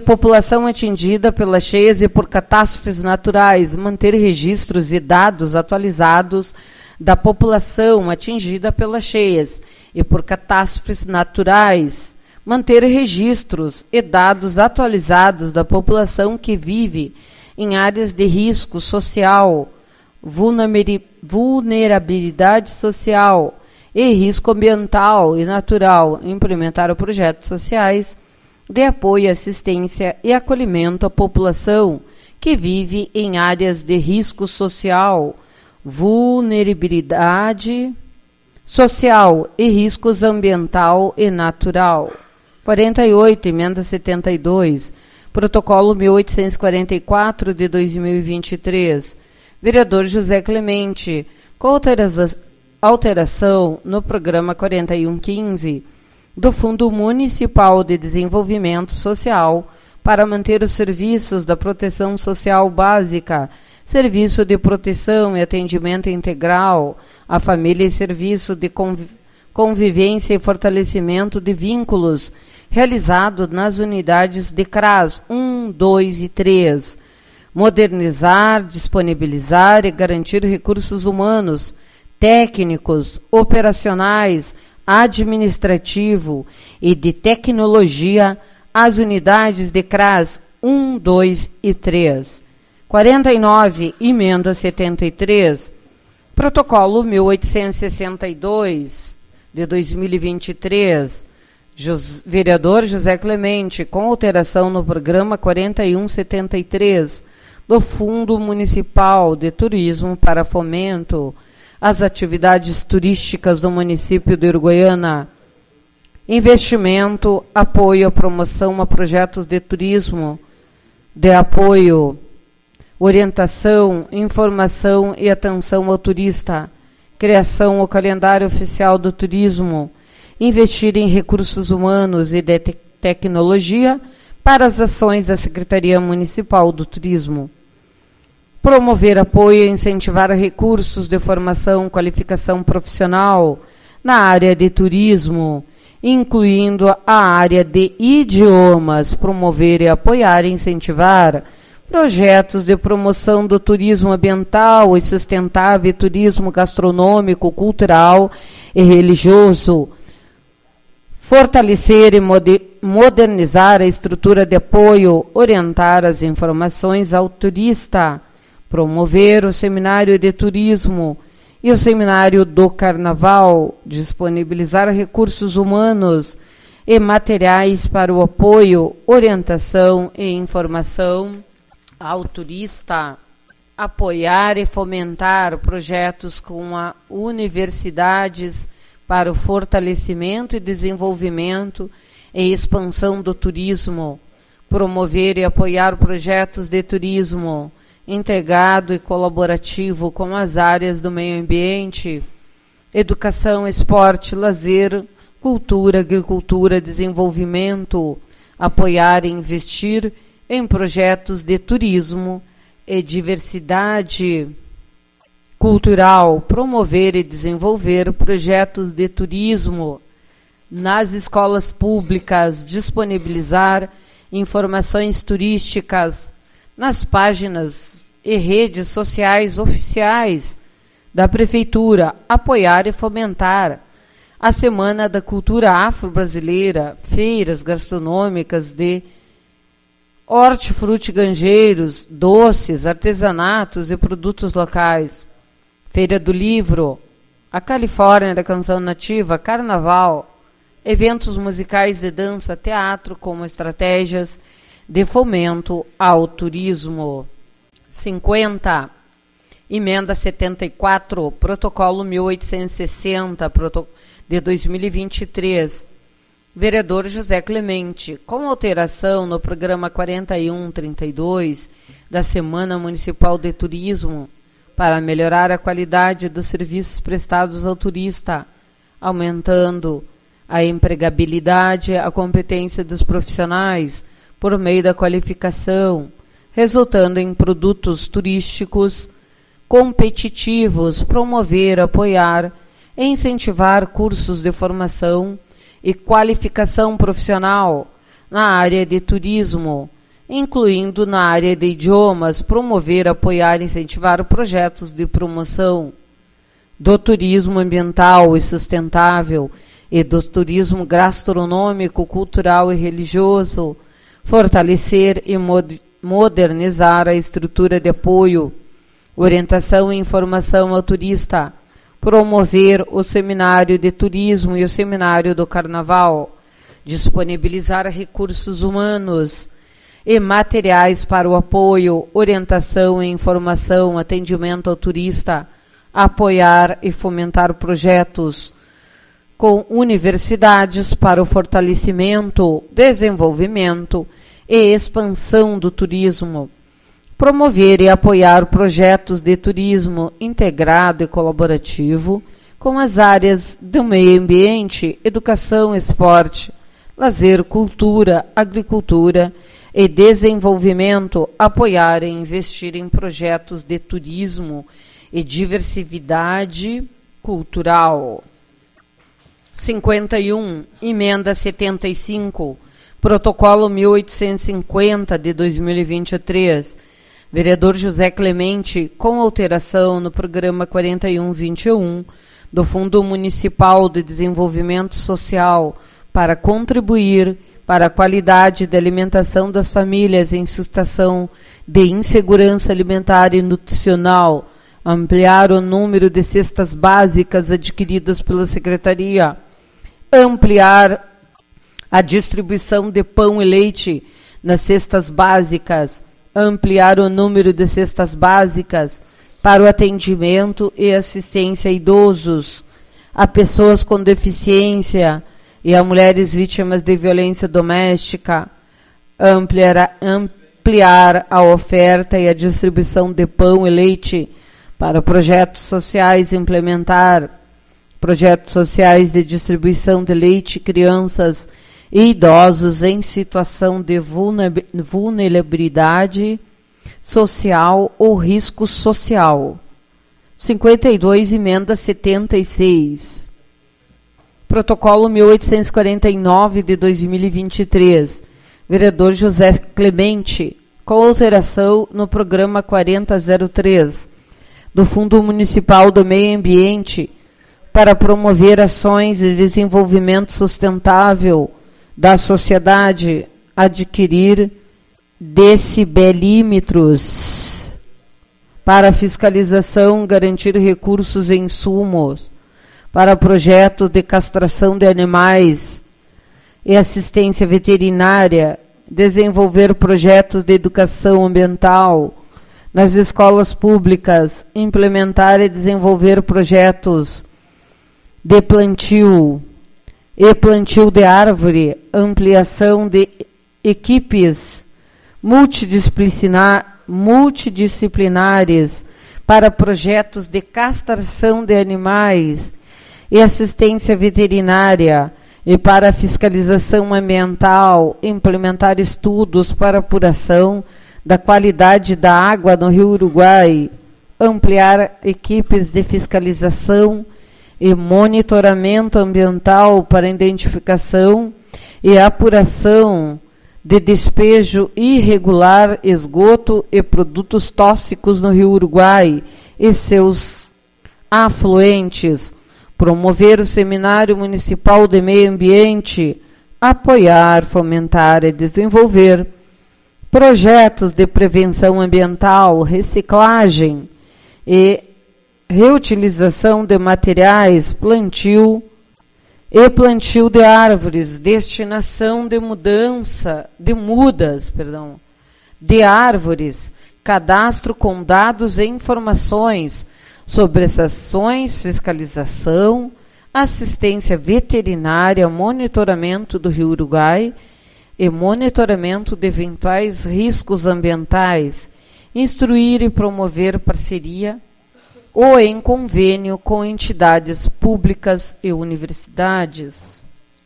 por catástrofes naturais, manter registros e dados atualizados da população atingida pelas cheias e por catástrofes naturais, manter registros e dados atualizados da população que vive em áreas de risco social, vulnerabilidade social e risco ambiental e natural, implementar projetos sociais de apoio, assistência e acolhimento à população que vive em áreas de risco social, vulnerabilidade social e riscos ambiental e natural. 48, emenda 72, protocolo 1844 de 2023. Vereador José Clemente, com alteração no programa 4115 do Fundo Municipal de Desenvolvimento Social para manter os serviços da proteção social básica, serviço de proteção e atendimento integral à família e serviço de convivência e fortalecimento de vínculos, realizado nas unidades de CRAS 1, 2 e 3. Modernizar, disponibilizar e garantir recursos humanos, técnicos, operacionais, administrativo e de tecnologia às unidades de CRAS 1, 2 e 3. 49, emenda 73, protocolo 1862 de 2023, vereador José Clemente, com alteração no programa 4173 do Fundo Municipal de Turismo para fomento às atividades turísticas do município de Uruguaiana, investimento, apoio à promoção a projetos de turismo, de apoio, orientação, informação e atenção ao turista, criação ao calendário oficial do turismo, investir em recursos humanos e de tecnologia para as ações da Secretaria Municipal do Turismo. Promover apoio e incentivar recursos de formação, qualificação profissional na área de turismo, incluindo a área de idiomas. Promover e apoiar e incentivar projetos de promoção do turismo ambiental e sustentável e turismo gastronômico, cultural e religioso. Fortalecer e modernizar a estrutura de apoio, orientar as informações ao turista. Promover o seminário de turismo e o seminário do carnaval. Disponibilizar recursos humanos e materiais para o apoio, orientação e informação ao turista. Apoiar e fomentar projetos com as universidades para o fortalecimento e desenvolvimento e expansão do turismo. Promover e apoiar projetos de turismo integrado e colaborativo com as áreas do meio ambiente, educação, esporte, lazer, cultura, agricultura, desenvolvimento. Apoiar e investir em projetos de turismo e diversidade cultural. Promover e desenvolver projetos de turismo nas escolas públicas. Disponibilizar informações turísticas nas páginas e redes sociais oficiais da Prefeitura. Apoiar e fomentar a Semana da Cultura Afro-Brasileira, feiras gastronômicas de hortifrutigranjeiros, doces, artesanatos e produtos locais. Feira do Livro, a Califórnia da Canção Nativa, Carnaval, eventos musicais de dança, teatro como estratégias de fomento ao turismo. 50. Emenda 74, protocolo 1860 de 2023. Vereador José Clemente, com alteração no programa 4132 da Semana Municipal de Turismo, para melhorar a qualidade dos serviços prestados ao turista, aumentando a empregabilidade, a competência dos profissionais por meio da qualificação, resultando em produtos turísticos competitivos. Promover, apoiar e incentivar cursos de formação e qualificação profissional na área de turismo, incluindo na área de idiomas. Promover, apoiar e incentivar projetos de promoção do turismo ambiental e sustentável e do turismo gastronômico, cultural e religioso. Fortalecer e modernizar a estrutura de apoio, orientação e informação ao turista. Promover o seminário de turismo e o seminário do carnaval. disponibilizar recursos humanos e materiais para o apoio, orientação e informação, atendimento ao turista, apoiar e fomentar projetos com universidades para o fortalecimento, desenvolvimento e expansão do turismo, promover e apoiar projetos de turismo integrado e colaborativo com as áreas do meio ambiente, educação, esporte, lazer, cultura, agricultura e desenvolvimento, apoiar e investir em projetos de turismo e diversidade cultural. 51. Emenda 75, Protocolo 1850 de 2023. Vereador José Clemente, com alteração no programa 4121 do Fundo Municipal de Desenvolvimento Social para contribuir para a qualidade da alimentação das famílias em situação de insegurança alimentar e nutricional, ampliar o número de cestas básicas adquiridas pela Secretaria, ampliar a distribuição de pão e leite nas cestas básicas, ampliar o número de cestas básicas para o atendimento e assistência a idosos, a pessoas com deficiência e a mulheres vítimas de violência doméstica, ampliar a oferta e a distribuição de pão e leite para projetos sociais, implementar projetos sociais de distribuição de leite a crianças e idosos em situação de vulnerabilidade social ou risco social. 52, emenda 76. Protocolo 1849 de 2023. Vereador José Clemente, com alteração no programa 4003 do Fundo Municipal do Meio Ambiente para promover ações de desenvolvimento sustentável da sociedade, adquirir decibelímetros para fiscalização, garantir recursos e insumos para projetos de castração de animais e assistência veterinária, desenvolver projetos de educação ambiental nas escolas públicas, implementar e desenvolver projetos de plantio e plantio de árvore, ampliação de equipes multidisciplinares para projetos de castração de animais e assistência veterinária e para fiscalização ambiental, implementar estudos para apuração da qualidade da água no Rio Uruguai, ampliar equipes de fiscalização e monitoramento ambiental para identificação e apuração de despejo irregular, esgoto e produtos tóxicos no Rio Uruguai e seus afluentes, promover o Seminário Municipal de Meio Ambiente, apoiar, fomentar e desenvolver projetos de prevenção ambiental, reciclagem e reutilização de materiais, plantio de árvores, destinação de mudas de árvores, cadastro com dados e informações sobre as ações, fiscalização, assistência veterinária, monitoramento do Rio Uruguai e monitoramento de eventuais riscos ambientais, instruir e promover parceria ou em convênio com entidades públicas e universidades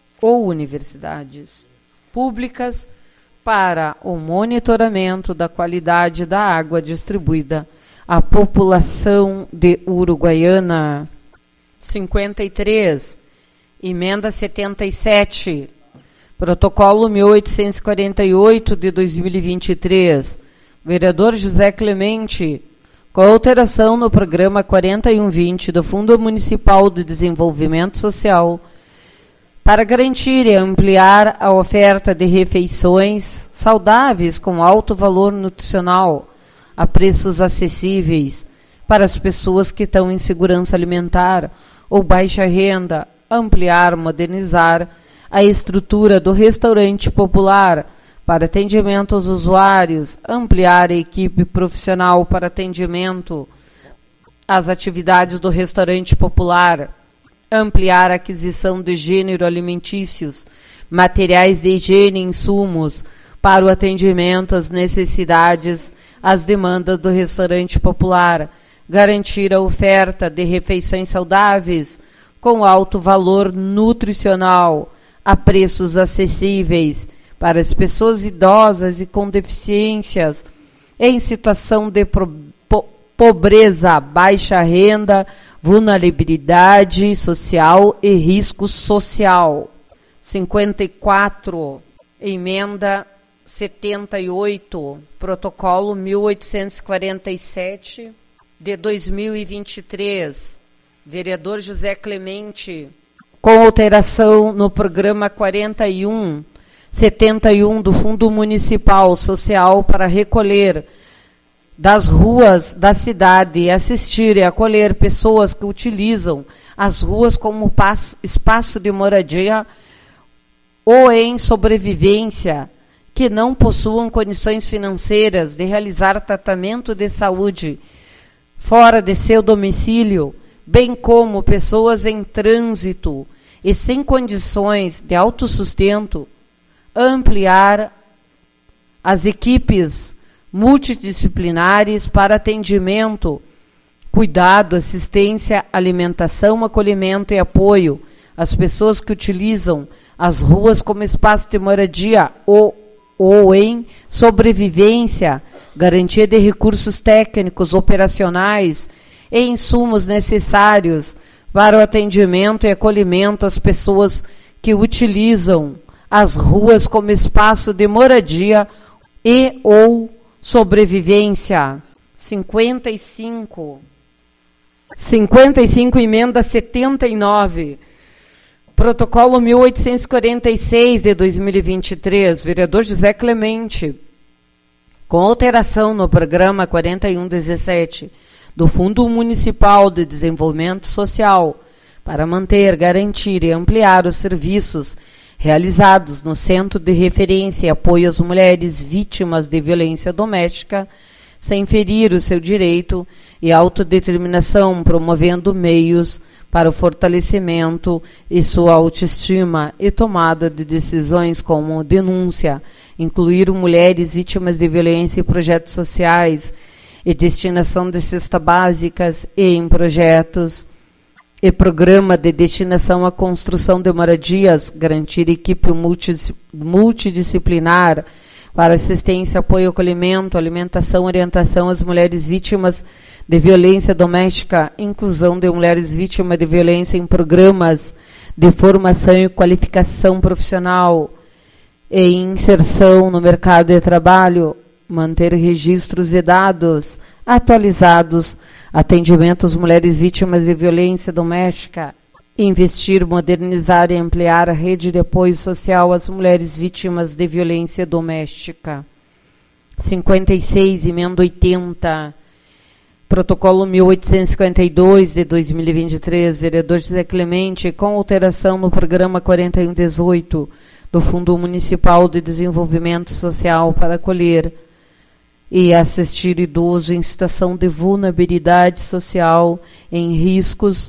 públicas para o monitoramento da qualidade da água distribuída à população de Uruguaiana. 53, emenda 77, protocolo 1848 de 2023, vereador José Clemente, com alteração no programa 4120 do Fundo Municipal de Desenvolvimento Social, para garantir e ampliar a oferta de refeições saudáveis com alto valor nutricional a preços acessíveis para as pessoas que estão em segurança alimentar ou baixa renda, ampliar, modernizar a estrutura do restaurante popular para atendimento aos usuários, ampliar a equipe profissional para atendimento às atividades do restaurante popular, ampliar a aquisição de gênero alimentícios, materiais de higiene e insumos para o atendimento às necessidades, às demandas do restaurante popular, garantir a oferta de refeições saudáveis com alto valor nutricional a preços acessíveis para as pessoas idosas e com deficiências em situação de pobreza, baixa renda, vulnerabilidade social e risco social. 54. Emenda 78, Protocolo 1847 de 2023. Vereador José Clemente, com alteração no programa 4171 do Fundo Municipal Social para recolher das ruas da cidade e assistir e acolher pessoas que utilizam as ruas como espaço de moradia ou em sobrevivência, que não possuam condições financeiras de realizar tratamento de saúde fora de seu domicílio, bem como pessoas em trânsito e sem condições de autossustento, ampliar as equipes multidisciplinares para atendimento, cuidado, assistência, alimentação, acolhimento e apoio às pessoas que utilizam as ruas como espaço de moradia ou em sobrevivência, garantia de recursos técnicos, operacionais e insumos necessários para o atendimento e acolhimento às pessoas que utilizam as ruas como espaço de moradia e ou sobrevivência. 55, emenda 79. Protocolo 1846 de 2023, vereador José Clemente, com alteração no programa 4117 do Fundo Municipal de Desenvolvimento Social, para manter, garantir e ampliar os serviços realizados no Centro de Referência e Apoio às Mulheres Vítimas de Violência Doméstica, sem ferir o seu direito e autodeterminação, promovendo meios para o fortalecimento e sua autoestima e tomada de decisões como denúncia, incluir mulheres vítimas de violência em projetos sociais e destinação de cestas básicas e em projetos e programa de destinação à construção de moradias, garantir equipe multidisciplinar para assistência, apoio, acolhimento, alimentação, orientação às mulheres vítimas de violência doméstica, inclusão de mulheres vítimas de violência em programas de formação e qualificação profissional e inserção no mercado de trabalho, manter registros e dados atualizados, atendimento às mulheres vítimas de violência doméstica, investir, modernizar e ampliar a rede de apoio social às mulheres vítimas de violência doméstica. 56, emenda 80. Protocolo 1852 de 2023, vereador José Clemente, com alteração no programa 4118 do Fundo Municipal de Desenvolvimento Social para acolher e assistir idoso em situação de vulnerabilidade social em riscos,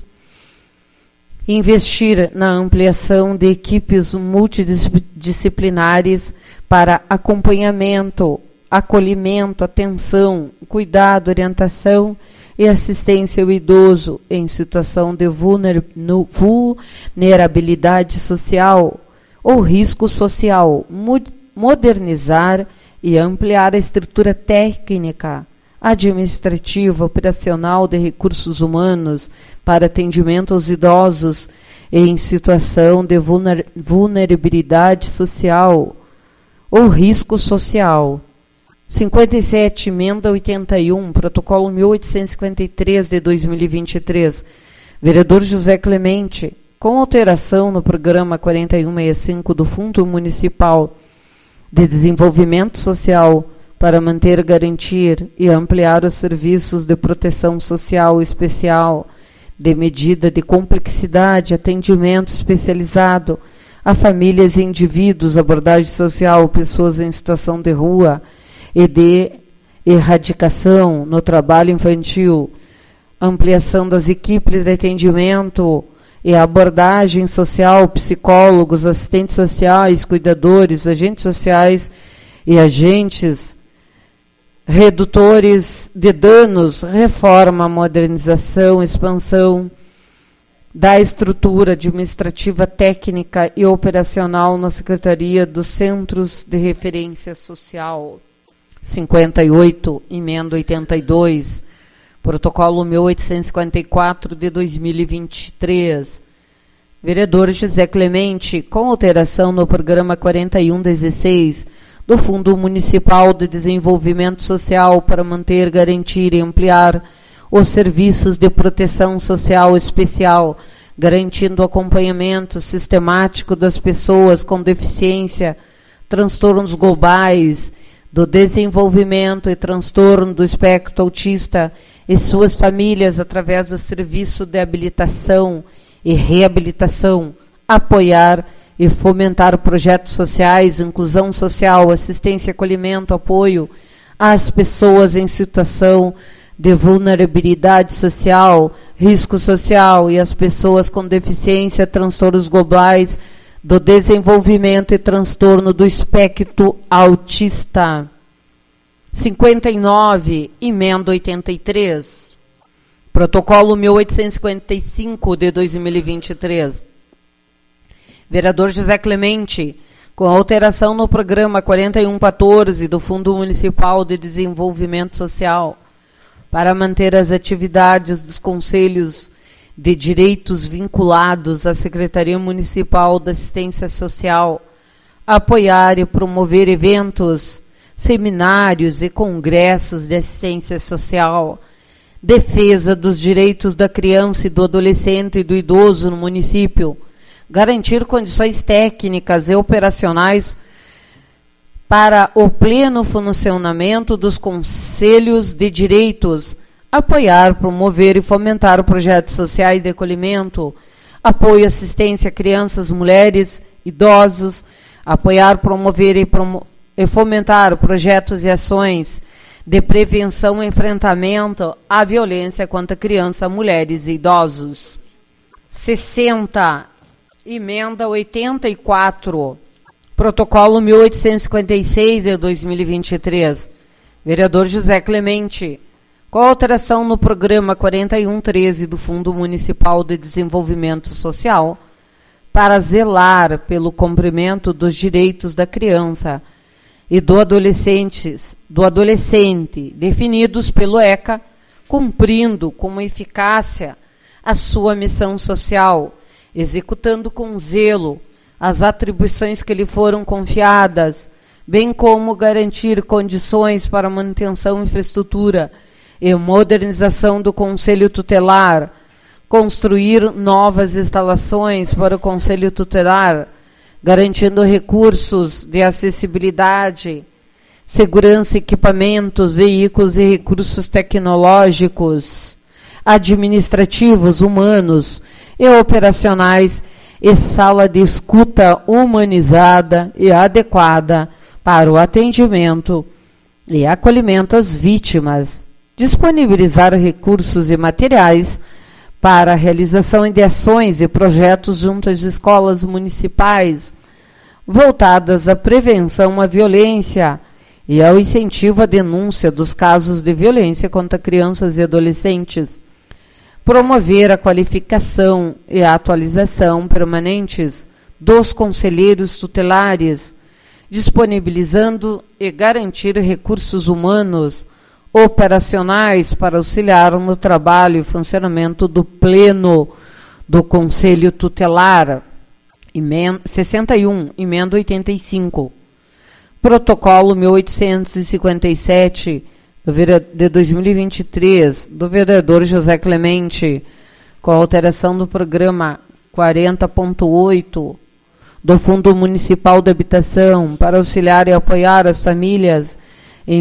investir na ampliação de equipes multidisciplinares para acompanhamento, acolhimento, atenção, cuidado, orientação e assistência ao idoso em situação de vulnerabilidade social ou risco social, modernizar e ampliar a estrutura técnica, administrativa, operacional de recursos humanos para atendimento aos idosos em situação de vulnerabilidade social ou risco social. 57, emenda 81, protocolo 1853 de 2023, vereador José Clemente, com alteração no programa 4165 do Fundo Municipal de Desenvolvimento Social para manter, garantir e ampliar os serviços de proteção social especial, de medida de complexidade, atendimento especializado a famílias e indivíduos, abordagem social, pessoas em situação de rua e de erradicação no trabalho infantil, ampliação das equipes de atendimento e abordagem social, psicólogos, assistentes sociais, cuidadores, agentes sociais e agentes redutores de danos, reforma, modernização, expansão da estrutura administrativa, técnica e operacional na Secretaria dos Centros de Referência Social. 58, emenda 82, protocolo 1854 de 2023. Vereador José Clemente, com alteração no programa 4116 do Fundo Municipal de Desenvolvimento Social para manter, garantir e ampliar os serviços de proteção social especial, garantindo o acompanhamento sistemático das pessoas com deficiência, transtornos globais do desenvolvimento e transtorno do espectro autista e suas famílias através do serviço de habilitação e reabilitação, apoiar e fomentar projetos sociais, inclusão social, assistência, acolhimento, apoio às pessoas em situação de vulnerabilidade social, risco social e às pessoas com deficiência, transtornos globais do desenvolvimento e transtorno do espectro autista. 59, emenda 83, protocolo 1855 de 2023. Vereador José Clemente, com alteração no programa 4114 do Fundo Municipal de Desenvolvimento Social, para manter as atividades dos conselhos de direitos vinculados à Secretaria Municipal da Assistência Social, apoiar e promover eventos, seminários e congressos de assistência social, defesa dos direitos da criança e do adolescente e do idoso no município, garantir condições técnicas e operacionais para o pleno funcionamento dos conselhos de direitos, apoiar, promover e fomentar projetos sociais de acolhimento, apoio e assistência a crianças, mulheres, idosos, apoiar, promover e fomentar projetos e ações de prevenção e enfrentamento à violência contra crianças, mulheres e idosos. 60, emenda 84, protocolo 1856 de 2023. Vereador José Clemente, com alteração no programa 4113 do Fundo Municipal de Desenvolvimento Social, para zelar pelo cumprimento dos direitos da criança e do adolescente, definidos pelo ECA, cumprindo com eficácia a sua missão social, executando com zelo as atribuições que lhe foram confiadas, bem como garantir condições para a manutenção de infraestrutura e modernização do Conselho Tutelar, construir novas instalações para o Conselho Tutelar, garantindo recursos de acessibilidade, segurança, equipamentos, veículos e recursos tecnológicos, administrativos, humanos e operacionais, e sala de escuta humanizada e adequada para o atendimento e acolhimento às vítimas, disponibilizar recursos e materiais para a realização de ações e projetos junto às escolas municipais, voltadas à prevenção à violência e ao incentivo à denúncia dos casos de violência contra crianças e adolescentes, promover a qualificação e a atualização permanentes dos conselheiros tutelares, disponibilizando e garantir recursos humanos operacionais para auxiliar no trabalho e funcionamento do pleno do Conselho Tutelar. 61, emenda 85. Protocolo 1857 de 2023, do vereador José Clemente, com alteração do programa 40.8 do Fundo Municipal de Habitação, para auxiliar e apoiar as famílias em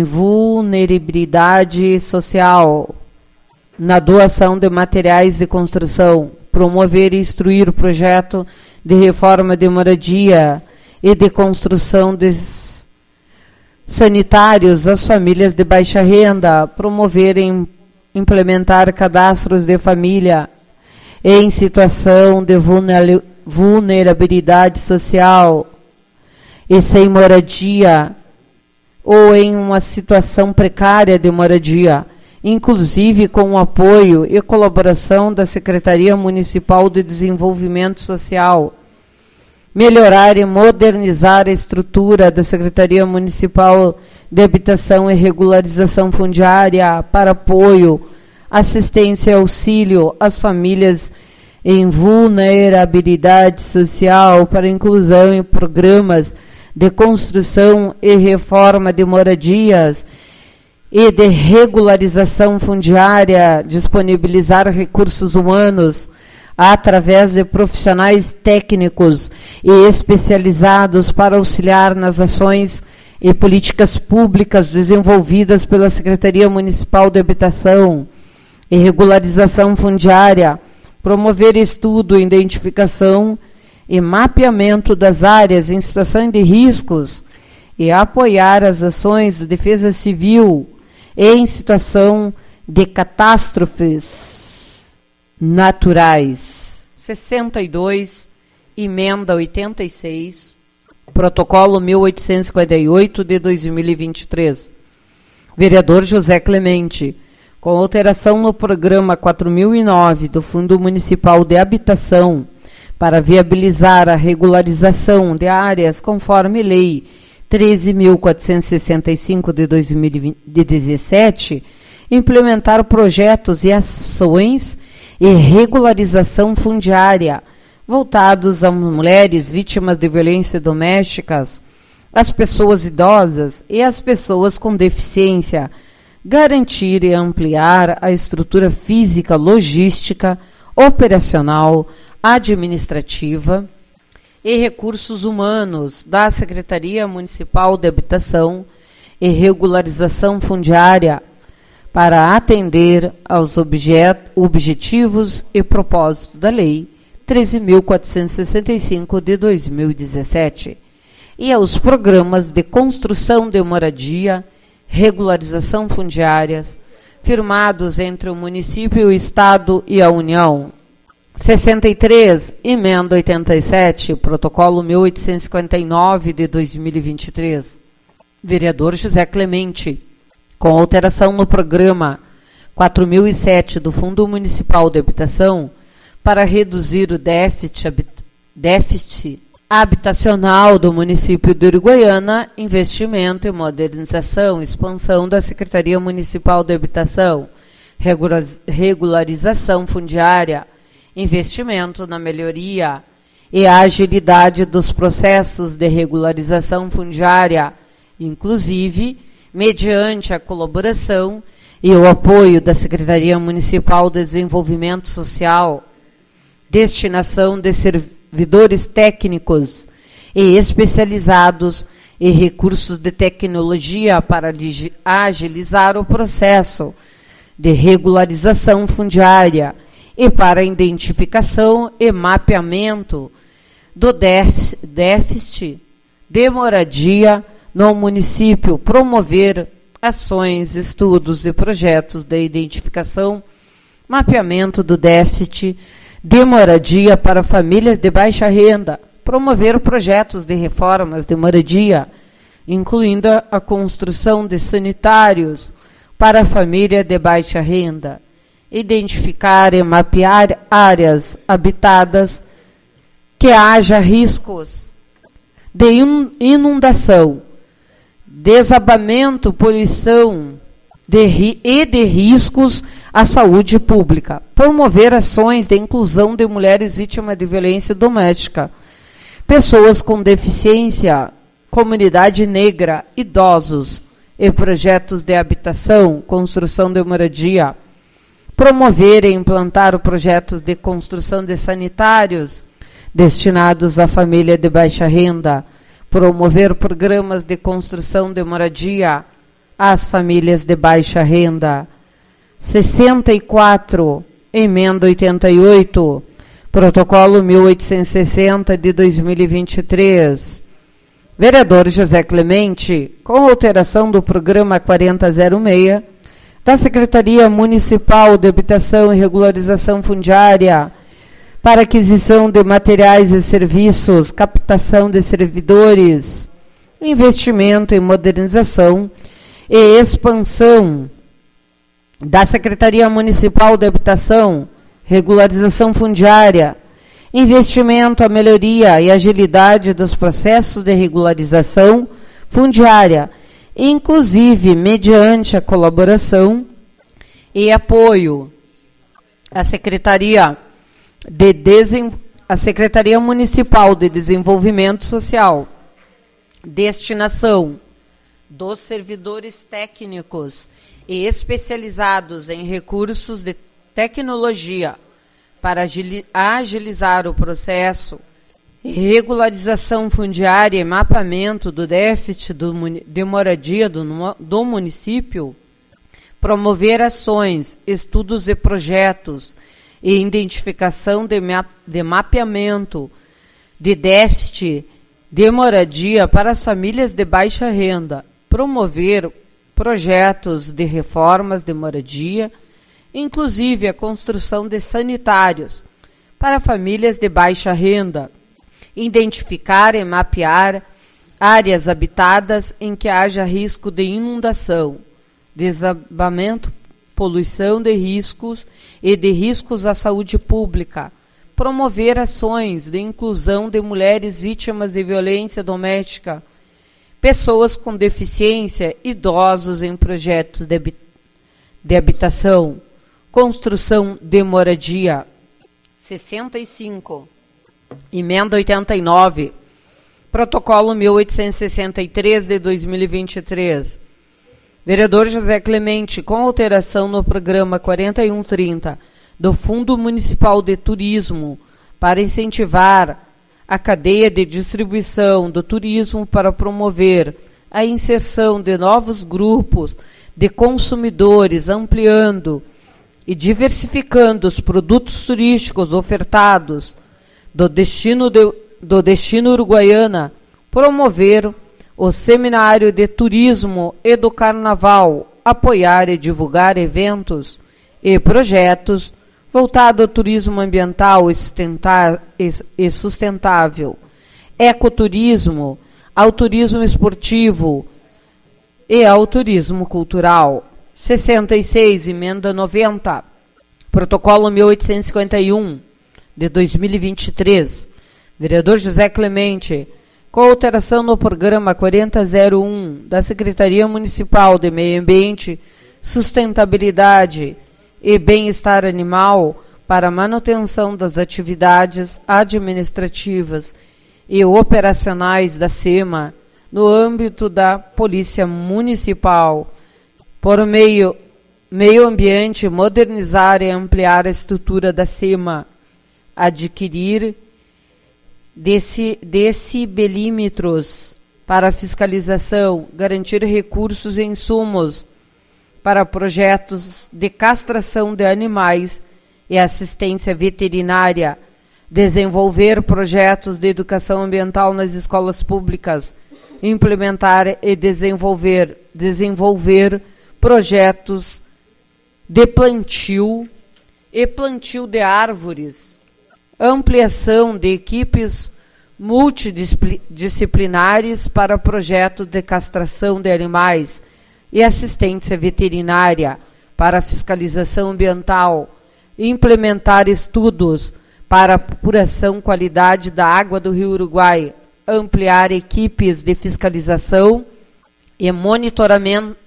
vulnerabilidade social, na doação de materiais de construção, promover e instruir o projeto de reforma de moradia e de construção de sanitários às famílias de baixa renda, promover e implementar cadastros de família em situação de vulnerabilidade social e sem moradia ou em uma situação precária de moradia, inclusive com o apoio e colaboração da Secretaria Municipal de Desenvolvimento Social. Melhorar e modernizar a estrutura da Secretaria Municipal de Habitação e Regularização Fundiária para apoio, assistência e auxílio às famílias em vulnerabilidade social, para inclusão em programas de construção e reforma de moradias e de regularização fundiária, disponibilizar recursos humanos através de profissionais técnicos e especializados para auxiliar nas ações e políticas públicas desenvolvidas pela Secretaria Municipal de Habitação e Regularização Fundiária, promover estudo, identificação e mapeamento das áreas em situação de riscos e apoiar as ações de defesa civil em situação de catástrofes naturais. 62, emenda 86, protocolo 1858 de 2023. Vereador José Clemente, com alteração no programa 4009 do Fundo Municipal de Habitação para viabilizar a regularização de áreas conforme lei 13.465 de 2017, implementar projetos e ações e regularização fundiária voltados a mulheres vítimas de violência doméstica, as pessoas idosas e as pessoas com deficiência, garantir e ampliar a estrutura física, logística, operacional, administrativa e recursos humanos da Secretaria Municipal de Habitação e Regularização Fundiária para atender aos objetivos e propósitos da Lei 13.465 de 2017 e aos programas de construção de moradia, regularização fundiárias, firmados entre o município, o Estado e a União. 63, emenda 87, protocolo 1859 de 2023. Vereador José Clemente, com alteração no programa 4007 do Fundo Municipal de Habitação para reduzir o déficit habitacional do município de Uruguaiana, investimento em modernização, expansão da Secretaria Municipal de Habitação, regularização fundiária, investimento na melhoria e agilidade dos processos de regularização fundiária, inclusive mediante a colaboração e o apoio da Secretaria Municipal de Desenvolvimento Social, destinação de servidores técnicos e especializados e recursos de tecnologia para agilizar o processo de regularização fundiária e para a identificação e mapeamento do déficit de moradia no município, promover ações, estudos e projetos de identificação, mapeamento do déficit de moradia para famílias de baixa renda, promover projetos de reformas de moradia, incluindo a construção de sanitários para a família de baixa renda, identificar e mapear áreas habitadas que haja riscos de inundação, desabamento, poluição e de riscos à saúde pública, promover ações de inclusão de mulheres vítimas de violência doméstica, pessoas com deficiência, comunidade negra, idosos e projetos de habitação, construção de moradia, promover e implantar projetos de construção de sanitários destinados à família de baixa renda, promover programas de construção de moradia às famílias de baixa renda. 64, emenda 88, Protocolo 1860 de 2023. Vereador José Clemente, com alteração do programa 4006 da Secretaria Municipal de Habitação e Regularização Fundiária para aquisição de materiais e serviços, captação de servidores, investimento em modernização e expansão da Secretaria Municipal de Habitação, Regularização Fundiária, investimento a melhoria e agilidade dos processos de regularização fundiária, inclusive mediante a colaboração e apoio à Secretaria Municipal de Desenvolvimento Social, destinação dos servidores técnicos e especializados em recursos de tecnologia para agilizar o processo, regularização fundiária e mapeamento do déficit de moradia do município, promover ações, estudos e projetos e identificação de mapeamento de déficit de moradia para as famílias de baixa renda, promover projetos de reformas de moradia, inclusive a construção de sanitários para famílias de baixa renda, identificar e mapear áreas habitadas em que haja risco de inundação, desabamento, poluição de riscos e de riscos à saúde pública, promover ações de inclusão de mulheres vítimas de violência doméstica, pessoas com deficiência, idosos em projetos de habitação, construção de moradia. 65. Emenda 89. Protocolo 1863 de 2023. Vereador José Clemente, com alteração no programa 4130 do Fundo Municipal de Turismo para incentivar a cadeia de distribuição do turismo para promover a inserção de novos grupos de consumidores, ampliando e diversificando os produtos turísticos ofertados do destino Uruguaiana, promover o Seminário de Turismo e do Carnaval, apoiar e divulgar eventos e projetos voltados ao turismo ambiental e sustentável, ecoturismo, ao turismo esportivo e ao turismo cultural. 66, emenda 90, protocolo 1851 de 2023. Vereador José Clemente, com alteração no programa 4001 da Secretaria Municipal de Meio Ambiente, Sustentabilidade e Bem-Estar Animal para manutenção das atividades administrativas e operacionais da SEMA no âmbito da Polícia Municipal, por meio ambiente, modernizar e ampliar a estrutura da SEMA, adquirir decibelímetros para fiscalização, garantir recursos e insumos para projetos de castração de animais e assistência veterinária, desenvolver projetos de educação ambiental nas escolas públicas, implementar e desenvolver projetos de plantio e plantio de árvores, ampliação de equipes multidisciplinares para projetos de castração de animais e assistência veterinária para fiscalização ambiental, implementar estudos para apuração qualidade da água do Rio Uruguai, ampliar equipes de fiscalização e monitoramento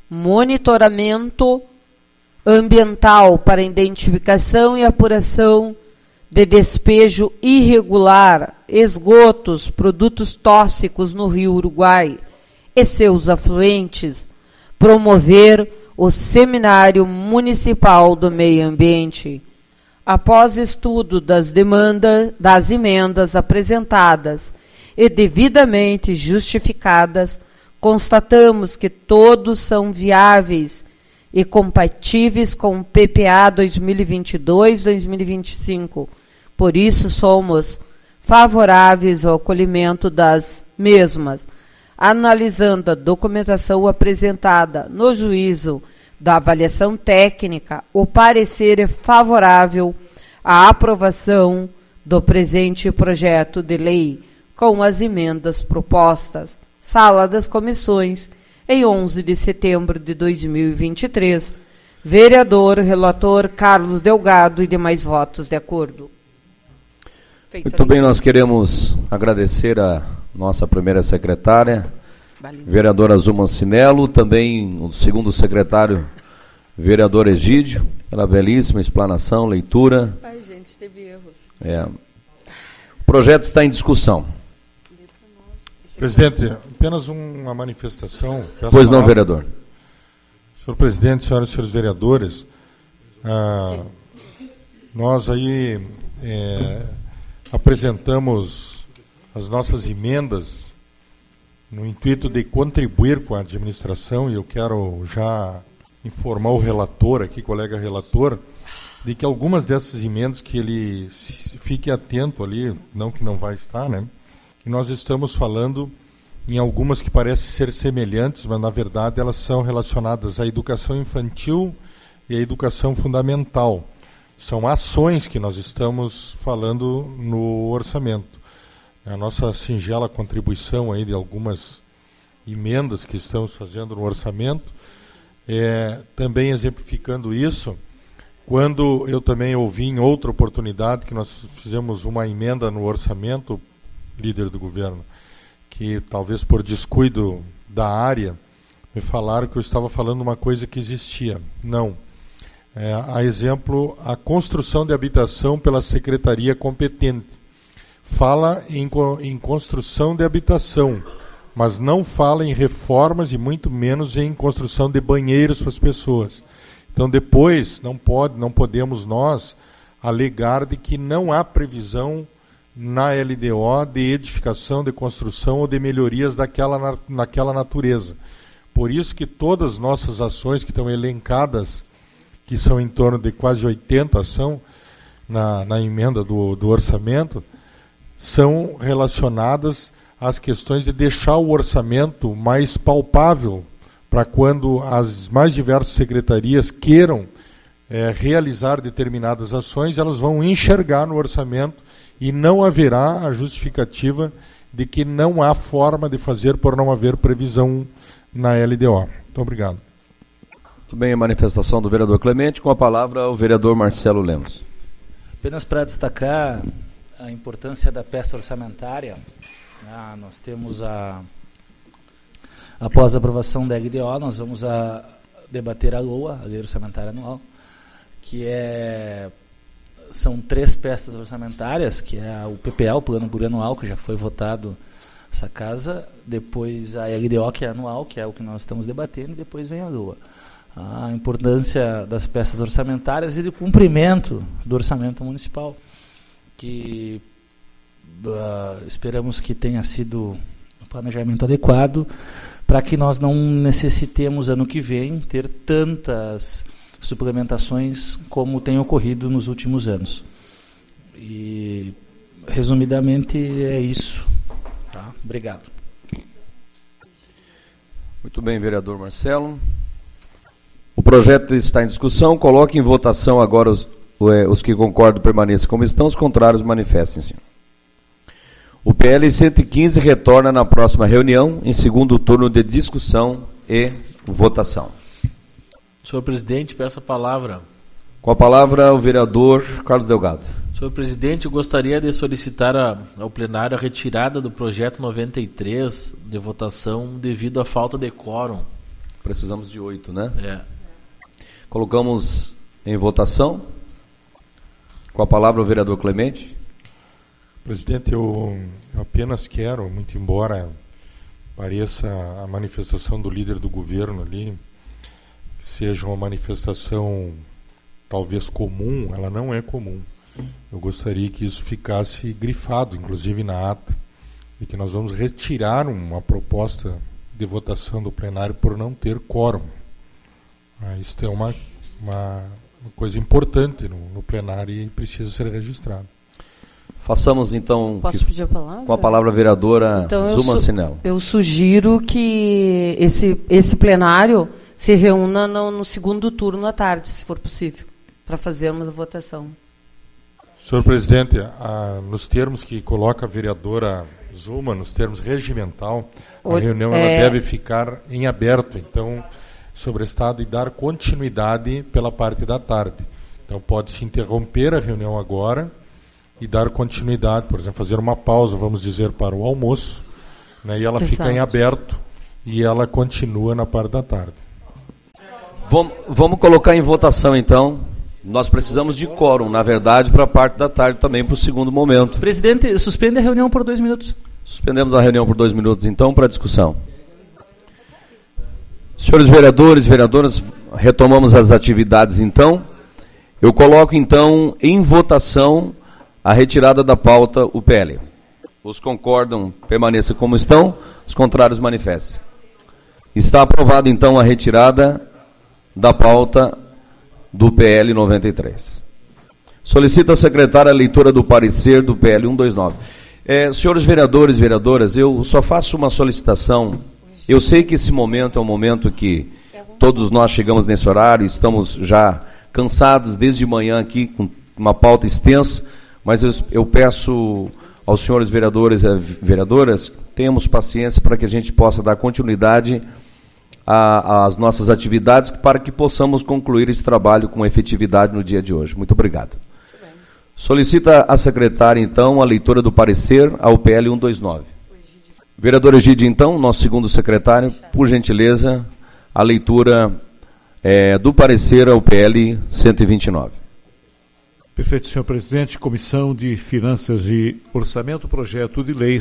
ambiental para identificação e apuração de despejo irregular, esgotos, produtos tóxicos no Rio Uruguai e seus afluentes, promover o Seminário Municipal do Meio Ambiente. Após estudo das emendas apresentadas e devidamente justificadas, constatamos que todos são viáveis e compatíveis com o PPA 2022-2025, Por isso, somos favoráveis ao acolhimento das mesmas, analisando a documentação apresentada no juízo da avaliação técnica. O parecer é favorável à aprovação do presente projeto de lei com as emendas propostas. Sala das Comissões, em 11 de setembro de 2023. Vereador, relator Carlos Delgado e demais votos de acordo. Muito bem, nós queremos agradecer a nossa primeira secretária, vereadora Zuma Cinello, também o segundo secretário, vereador Egídio, pela belíssima explanação, leitura. Ai, gente, teve erros. O projeto está em discussão. Presidente, apenas uma manifestação. Pois não, vereador. Senhor presidente, senhoras e senhores vereadores, nós aí apresentamos as nossas emendas no intuito de contribuir com a administração, e eu quero já informar o relator aqui, colega relator, de que algumas dessas emendas, que ele fique atento ali, não que não vai estar, né? Que nós estamos falando em algumas que parecem ser semelhantes, mas na verdade elas são relacionadas à educação infantil e à educação fundamental. São ações que nós estamos falando no orçamento. A nossa singela contribuição aí de algumas emendas que estamos fazendo no orçamento, também exemplificando isso, quando eu também ouvi em outra oportunidade que nós fizemos uma emenda no orçamento, líder do governo, que talvez por descuido da área, me falaram que eu estava falando uma coisa que existia. Não. A exemplo, a construção de habitação pela secretaria competente. Fala em construção de habitação, mas não fala em reformas e muito menos em construção de banheiros para as pessoas. Então depois não podemos nós alegar de que não há previsão na LDO de edificação, de construção ou de melhorias naquela natureza. Por isso que todas as nossas ações que estão elencadas, que são em torno de quase 80 ação na emenda do orçamento, são relacionadas às questões de deixar o orçamento mais palpável, para quando as mais diversas secretarias queiram realizar determinadas ações, elas vão enxergar no orçamento e não haverá a justificativa de que não há forma de fazer por não haver previsão na LDO. Muito obrigado. Muito bem, a manifestação do vereador Clemente. Com a palavra, o vereador Marcelo Lemos. Apenas para destacar a importância da peça orçamentária, nós temos após a aprovação da LDO, nós vamos debater a LOA, a Lei Orçamentária Anual, que são 3 peças orçamentárias, que é o PPA, o Plano Plurianual, que já foi votado essa casa, depois a LDO, que é anual, que é o que nós estamos debatendo, e depois vem a LOA. A importância das peças orçamentárias e do cumprimento do orçamento municipal, que esperamos que tenha sido um planejamento adequado, para que nós não necessitemos, ano que vem, ter tantas suplementações como tem ocorrido nos últimos anos. E, resumidamente, é isso. Tá? Obrigado. Muito bem, vereador Marcelo. O projeto está em discussão. Coloque em votação agora os que concordam permaneçam como estão, os contrários manifestem-se. O PL 115 retorna na próxima reunião, em segundo turno de discussão e votação. Senhor presidente, peço a palavra. Com a palavra, o vereador Carlos Delgado. Senhor presidente, eu gostaria de solicitar ao plenário a retirada do projeto 93 de votação devido à falta de quórum. Precisamos de 8, né? Colocamos em votação. Com a palavra, o vereador Clemente. Presidente, eu apenas quero, muito embora pareça a manifestação do líder do governo ali, seja uma manifestação talvez comum, ela não é comum. Eu gostaria que isso ficasse grifado, inclusive na ata, e que nós vamos retirar uma proposta de votação do plenário por não ter quórum. Isso é uma coisa importante no plenário e precisa ser registrado. Façamos então Posso pedir a palavra? Com a palavra a vereadora então, Zuma Sinel. Eu sugiro que esse plenário se reúna no segundo turno à tarde, se for possível, para fazermos a votação. Senhor presidente, nos termos que coloca a vereadora Zuma, nos termos regimental, a reunião ela deve ficar em aberto, então, sobre o Estado, e dar continuidade pela parte da tarde. Então, pode-se interromper a reunião agora e dar continuidade, por exemplo, fazer uma pausa, vamos dizer, para o almoço, né, e ela fica em aberto e ela continua na parte da tarde. Vamos colocar em votação, então. Nós precisamos de quórum, na verdade, para a parte da tarde também, para o segundo momento. Presidente, suspende a reunião por 2 minutos. Suspendemos a reunião por 2 minutos, então, para a discussão. Senhores vereadores, vereadoras, retomamos as atividades, então. Eu coloco, então, em votação a retirada da pauta UPL. Os concordam, permaneçam como estão, os contrários manifestem. Está aprovada, então, a retirada da pauta do PL 93. Solicita a secretária a leitura do parecer do PL 129. Senhores vereadores e vereadoras, eu só faço uma solicitação. Eu sei que esse momento é um momento que todos nós chegamos nesse horário, estamos já cansados desde manhã aqui com uma pauta extensa, mas eu peço aos senhores vereadores e vereadoras, tenhamos paciência para que a gente possa dar continuidade às nossas atividades, para que possamos concluir esse trabalho com efetividade no dia de hoje. Muito obrigado. Solicita a secretária, então, a leitura do parecer ao PL 129. Vereador Egídio, então, nosso segundo secretário, por gentileza, a leitura do parecer ao PL 129. Perfeito, senhor presidente. Comissão de Finanças e Orçamento, projeto de lei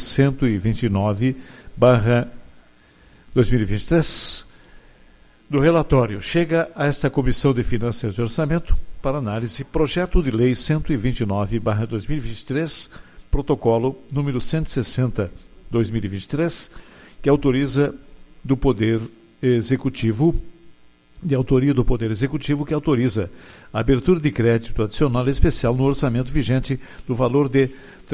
129/2023. Do relatório, chega a esta Comissão de Finanças e Orçamento para análise projeto de lei 129/2023, protocolo número 160/2023, que autoriza do Poder Executivo, de autoria do Poder Executivo, que autoriza a abertura de crédito adicional especial no orçamento vigente do valor de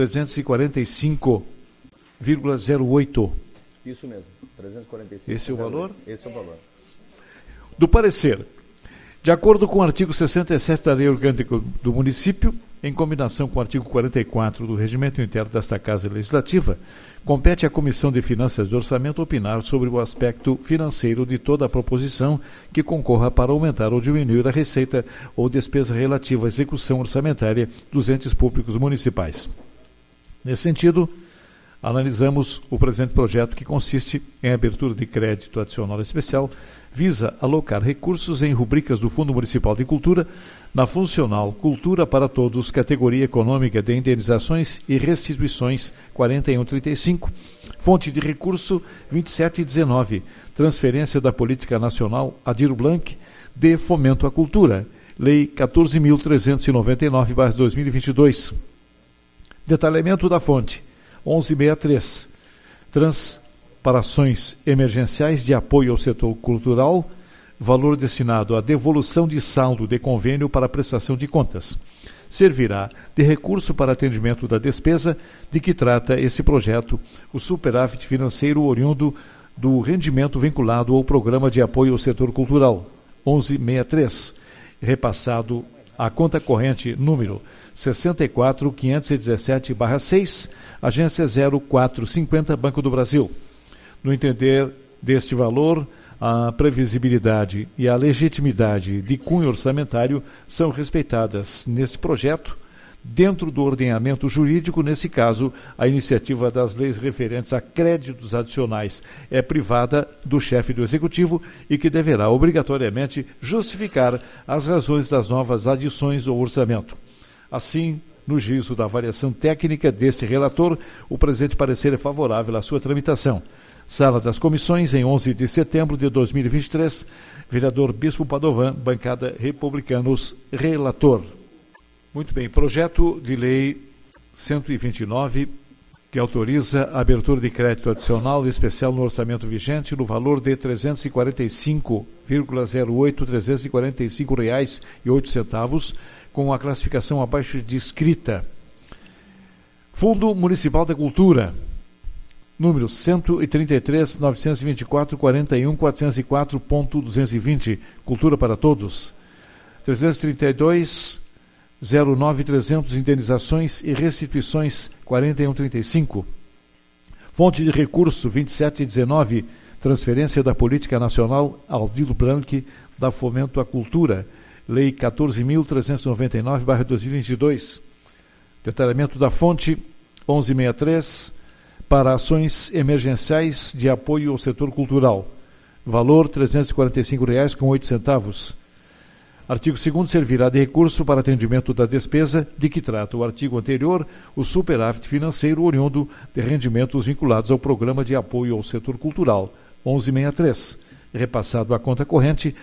345,08. Isso mesmo, 345. Esse é o valor? Esse é o valor. Do parecer, de acordo com o artigo 67 da Lei Orgânica do Município, em combinação com o artigo 44 do Regimento Interno desta Casa Legislativa, compete à Comissão de Finanças e Orçamento opinar sobre o aspecto financeiro de toda a proposição que concorra para aumentar ou diminuir a receita ou despesa relativa à execução orçamentária dos entes públicos municipais. Nesse sentido, analisamos o presente projeto, que consiste em abertura de crédito adicional especial, visa alocar recursos em rubricas do Fundo Municipal de Cultura, na funcional Cultura para Todos, categoria econômica de indenizações e restituições 4135, fonte de recurso 2719, transferência da Política Nacional Aldir Blanc de Fomento à Cultura, Lei 14.399/2022. Detalhamento da fonte 1163, transparações emergenciais de apoio ao setor cultural, valor destinado à devolução de saldo de convênio para prestação de contas. Servirá de recurso para atendimento da despesa de que trata esse projeto, o superávit financeiro oriundo do rendimento vinculado ao Programa de Apoio ao Setor Cultural, 1163, repassado à conta corrente número 64.517/6, agência 0450, Banco do Brasil. No entender deste valor, a previsibilidade e a legitimidade de cunho orçamentário são respeitadas neste projeto, dentro do ordenamento jurídico. Nesse caso, a iniciativa das leis referentes a créditos adicionais é privada do chefe do Executivo e que deverá obrigatoriamente justificar as razões das novas adições ao orçamento. Assim, no juízo da avaliação técnica deste relator, o presente parecer é favorável à sua tramitação. Sala das Comissões, em 11 de setembro de 2023, vereador Bispo Padovan, bancada Republicanos, relator. Muito bem, projeto de lei 129, que autoriza a abertura de crédito adicional especial no orçamento vigente no valor de R$ 345,08, R$ 345,08, com a classificação abaixo descrita. Fundo Municipal da Cultura, número 133.924.41.404.220, Cultura para Todos. 332.09.300, indenizações e restituições, 41.35. Fonte de recurso, 27.19, transferência da Política Nacional Aldir Blanc da Fomento à Cultura, Lei 14.399/2022. Detalhamento da fonte, 11.63, para ações emergenciais de apoio ao setor cultural. Valor, R$ 345,08. Artigo 2º, servirá de recurso para atendimento da despesa de que trata o artigo anterior, o superávit financeiro oriundo de rendimentos vinculados ao Programa de Apoio ao Setor Cultural, 11.63, repassado à conta corrente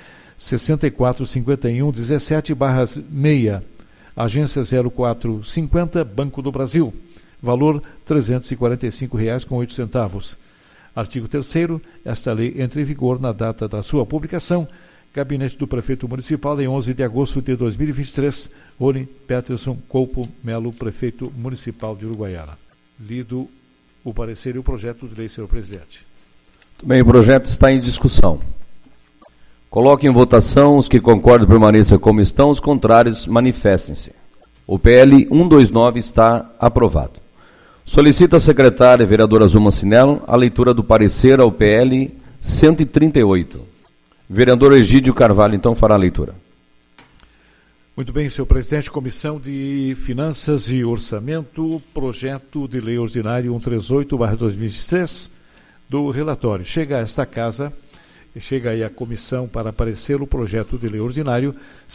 645117/6, agência 0450, Banco do Brasil, valor R$ 345,08. Artigo 3º, esta lei entra em vigor na data da sua publicação. Gabinete do Prefeito Municipal, em 11 de agosto de 2023, Rony Peterson Coupo Melo, Prefeito Municipal de Uruguaiana. Lido o parecer e o projeto de lei, senhor presidente. Muito bem, o projeto está em discussão. Coloque em votação. Os que concordam permaneçam como estão, os contrários manifestem-se. O PL 129 está aprovado. Solicita a secretária, vereadora Zuma Cinello, a leitura do parecer ao PL 138. Vereador Egídio Carvalho, então, fará a leitura. Muito bem, senhor presidente. Comissão de Finanças e Orçamento, projeto de lei ordinário 138/2023 do relatório. Chega a esta casa, chega aí a comissão para aparecer o projeto de lei ordinário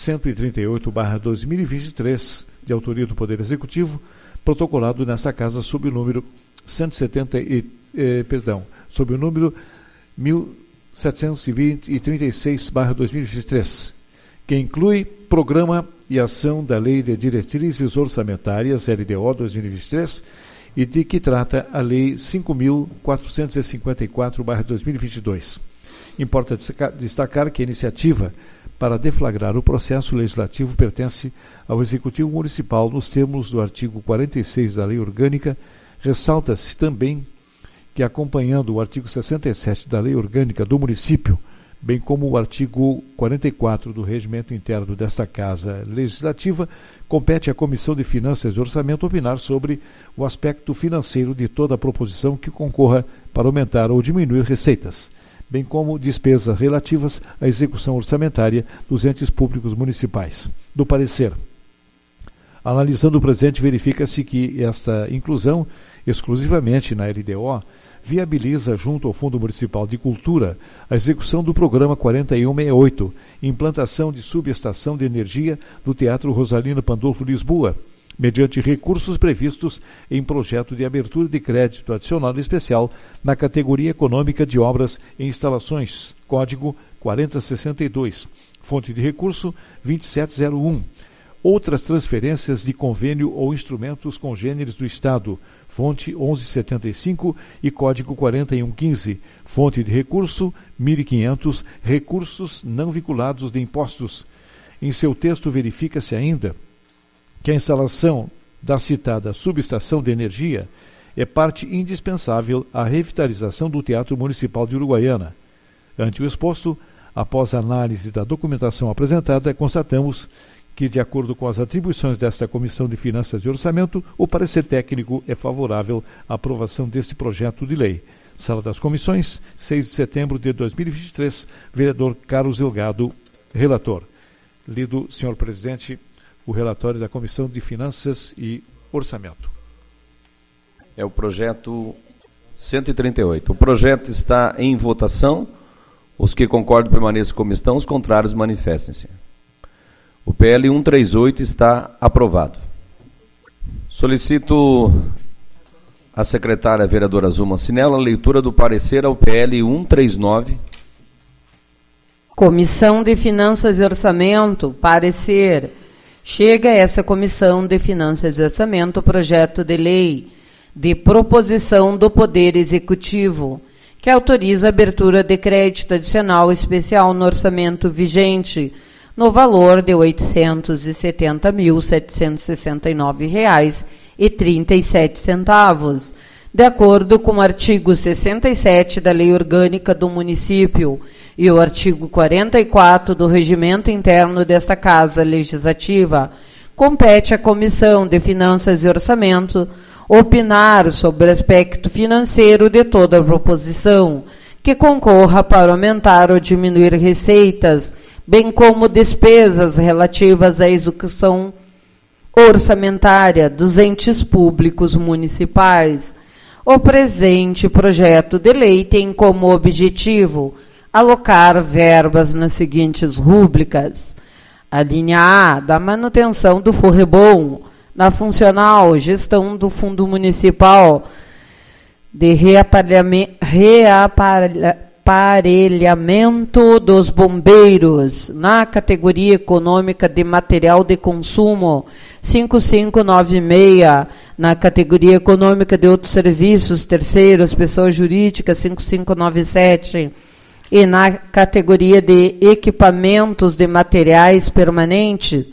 138/2023, de autoria do Poder Executivo, protocolado nesta casa sob o número 1736/2023, que inclui Programa e Ação da Lei de Diretrizes Orçamentárias, LDO 2023, e de que trata a Lei 5.454/2022. Importa destacar que a iniciativa para deflagrar o processo legislativo pertence ao Executivo Municipal nos termos do artigo 46 da Lei Orgânica. Ressalta-se também que, acompanhando o artigo 67 da Lei Orgânica do Município, bem como o artigo 44 do Regimento Interno desta Casa Legislativa, compete à Comissão de Finanças e Orçamento opinar sobre o aspecto financeiro de toda a proposição que concorra para aumentar ou diminuir receitas, bem como despesas relativas à execução orçamentária dos entes públicos municipais. Do parecer, analisando o presente, verifica-se que esta inclusão exclusivamente na LDO viabiliza, junto ao Fundo Municipal de Cultura, a execução do Programa 4168, implantação de subestação de energia do Teatro Rosalino Pandolfo Lisboa, mediante recursos previstos em projeto de abertura de crédito adicional especial na categoria econômica de obras e instalações, código 4062, fonte de recurso 2701. Outras transferências de convênio ou instrumentos congêneres do Estado, fonte 1175 e código 4115, fonte de recurso 1.500, recursos não vinculados de impostos. Em seu texto verifica-se ainda que a instalação da citada subestação de energia é parte indispensável à revitalização do Teatro Municipal de Uruguaiana. Ante o exposto, após a análise da documentação apresentada, constatamos que, de acordo com as atribuições desta Comissão de Finanças e Orçamento, o parecer técnico é favorável à aprovação deste projeto de lei. Sala das Comissões, 6 de setembro de 2023, vereador Carlos Delgado, relator. Lido, senhor presidente, o relatório da Comissão de Finanças e Orçamento. É o projeto 138. O projeto está em votação. Os que concordam permaneçam como estão, os contrários manifestem-se. O PL 138 está aprovado. Solicito à secretária vereadora Zuma Cinello a leitura do parecer ao PL 139. Comissão de Finanças e Orçamento, parecer. Chega a essa Comissão de Finanças e Orçamento o projeto de lei de proposição do Poder Executivo, que autoriza a abertura de crédito adicional especial no orçamento vigente, no valor de R$ 870.769,30 R$1,37, de acordo com o artigo 67 da Lei Orgânica do Município e o artigo 44 do Regimento Interno desta Casa Legislativa. Compete à Comissão de Finanças e Orçamento opinar sobre o aspecto financeiro de toda a proposição, que concorra para aumentar ou diminuir receitas, bem como despesas relativas à execução orçamentária dos entes públicos municipais. O presente projeto de lei tem como objetivo alocar verbas nas seguintes rúbricas: a linha A, da manutenção do Forrebom, na funcional, gestão do Fundo Municipal de reaparelhamento dos bombeiros, na categoria econômica de material de consumo, 5596, na categoria econômica de outros serviços, terceiros, pessoas jurídicas, 5597, e na categoria de equipamentos de materiais permanentes,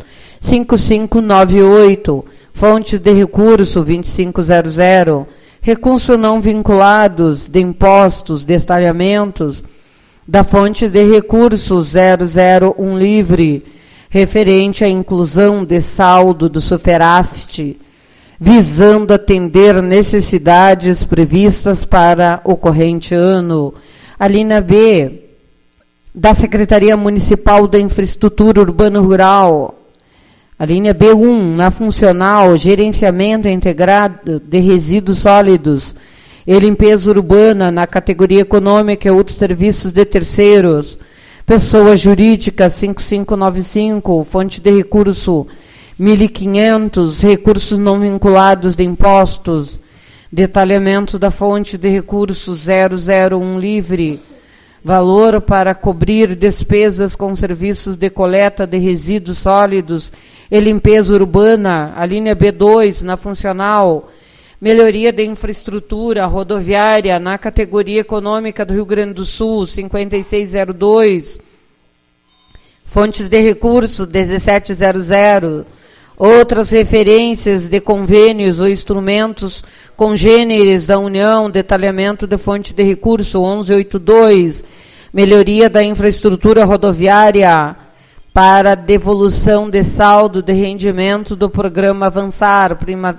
5598, fonte de recurso, 2500, recursos não vinculados de impostos, destalhamentos, da fonte de recursos 001 livre, referente à inclusão de saldo do superávit, visando atender necessidades previstas para o corrente ano. A linha B, da Secretaria Municipal da Infraestrutura Urbana Rural. A linha B1, na funcional, gerenciamento integrado de resíduos sólidos e limpeza urbana, na categoria econômica e outros serviços de terceiros. Pessoa jurídica, 5595, fonte de recurso 1.500, recursos não vinculados de impostos, detalhamento da fonte de recursos 001 livre, valor para cobrir despesas com serviços de coleta de resíduos sólidos e limpeza urbana. A linha B2, na funcional, melhoria de infraestrutura rodoviária, na categoria econômica do Rio Grande do Sul, 5602, fontes de recursos, 1700, outras referências de convênios ou instrumentos congêneres da União, detalhamento de fonte de recurso, 1182, melhoria da infraestrutura rodoviária, para devolução de saldo de rendimento do programa Avançar,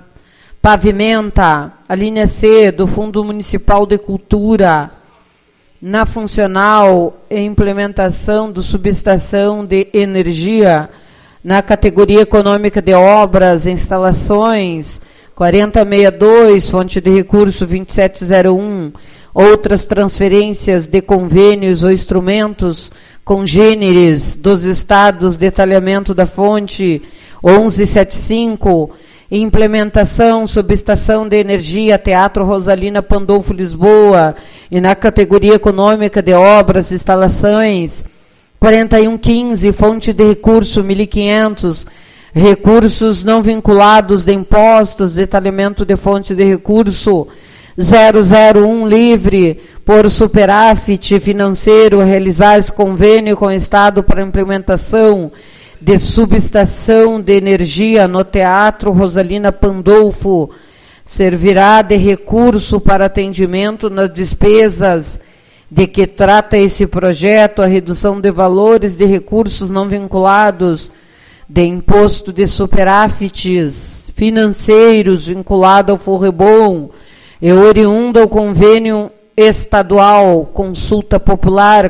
pavimenta. A linha C, do Fundo Municipal de Cultura, na funcional, implementação do subestação de energia, na categoria econômica de obras, instalações, 4062, fonte de recurso 2701, outras transferências de convênios ou instrumentos congêneres dos estados, detalhamento da fonte 1175, implementação, subestação de energia, Teatro Rosalina Pandolfo Lisboa, e na categoria econômica de obras, instalações, 4115, fonte de recurso 1.500, recursos não vinculados de impostos, detalhamento de fonte de recurso 001 livre, por superávit financeiro, realizar esse convênio com o Estado para implementação de subestação de energia no Teatro Rosalina Pandolfo, servirá de recurso para atendimento nas despesas de que trata esse projeto, a redução de valores de recursos não vinculados de imposto de superávites financeiros vinculado ao Forrebom e oriundo ao convênio estadual Consulta Popular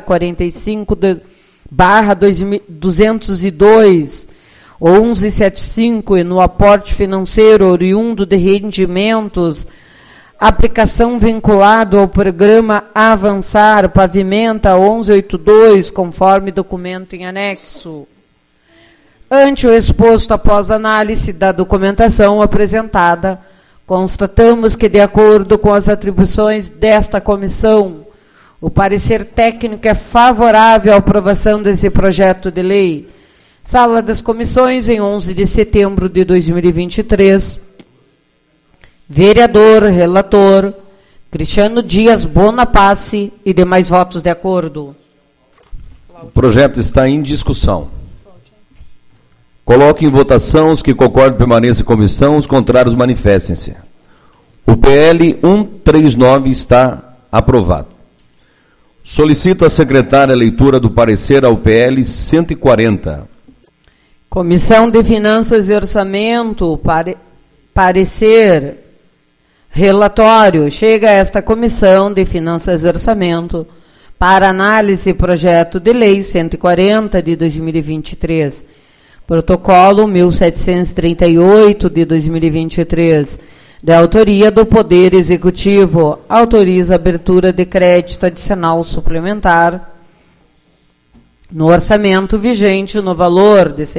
45/202 1175 e no aporte financeiro oriundo de rendimentos, aplicação vinculado ao programa Avançar, pavimenta 1182, conforme documento em anexo. Ante o exposto, após análise da documentação apresentada, constatamos que, de acordo com as atribuições desta comissão, o parecer técnico é favorável à aprovação desse projeto de lei. Sala das Comissões, em 11 de setembro de 2023. Vereador, relator, Cristiano Dias Bonapace e demais votos de acordo. O projeto está em discussão. Coloque em votação. Os que concordam permaneçam em comissão, os contrários manifestem-se. O PL 139 está aprovado. Solicito à secretária a leitura do parecer ao PL 140. Comissão de Finanças e Orçamento, parecer, relatório. Chega a esta Comissão de Finanças e Orçamento para análise projeto de lei 140 de 2023, protocolo 1738 de 2023, de autoria do Poder Executivo, autoriza a abertura de crédito adicional suplementar no orçamento vigente no valor de R$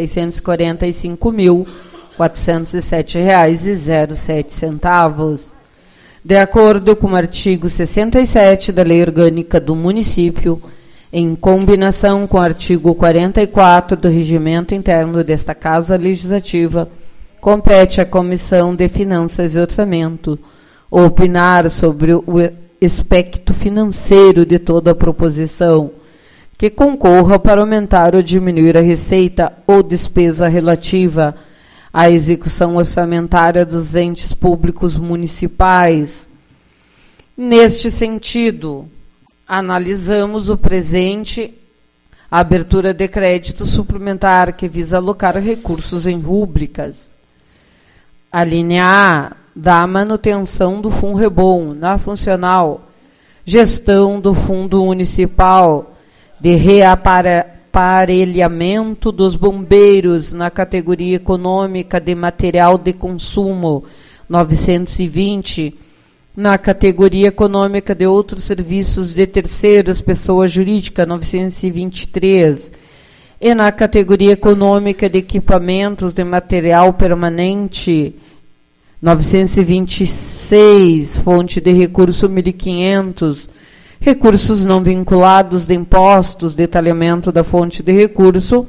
645.407,07, de acordo com o artigo 67 da Lei Orgânica do Município, em combinação com o artigo 44 do Regimento Interno desta Casa Legislativa, compete à Comissão de Finanças e Orçamento opinar sobre o aspecto financeiro de toda a proposição que concorra para aumentar ou diminuir a receita ou despesa relativa à execução orçamentária dos entes públicos municipais. Neste sentido, analisamos o presente, a abertura de crédito suplementar que visa alocar recursos em rúbricas. A linha A, da manutenção do FUNREBOM na funcional, gestão do Fundo Municipal de reaparelhamento dos bombeiros na categoria econômica de material de consumo 920, na categoria econômica de outros serviços de terceiras pessoas jurídicas 923 e na categoria econômica de equipamentos de material permanente 926, fonte de recurso 1.500, recursos não vinculados de impostos, detalhamento da fonte de recurso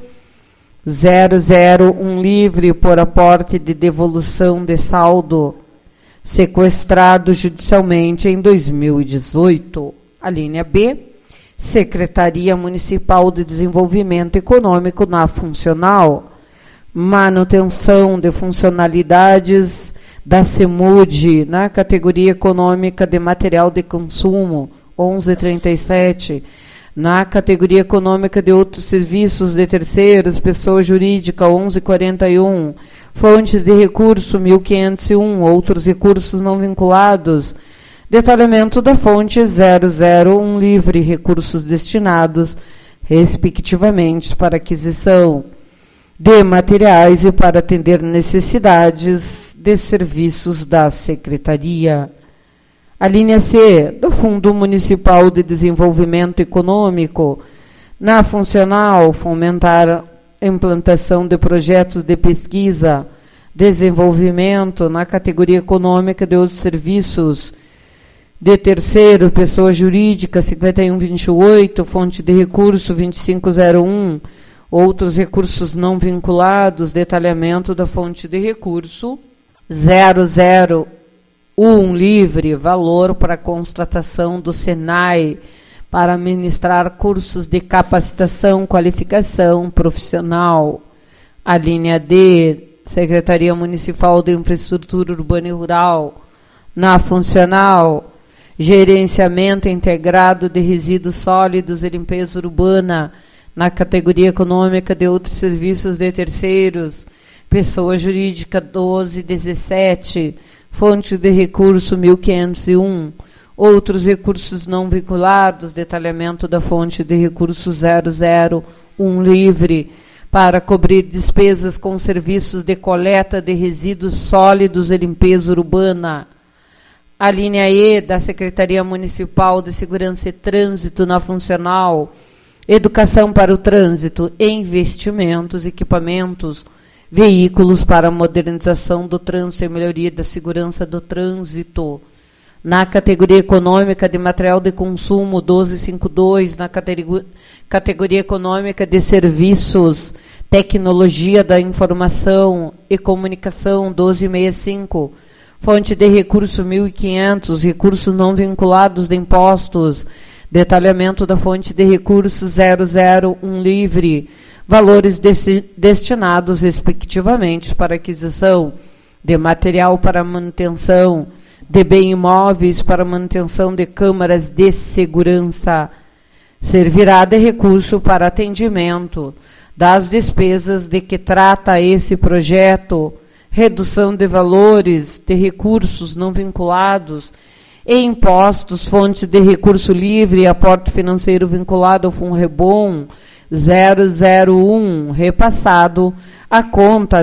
001 livre por aporte de devolução de saldo sequestrado judicialmente em 2018. A linha B, Secretaria Municipal de Desenvolvimento Econômico na funcional, manutenção de funcionalidades da CEMUD na categoria econômica de material de consumo 1137, na categoria econômica de outros serviços de terceiras, pessoa jurídica 1141, fonte de recurso 1501, outros recursos não vinculados, detalhamento da fonte 001 livre, recursos destinados, respectivamente, para aquisição de materiais e para atender necessidades de serviços da Secretaria. A linha C, do Fundo Municipal de Desenvolvimento Econômico, na funcional, fomentar a implantação de projetos de pesquisa, desenvolvimento na categoria econômica de outros serviços de terceiro, pessoa jurídica 5128, fonte de recurso 2501, outros recursos não vinculados, detalhamento da fonte de recurso 001 livre, valor para constatação do SENAI para ministrar cursos de capacitação, qualificação profissional. A linha D, Secretaria Municipal de Infraestrutura Urbana e Rural, na funcional, gerenciamento integrado de resíduos sólidos e limpeza urbana, na categoria econômica de outros serviços de terceiros, pessoa jurídica 1217, fonte de recurso 1501, outros recursos não vinculados, detalhamento da fonte de recurso 001 livre, para cobrir despesas com serviços de coleta de resíduos sólidos e limpeza urbana. A linha E, da Secretaria Municipal de Segurança e Trânsito na funcional, educação para o trânsito, investimentos, equipamentos, veículos para modernização do trânsito e melhoria da segurança do trânsito. Na categoria econômica de material de consumo 1252, na categoria econômica de serviços, tecnologia da informação e comunicação 1265, fonte de recurso 1.500, recursos não vinculados de impostos, detalhamento da fonte de recursos 001 livre, valores destinados, respectivamente, para aquisição de material para manutenção de bens imóveis, para manutenção de câmaras de segurança. Servirá de recurso para atendimento das despesas de que trata esse projeto, redução de valores de recursos não vinculados e impostos, fontes de recurso livre e aporte financeiro vinculado ao Funrebom 001, repassado a conta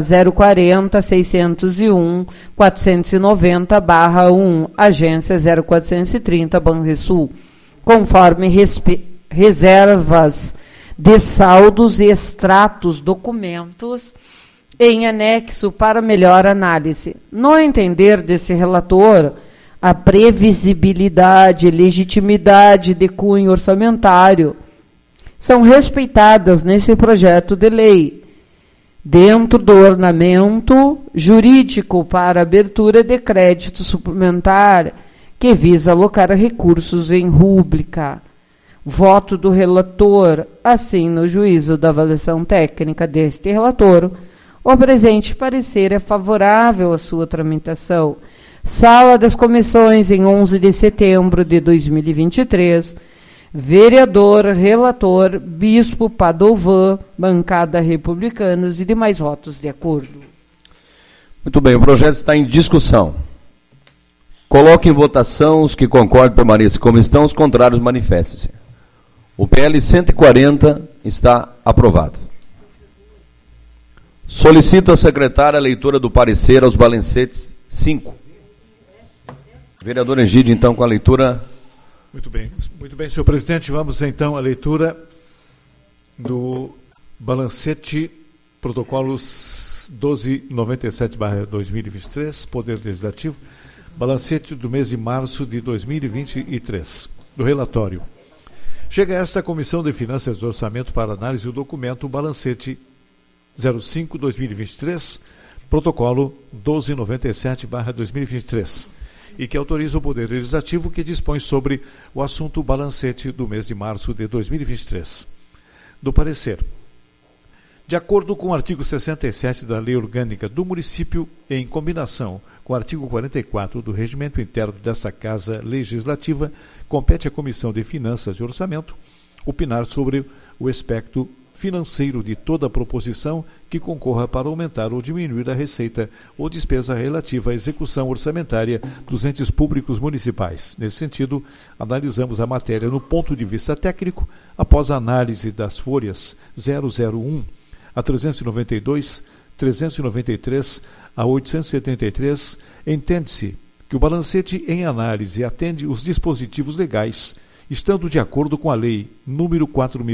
040-601-490-1, agência 0430, Banrisul, conforme reservas de saldos e extratos, documentos em anexo para melhor análise. No entender desse relator, a previsibilidade e legitimidade de cunho orçamentário são respeitadas nesse projeto de lei, dentro do ornamento jurídico para abertura de crédito suplementar, que visa alocar recursos em rúbrica. Voto do relator, assim, no juízo da avaliação técnica deste relator, o presente parecer é favorável à sua tramitação. Sala das Comissões, em 11 de setembro de 2023, vereador, relator, Bispo Padovan, bancada Republicanos e demais votos de acordo. Muito bem, o projeto está em discussão. Coloque em votação os que concordam, permaneçam como estão, os contrários manifestem-se. O PL 140 está aprovado. Solicito à secretária a leitura do parecer aos balancetes 5. Vereador Egídio, então, com a leitura. Muito bem, senhor presidente. Vamos então à leitura do balancete protocolo 1297/2023, Poder Legislativo, balancete do mês de março de 2023, do relatório. Chega a esta Comissão de Finanças e Orçamento para análise o documento balancete 05/2023, protocolo 1297/2023, e que autoriza o Poder Legislativo, que dispõe sobre o assunto balancete do mês de março de 2023. Do parecer. De acordo com o artigo 67 da Lei Orgânica do Município, em combinação com o artigo 44 do Regimento Interno desta Casa Legislativa, compete à Comissão de Finanças e Orçamento opinar sobre o aspecto financeiro de toda proposição que concorra para aumentar ou diminuir a receita ou despesa relativa à execução orçamentária dos entes públicos municipais. Nesse sentido, analisamos a matéria no ponto de vista técnico, após a análise das folhas 001 a 392, 393 a 873, entende-se que o balancete em análise atende os dispositivos legais, estando de acordo com a Lei nº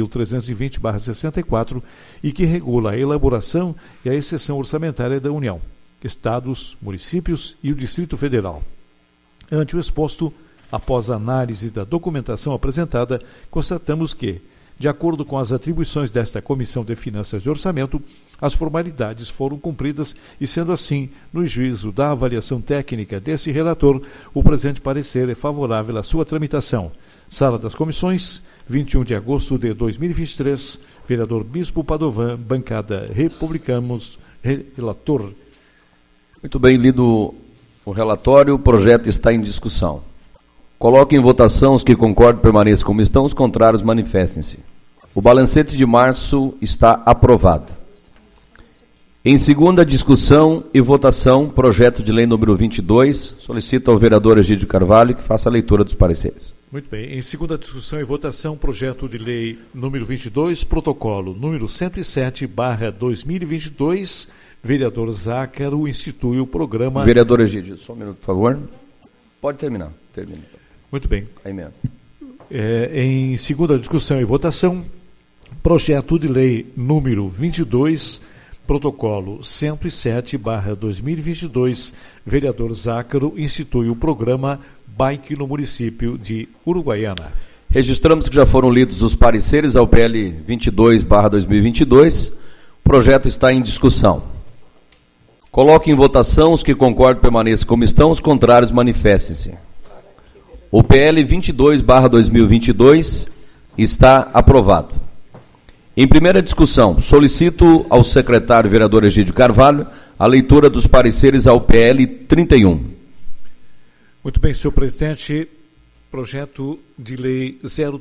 4.320/64 e que regula a elaboração e a exceção orçamentária da União, Estados, municípios e o Distrito Federal. Ante o exposto, após a análise da documentação apresentada, constatamos que, de acordo com as atribuições desta Comissão de Finanças e Orçamento, as formalidades foram cumpridas e, sendo assim, no juízo da avaliação técnica desse relator, o presente parecer é favorável à sua tramitação. Sala das Comissões, 21 de agosto de 2023, vereador Bispo Padovan, bancada Republicanos, relator. Muito bem, lido o relatório, o projeto está em discussão. Coloque em votação os que concordam, permaneçam como estão, os contrários manifestem-se. O balancete de março está aprovado. Em segunda discussão e votação, projeto de lei número 22, solicito ao vereador Egídio Carvalho que faça a leitura dos pareceres. Muito bem. Em segunda discussão e votação, projeto de lei número 22, protocolo número 107/2022, vereador Zácaro institui o programa... Vereador Egídio, só um minuto, por favor. Pode terminar. Termina. Muito bem. Aí mesmo. Em segunda discussão e votação, projeto de lei número 22, protocolo 107/2022, vereador Zácaro institui o programa Bike no município de Uruguaiana. Registramos que já foram lidos os pareceres ao PL 22/2022. O projeto está em discussão. Coloque em votação os que concordam, permaneçam como estão, os contrários manifestem-se. O PL 22/2022 está aprovado. Em primeira discussão, solicito ao secretário vereador Egídio Carvalho a leitura dos pareceres ao PL 31. Muito bem, senhor presidente. Projeto de lei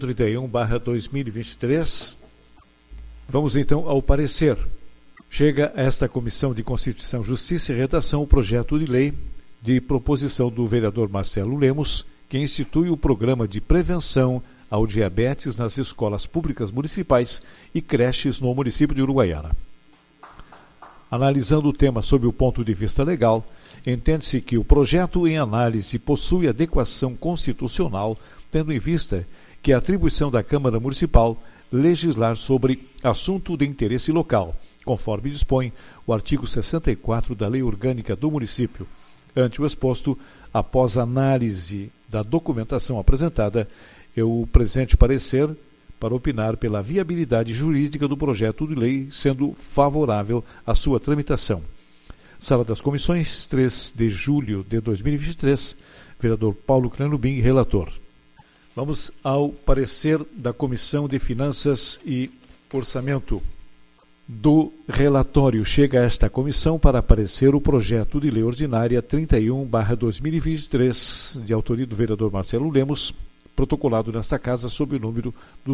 031/2023. Vamos então ao parecer. Chega a esta Comissão de Constituição, Justiça e Redação o projeto de lei de proposição do vereador Marcelo Lemos, que institui o programa de prevenção ao diabetes nas escolas públicas municipais e creches no município de Uruguaiana. Analisando o tema sob o ponto de vista legal, entende-se que o projeto em análise possui adequação constitucional, tendo em vista que a atribuição da Câmara Municipal legislar sobre assunto de interesse local, conforme dispõe o artigo 64 da Lei Orgânica do Município. Ante o exposto, após análise da documentação apresentada, eu presente parecer para opinar pela viabilidade jurídica do projeto de lei, sendo favorável à sua tramitação. Sala das Comissões, 3 de julho de 2023, vereador Paulo Cranubim, relator. Vamos ao parecer da Comissão de Finanças e Orçamento. Do relatório, chega a esta comissão para aparecer o projeto de lei ordinária 31/2023, de autoria do vereador Marcelo Lemos, protocolado nesta casa sob o número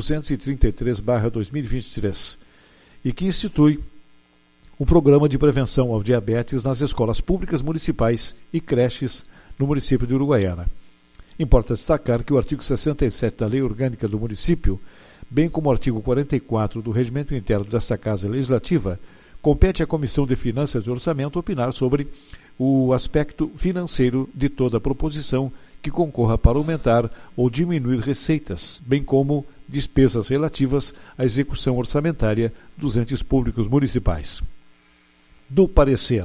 233/2023, e que institui o programa de prevenção ao diabetes nas escolas públicas municipais e creches no município de Uruguaiana. Importa destacar que o artigo 67 da Lei Orgânica do Município, bem como o artigo 44 do Regimento Interno desta Casa Legislativa, compete à Comissão de Finanças e Orçamento opinar sobre o aspecto financeiro de toda proposição que concorra para aumentar ou diminuir receitas, bem como despesas relativas à execução orçamentária dos entes públicos municipais. Do parecer,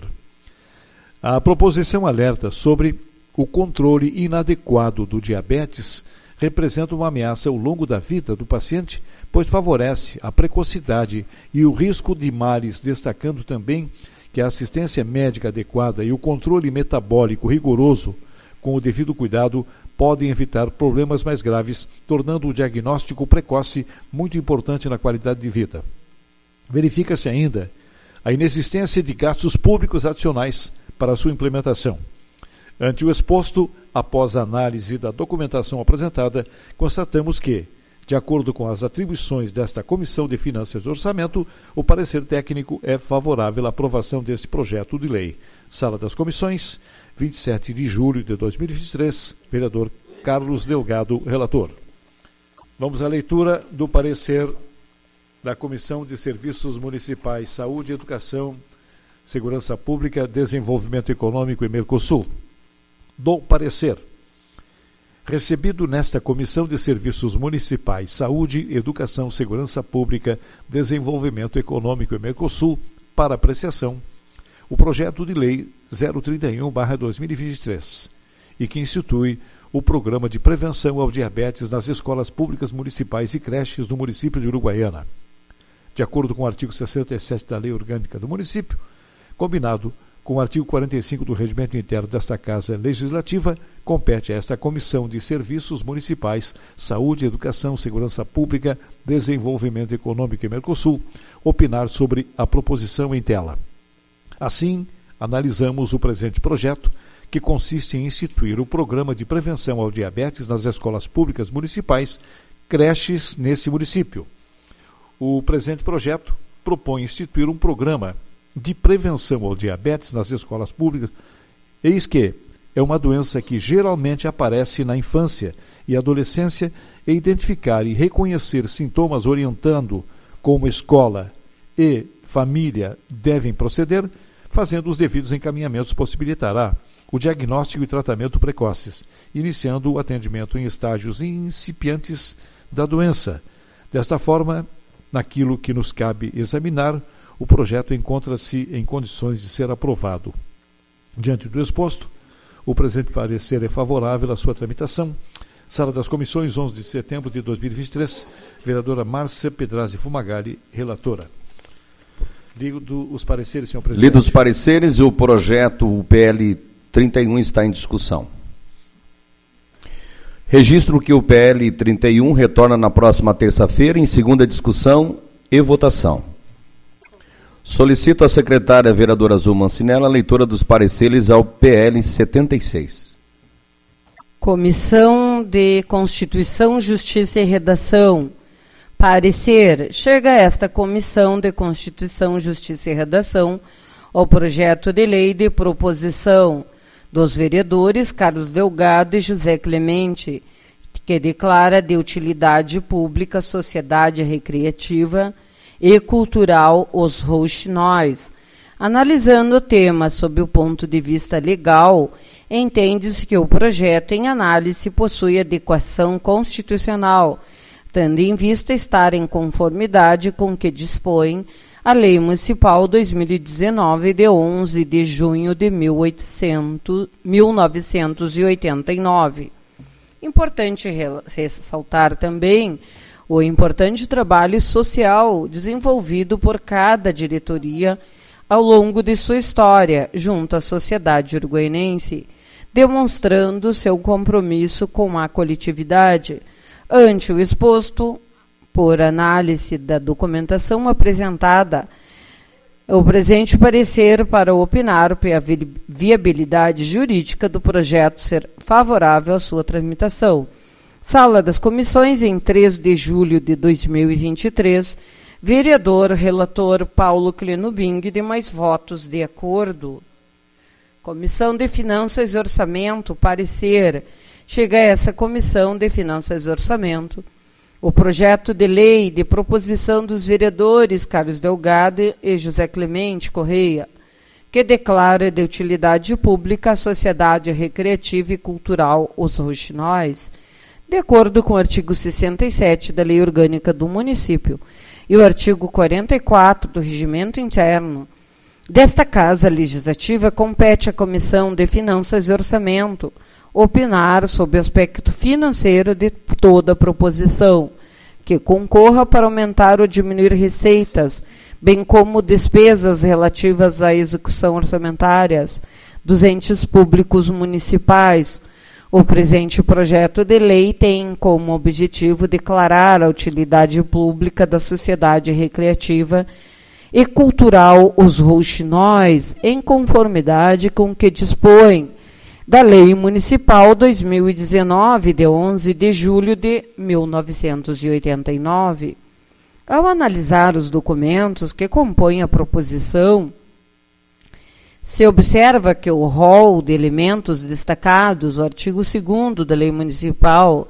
a proposição alerta sobre o controle inadequado do diabetes representa uma ameaça ao longo da vida do paciente, pois favorece a precocidade e o risco de males, destacando também que a assistência médica adequada e o controle metabólico rigoroso, com o devido cuidado, podem evitar problemas mais graves, tornando o diagnóstico precoce muito importante na qualidade de vida. Verifica-se ainda a inexistência de gastos públicos adicionais para a sua implementação. Ante o exposto, após a análise da documentação apresentada, constatamos que, de acordo com as atribuições desta Comissão de Finanças e Orçamento, o parecer técnico é favorável à aprovação deste projeto de lei. Sala das Comissões, 27 de julho de 2023, vereador Carlos Delgado, relator. Vamos à leitura do parecer da Comissão de Serviços Municipais, Saúde, Educação, Segurança Pública, Desenvolvimento Econômico e Mercosul. Do parecer. Recebido nesta Comissão de Serviços Municipais, Saúde, Educação, Segurança Pública, Desenvolvimento Econômico e Mercosul, para apreciação, o projeto de lei 031/2023, e que institui o Programa de Prevenção ao Diabetes nas escolas públicas municipais e creches do município de Uruguaiana. De acordo com o artigo 67 da Lei Orgânica do Município, combinado com o artigo 45 do Regimento Interno desta Casa Legislativa, compete a esta Comissão de Serviços Municipais, Saúde, Educação, Segurança Pública, Desenvolvimento Econômico e Mercosul, opinar sobre a proposição em tela. Assim, analisamos o presente projeto, que consiste em instituir o Programa de Prevenção ao Diabetes nas escolas públicas municipais, creches nesse município. O presente projeto propõe instituir um programa de prevenção ao diabetes nas escolas públicas, eis que é uma doença que geralmente aparece na infância e adolescência, e identificar e reconhecer sintomas orientando como escola e família devem proceder, fazendo os devidos encaminhamentos, possibilitará o diagnóstico e tratamento precoces, iniciando o atendimento em estágios incipientes da doença. Desta forma, naquilo que nos cabe examinar, o projeto encontra-se em condições de ser aprovado. Diante do exposto, o presente parecer é favorável à sua tramitação. Sala das Comissões, 11 de setembro de 2023, vereadora Márcia Pedrazzi Fumagalli, relatora. Lido os pareceres, senhor presidente. Lido os pareceres, o projeto, o PL 31, está em discussão. Registro que o PL 31 retorna na próxima terça-feira em segunda discussão e votação. Solicito à secretária vereadora Azul Mancinella a leitura dos pareceres ao PL 76. Comissão de Constituição, Justiça e Redação. Parecer. Chega esta Comissão de Constituição, Justiça e Redação ao projeto de lei de proposição dos vereadores Carlos Delgado e José Clemente, que declara de utilidade pública a sociedade recreativa e cultural Os Rouxinóis. Analisando o tema sob o ponto de vista legal, entende-se que o projeto em análise possui adequação constitucional, tendo em vista estar em conformidade com o que dispõe a Lei Municipal 2019, de 11 de junho de 1989. Importante ressaltar também o importante trabalho social desenvolvido por cada diretoria ao longo de sua história, junto à sociedade uruguaiense, demonstrando seu compromisso com a coletividade. Ante o exposto, por análise da documentação apresentada, o presente parecer para opinar pela viabilidade jurídica do projeto ser favorável à sua tramitação. Sala das Comissões, em 3 de julho de 2023, vereador relator Paulo Clenubing, demais votos de acordo. Comissão de Finanças e Orçamento, parecer. Chega a essa Comissão de Finanças e Orçamento o projeto de lei de proposição dos vereadores Carlos Delgado e José Clemente Correia, que declara de utilidade pública a sociedade recreativa e cultural Os Rouxinóis, de acordo com o artigo 67 da Lei Orgânica do Município e o artigo 44 do Regimento Interno desta Casa Legislativa, compete à Comissão de Finanças e Orçamento opinar sobre o aspecto financeiro de toda a proposição, que concorra para aumentar ou diminuir receitas, bem como despesas relativas à execução orçamentárias dos entes públicos municipais. O presente projeto de lei tem como objetivo declarar a utilidade pública da sociedade recreativa e cultural Os Rouxinóis, em conformidade com o que dispõe da Lei Municipal 2019, de 11 de julho de 1989. Ao analisar os documentos que compõem a proposição, se observa que o rol de elementos destacados, o artigo 2º da Lei Municipal,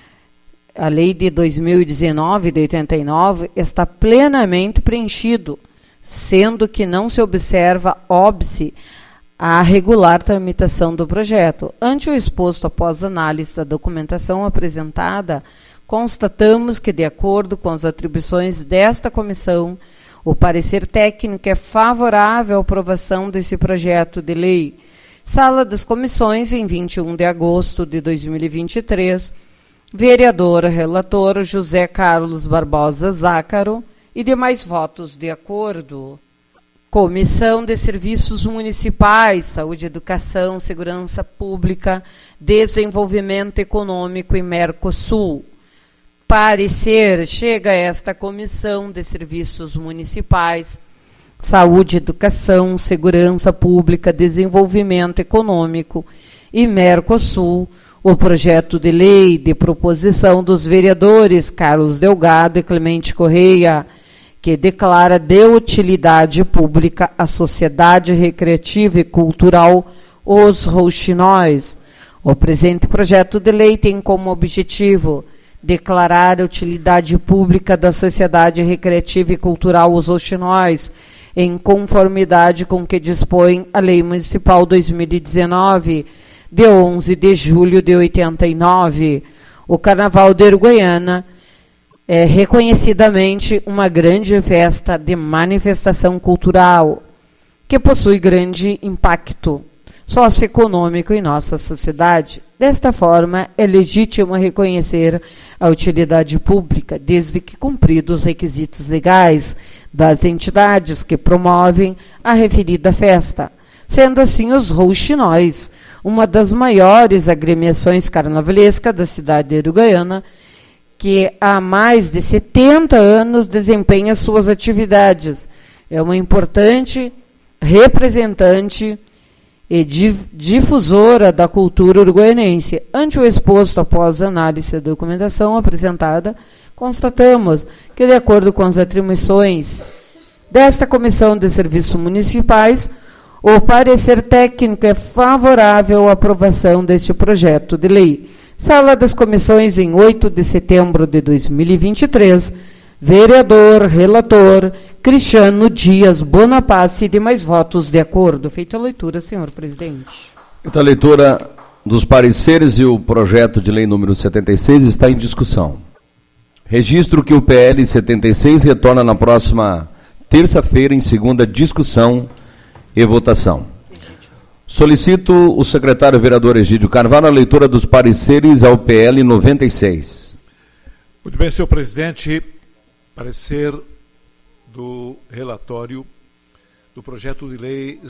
a Lei de 2019, de 89, está plenamente preenchido, sendo que não se observa óbice a regular tramitação do projeto. Ante o exposto após análise da documentação apresentada, constatamos que, de acordo com as atribuições desta comissão, o parecer técnico é favorável à aprovação desse projeto de lei. Sala das Comissões, em 21 de agosto de 2023, vereador relator José Carlos Barbosa Zácaro e demais votos de acordo. Comissão de Serviços Municipais, Saúde, Educação, Segurança Pública, Desenvolvimento Econômico e Mercosul. Parecer. Chega a esta Comissão de Serviços Municipais, Saúde, Educação, Segurança Pública, Desenvolvimento Econômico e Mercosul o projeto de lei de proposição dos vereadores Carlos Delgado e Clemente Correia, que declara de utilidade pública a sociedade recreativa e cultural Os Rouxinóis. O presente projeto de lei tem como objetivo declarar a utilidade pública da sociedade recreativa e cultural Os Rouxinóis, em conformidade com o que dispõe a Lei Municipal 2019, de 11 de julho de 89. O Carnaval de Uruguaiana é reconhecidamente uma grande festa de manifestação cultural que possui grande impacto socioeconômico em nossa sociedade. Desta forma, é legítimo reconhecer a utilidade pública, desde que cumpridos os requisitos legais das entidades que promovem a referida festa, sendo assim os Rouxinóis, uma das maiores agremiações carnavalescas da cidade de Uruguaiana, que há mais de 70 anos desempenha suas atividades. É uma importante representante e difusora da cultura uruguaianense. Ante o exposto, após análise da documentação apresentada, constatamos que, de acordo com as atribuições desta Comissão de Serviços Municipais, o parecer técnico é favorável à aprovação deste projeto de lei. Sala das Comissões, em 8 de setembro de 2023, vereador, relator, Cristiano Dias Bonaparte, e demais votos de acordo. Feita a leitura, senhor presidente. Feita a leitura dos pareceres e o projeto de lei número 76 está em discussão. Registro que o PL 76 retorna na próxima terça-feira em segunda discussão e votação. Solicito o secretário vereador Egídio Carvalho a leitura dos pareceres ao PL 96. Muito bem, senhor presidente. Parecer do relatório do projeto de lei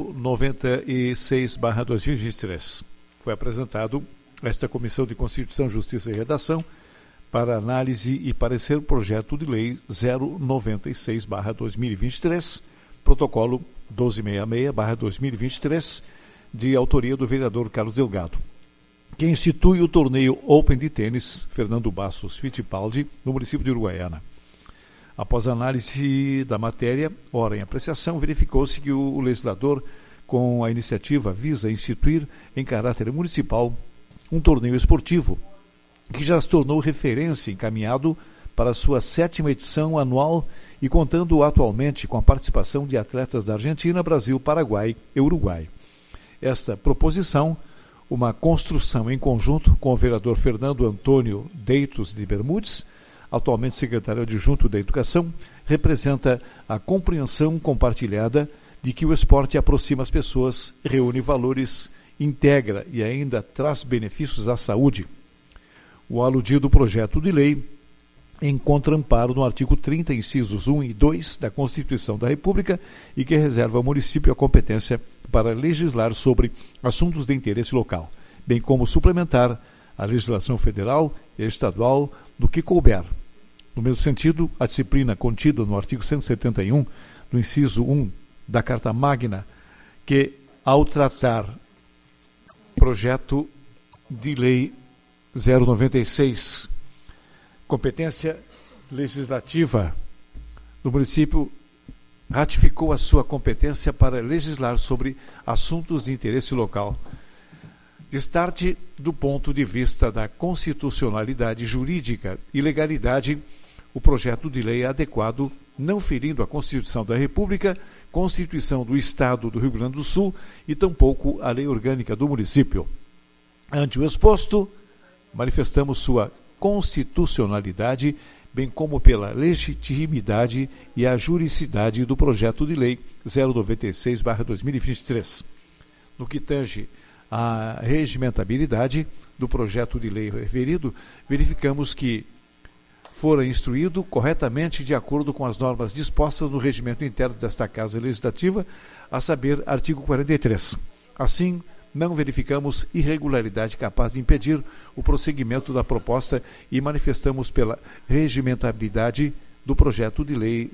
096/2023. Foi apresentado a esta Comissão de Constituição, Justiça e Redação para análise e parecer o projeto de lei 096/2023, protocolo 1266/2023, de autoria do vereador Carlos Delgado, que institui o torneio Open de Tênis Fernando Bassos Fittipaldi no município de Uruguaiana. Após a análise da matéria, ora em apreciação, verificou-se que o legislador, com a iniciativa, visa instituir em caráter municipal um torneio esportivo que já se tornou referência, encaminhado para a sua 7ª edição anual e contando atualmente com a participação de atletas da Argentina, Brasil, Paraguai e Uruguai. Esta proposição, uma construção em conjunto com o vereador Fernando Antônio Deitos de Bermudes, atualmente secretário adjunto da Educação, representa a compreensão compartilhada de que o esporte aproxima as pessoas, reúne valores, integra e ainda traz benefícios à saúde. O aludido projeto de lei encontra amparo no artigo 30, incisos 1 e 2 da Constituição da República e que reserva ao município a competência para legislar sobre assuntos de interesse local, bem como suplementar a legislação federal e estadual do que couber. No mesmo sentido, a disciplina contida no artigo 171, do inciso 1 da Carta Magna, que, ao tratar projeto de lei 096, competência legislativa do município, ratificou a sua competência para legislar sobre assuntos de interesse local. Destarte do ponto de vista da constitucionalidade jurídica e legalidade, o projeto de lei é adequado, não ferindo a Constituição da República, Constituição do Estado do Rio Grande do Sul e tampouco a lei orgânica do município. Ante o exposto, manifestamos sua constitucionalidade, bem como pela legitimidade e a juridicidade do projeto de lei 096/2023. No que tange à regimentabilidade do projeto de lei referido, verificamos que fora instruído corretamente de acordo com as normas dispostas no regimento interno desta Casa Legislativa, a saber, artigo 43. Assim, não verificamos irregularidade capaz de impedir o prosseguimento da proposta e manifestamos pela regimentabilidade do projeto de lei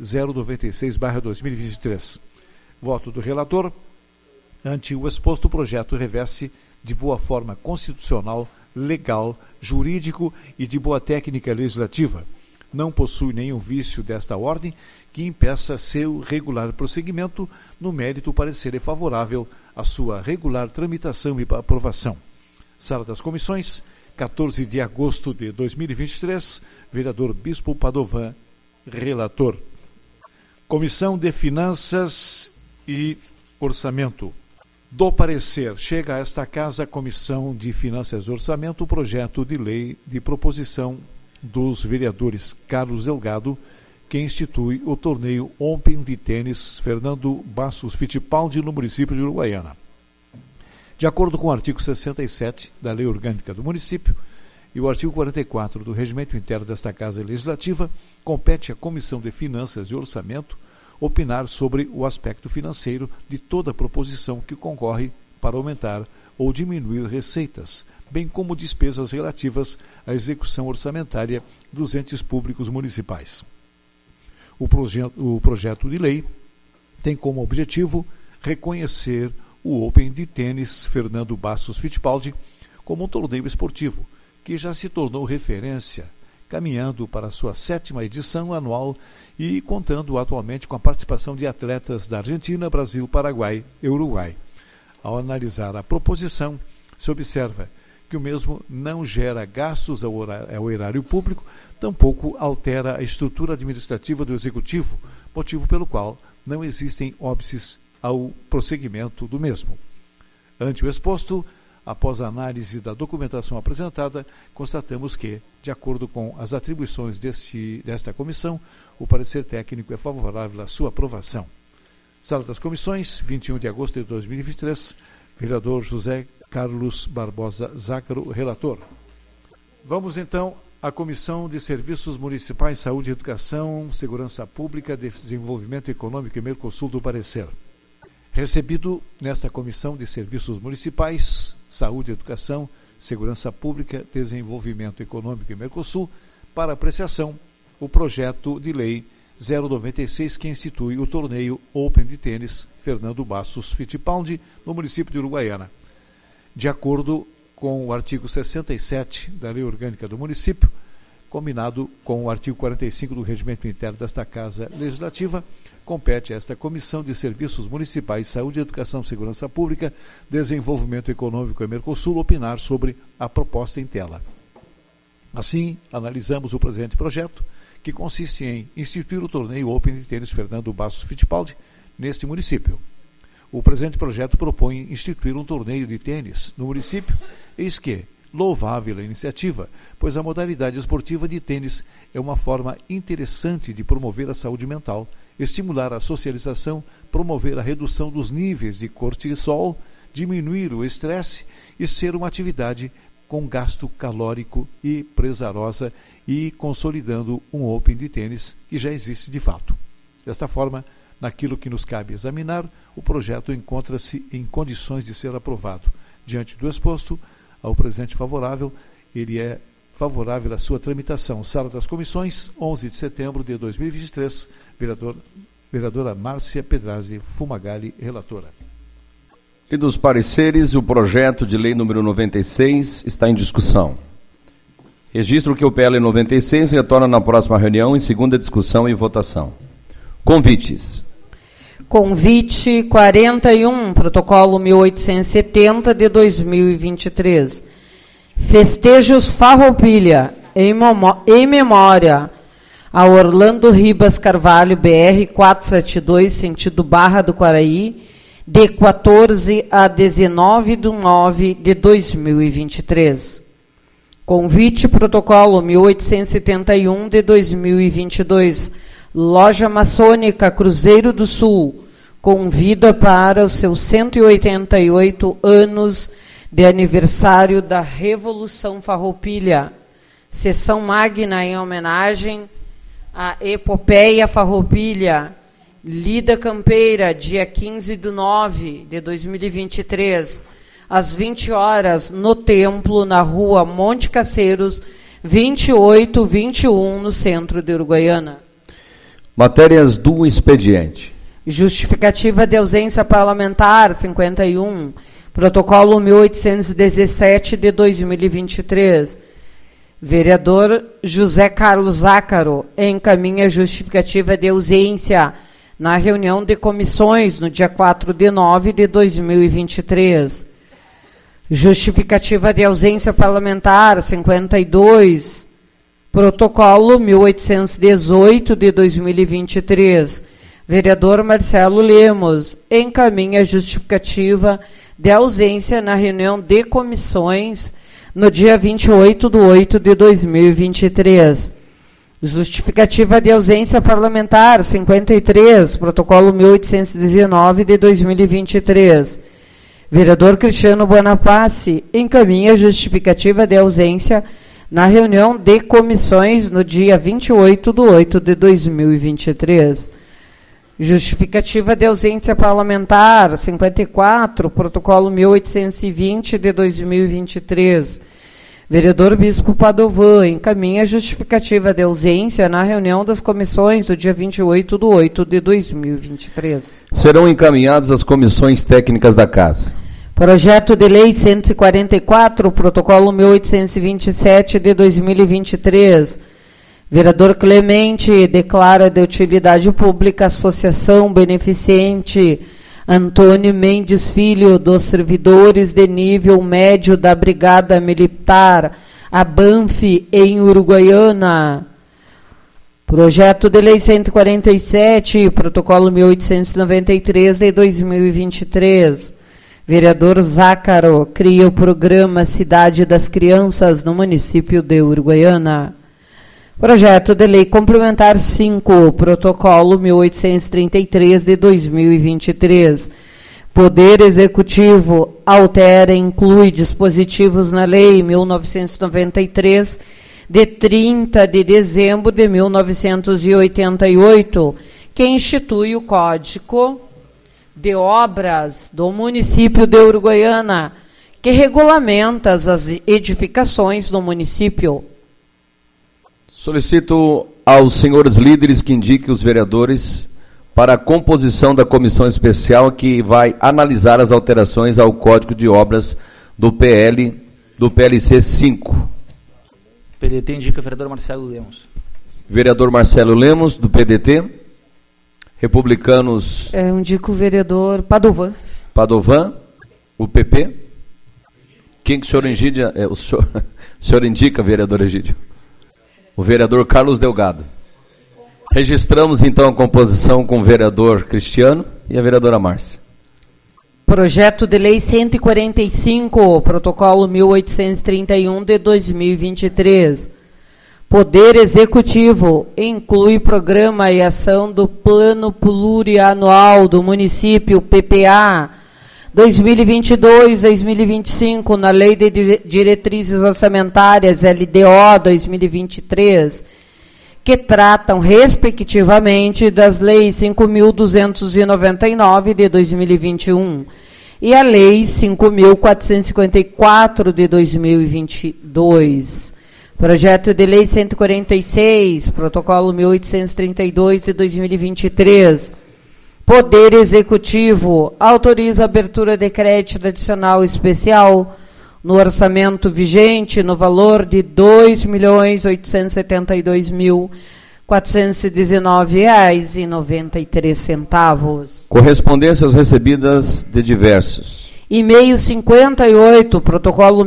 096/2023. Voto do relator. Ante o exposto, o projeto reveste de boa forma constitucional, legal, jurídico e de boa técnica legislativa. Não possui nenhum vício desta ordem que impeça seu regular prosseguimento. No mérito, o parecer é favorável à sua regular tramitação e aprovação. Sala das Comissões, 14 de agosto de 2023, vereador Bispo Padovan, relator. Comissão de Finanças e Orçamento. Do parecer, chega a esta Casa a Comissão de Finanças e Orçamento o projeto de lei de proposição dos vereadores Carlos Delgado, que institui o torneio Open de Tênis Fernando Bassos Fittipaldi no município de Uruguaiana. De acordo com o artigo 67 da Lei Orgânica do município e o artigo 44 do Regimento Interno desta Casa Legislativa, compete à Comissão de Finanças e Orçamento opinar sobre o aspecto financeiro de toda proposição que concorre para aumentar ou diminuir receitas, bem como despesas relativas à execução orçamentária dos entes públicos municipais. O projeto de lei tem como objetivo reconhecer o Open de tênis Fernando Bastos Fittipaldi como um torneio esportivo, que já se tornou referência, caminhando para a sua 7ª edição anual e contando atualmente com a participação de atletas da Argentina, Brasil, Paraguai e Uruguai. Ao analisar a proposição, se observa que o mesmo não gera gastos ao erário público, tampouco altera a estrutura administrativa do Executivo, motivo pelo qual não existem óbices ao prosseguimento do mesmo. Ante o exposto, após a análise da documentação apresentada, constatamos que, de acordo com as atribuições desta comissão, o parecer técnico é favorável à sua aprovação. Sala das Comissões, 21 de agosto de 2023, vereador José Carlos Barbosa Zácaro, relator. Vamos então à Comissão de Serviços Municipais, Saúde, Educação, Segurança Pública, Desenvolvimento Econômico e Mercosul do parecer. Recebido nesta Comissão de Serviços Municipais, Saúde, Educação, Segurança Pública, Desenvolvimento Econômico e Mercosul, para apreciação, o projeto de lei 096, que institui o torneio Open de tênis Fernando Bastos Fittipaldi, no município de Uruguaiana. De acordo com o artigo 67 da Lei Orgânica do Município, combinado com o artigo 45 do Regimento Interno desta Casa Legislativa, compete a esta Comissão de Serviços Municipais, Saúde, Educação, Segurança Pública, Desenvolvimento Econômico e Mercosul opinar sobre a proposta em tela. Assim, analisamos o presente projeto, que consiste em instituir o torneio Open de tênis Fernando Bastos Fittipaldi neste município. O presente projeto propõe instituir um torneio de tênis no município, eis que, louvável a iniciativa, pois a modalidade esportiva de tênis é uma forma interessante de promover a saúde mental, estimular a socialização, promover a redução dos níveis de cortisol, diminuir o estresse e ser uma atividade com gasto calórico e prazerosa e consolidando um Open de tênis que já existe de fato. Desta forma, naquilo que nos cabe examinar, o projeto encontra-se em condições de ser aprovado. Diante do exposto, ao presente favorável, ele é favorável à sua tramitação. Sala das Comissões, 11 de setembro de 2023, vereadora Márcia Pedrazzi Fumagalli, relatora. E dos pareceres, o projeto de lei número 96 está em discussão. Registro que o PL 96 retorna na próxima reunião em segunda discussão e votação. Convites. Convite 41, protocolo 1870 de 2023. Festejos Farroupilha, em memória a Orlando Ribas Carvalho, BR 472, sentido Barra do Quaraí, de 14 a 19 de 9 de 2023. Convite protocolo 1871 de 2022. Loja Maçônica Cruzeiro do Sul convida para os seus 188 anos de aniversário da Revolução Farroupilha. Sessão magna em homenagem à Epopeia Farroupilha. Lida Campeira, dia 15 de 9 de 2023, às 20 horas, no Templo, na rua Monte Caceiros, 2821, no centro de Uruguaiana. Matérias do expediente. Justificativa de ausência parlamentar, 51, protocolo 1817 de 2023. Vereador José Carlos Zácaro encaminha justificativa de ausência na reunião de comissões no dia 4 de 9 de 2023. Justificativa de ausência parlamentar 52, protocolo 1818 de 2023. Vereador Marcelo Lemos encaminha justificativa de ausência na reunião de comissões no dia 28 de 8 de 2023. Justificativa de ausência parlamentar 53, protocolo 1819 de 2023. Vereador Cristiano Buonapace encaminha justificativa de ausência na reunião de comissões no dia 28 de 8 de 2023. Justificativa de ausência parlamentar, 54, protocolo 1820 de 2023. Vereador Bispo Padovan encaminha a justificativa de ausência na reunião das comissões do dia 28/8 de 2023. Serão encaminhados às comissões técnicas da Casa. Projeto de Lei 144, protocolo 1827 de 2023. Vereador Clemente declara de utilidade pública a Associação Beneficente Antônio Mendes Filho dos Servidores de Nível Médio da Brigada Militar, a BANF, em Uruguaiana. Projeto de Lei 147, protocolo 1893 de 2023. Vereador Zácaro cria o programa Cidade das Crianças no município de Uruguaiana. Projeto de Lei Complementar 5, protocolo 1833 de 2023. Poder Executivo altera e inclui dispositivos na Lei 1993, de 30 de dezembro de 1988, que institui o Código de Obras do município de Uruguaiana, que regulamenta as edificações no município. Solicito aos senhores líderes que indiquem os vereadores para a composição da comissão especial que vai analisar as alterações ao Código de Obras do PLC 5. PDT indica o vereador Marcelo Lemos. Vereador Marcelo Lemos, do PDT. Republicanos... Eu indico o vereador Padovan. Padovan, o PP. Quem que o senhor indica? O senhor indica, vereador Egídio? O vereador Carlos Delgado. Registramos, então, a composição com o vereador Cristiano e a vereadora Márcia. Projeto de Lei 145, protocolo 1831 de 2023. Poder Executivo inclui programa e ação do Plano Plurianual do Município, PPA, 2022-2025, na Lei de Diretrizes Orçamentárias, LDO 2023, que tratam, respectivamente, das leis 5.299 de 2021 e a Lei 5.454 de 2022. Projeto de Lei 146, protocolo 1832 de 2023. Poder Executivo autoriza a abertura de crédito adicional especial no orçamento vigente no valor de R$ 2.872.419,93. Correspondências recebidas de diversos. E-mail 58, protocolo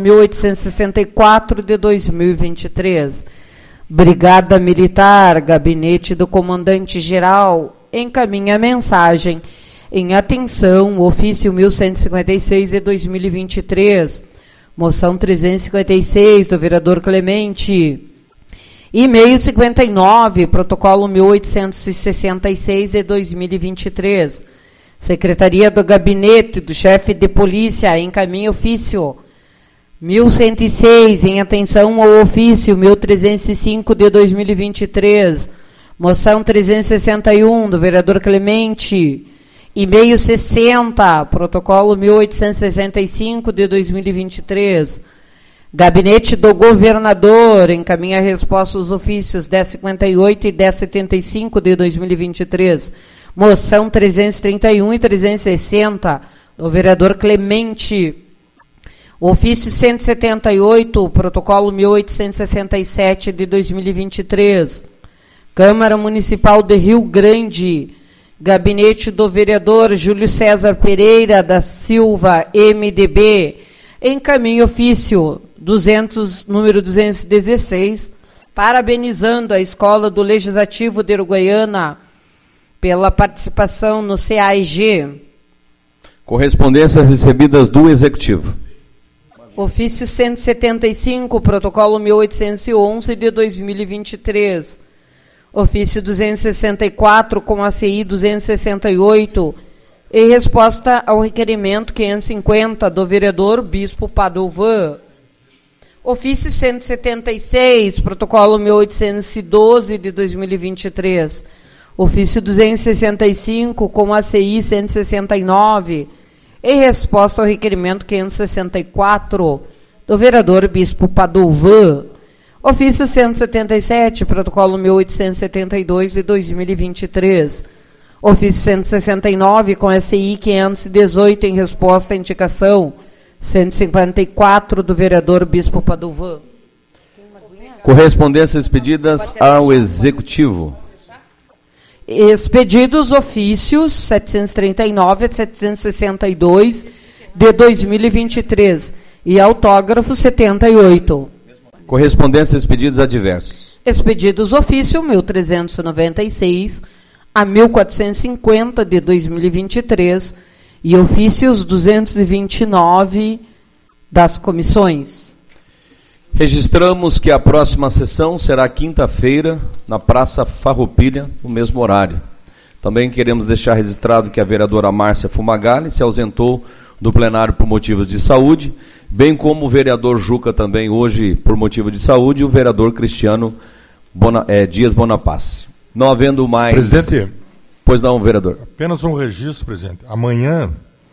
1864 de 2023. Brigada Militar, Gabinete do Comandante-Geral, encaminha mensagem em atenção, ofício 1156 de 2023, moção 356 do vereador Clemente, e-mail 59, protocolo 1866 de 2023, Secretaria do Gabinete do Chefe de Polícia, encaminha ofício 1106, em atenção ao ofício 1305 de 2023, moção 361 do vereador Clemente, e-mail 60, protocolo 1865 de 2023, Gabinete do Governador, encaminha resposta aos ofícios 1058 e 1075 de 2023, moção 331 e 360 do vereador Clemente, ofício 178, protocolo 1867 de 2023, Câmara Municipal de Rio Grande, Gabinete do Vereador Júlio César Pereira da Silva, MDB, encaminha ofício número 216, parabenizando a Escola do Legislativo de Uruguaiana pela participação no CAIG. Correspondências recebidas do Executivo. Ofício 175, protocolo 1811 de 2023. Ofício 264, com a CI 268, em resposta ao requerimento 550 do vereador Bispo Padovan. Ofício 176, protocolo 1812 de 2023. Ofício 265, com ACI 169, em resposta ao requerimento 564 do vereador Bispo Padovan. Ofício 177, protocolo 1872 de 2023. Ofício 169, com SI 518, em resposta à indicação 154 do vereador Bispo Padovan. Correspondências pedidas ao Executivo. Expedidos ofícios 739 a 762 de 2023 e autógrafo 78. Correspondências pedidas a diversos. Expedidos ofício 1396 a 1450 de 2023 e ofícios 229 das comissões. Registramos que a próxima sessão será quinta-feira, na Praça Farroupilha, no mesmo horário. Também queremos deixar registrado que a vereadora Márcia Fumagalli se ausentou do plenário por motivos de saúde, bem como o vereador Juca também hoje por motivo de saúde, e o vereador Cristiano Dias Bonaparte. Não havendo mais... Presidente. Pois não, vereador. Apenas um registro, presidente. Amanhã,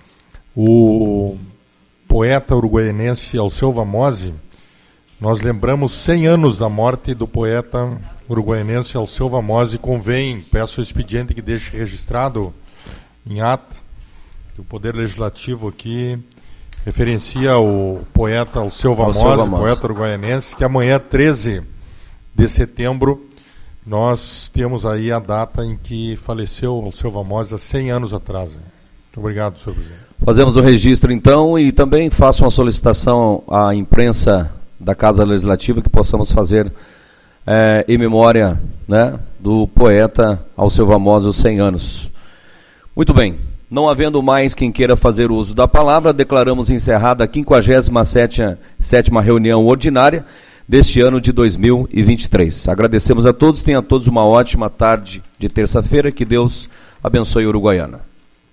o poeta uruguaianense Alceu Vamose, nós lembramos 100 anos da morte do poeta uruguaianense Alceu Vamose. Convém, peço ao expediente que deixe registrado em ata, que o Poder Legislativo aqui referencia o poeta Alceu Vamose, poeta uruguaianense, que amanhã, 13 de setembro, nós temos aí a data em que faleceu Alceu Vamose há 100 anos atrás. Muito obrigado, senhor presidente. Fazemos o registro, então, e também faço uma solicitação à imprensa da Casa Legislativa que possamos fazer em memória, né, do poeta Alceu Vamose, os 100 anos. Muito bem. Não havendo mais quem queira fazer uso da palavra, declaramos encerrada a 57ª reunião ordinária deste ano de 2023. Agradecemos a todos, tenham todos uma ótima tarde de terça-feira, que Deus abençoe a Uruguaiana.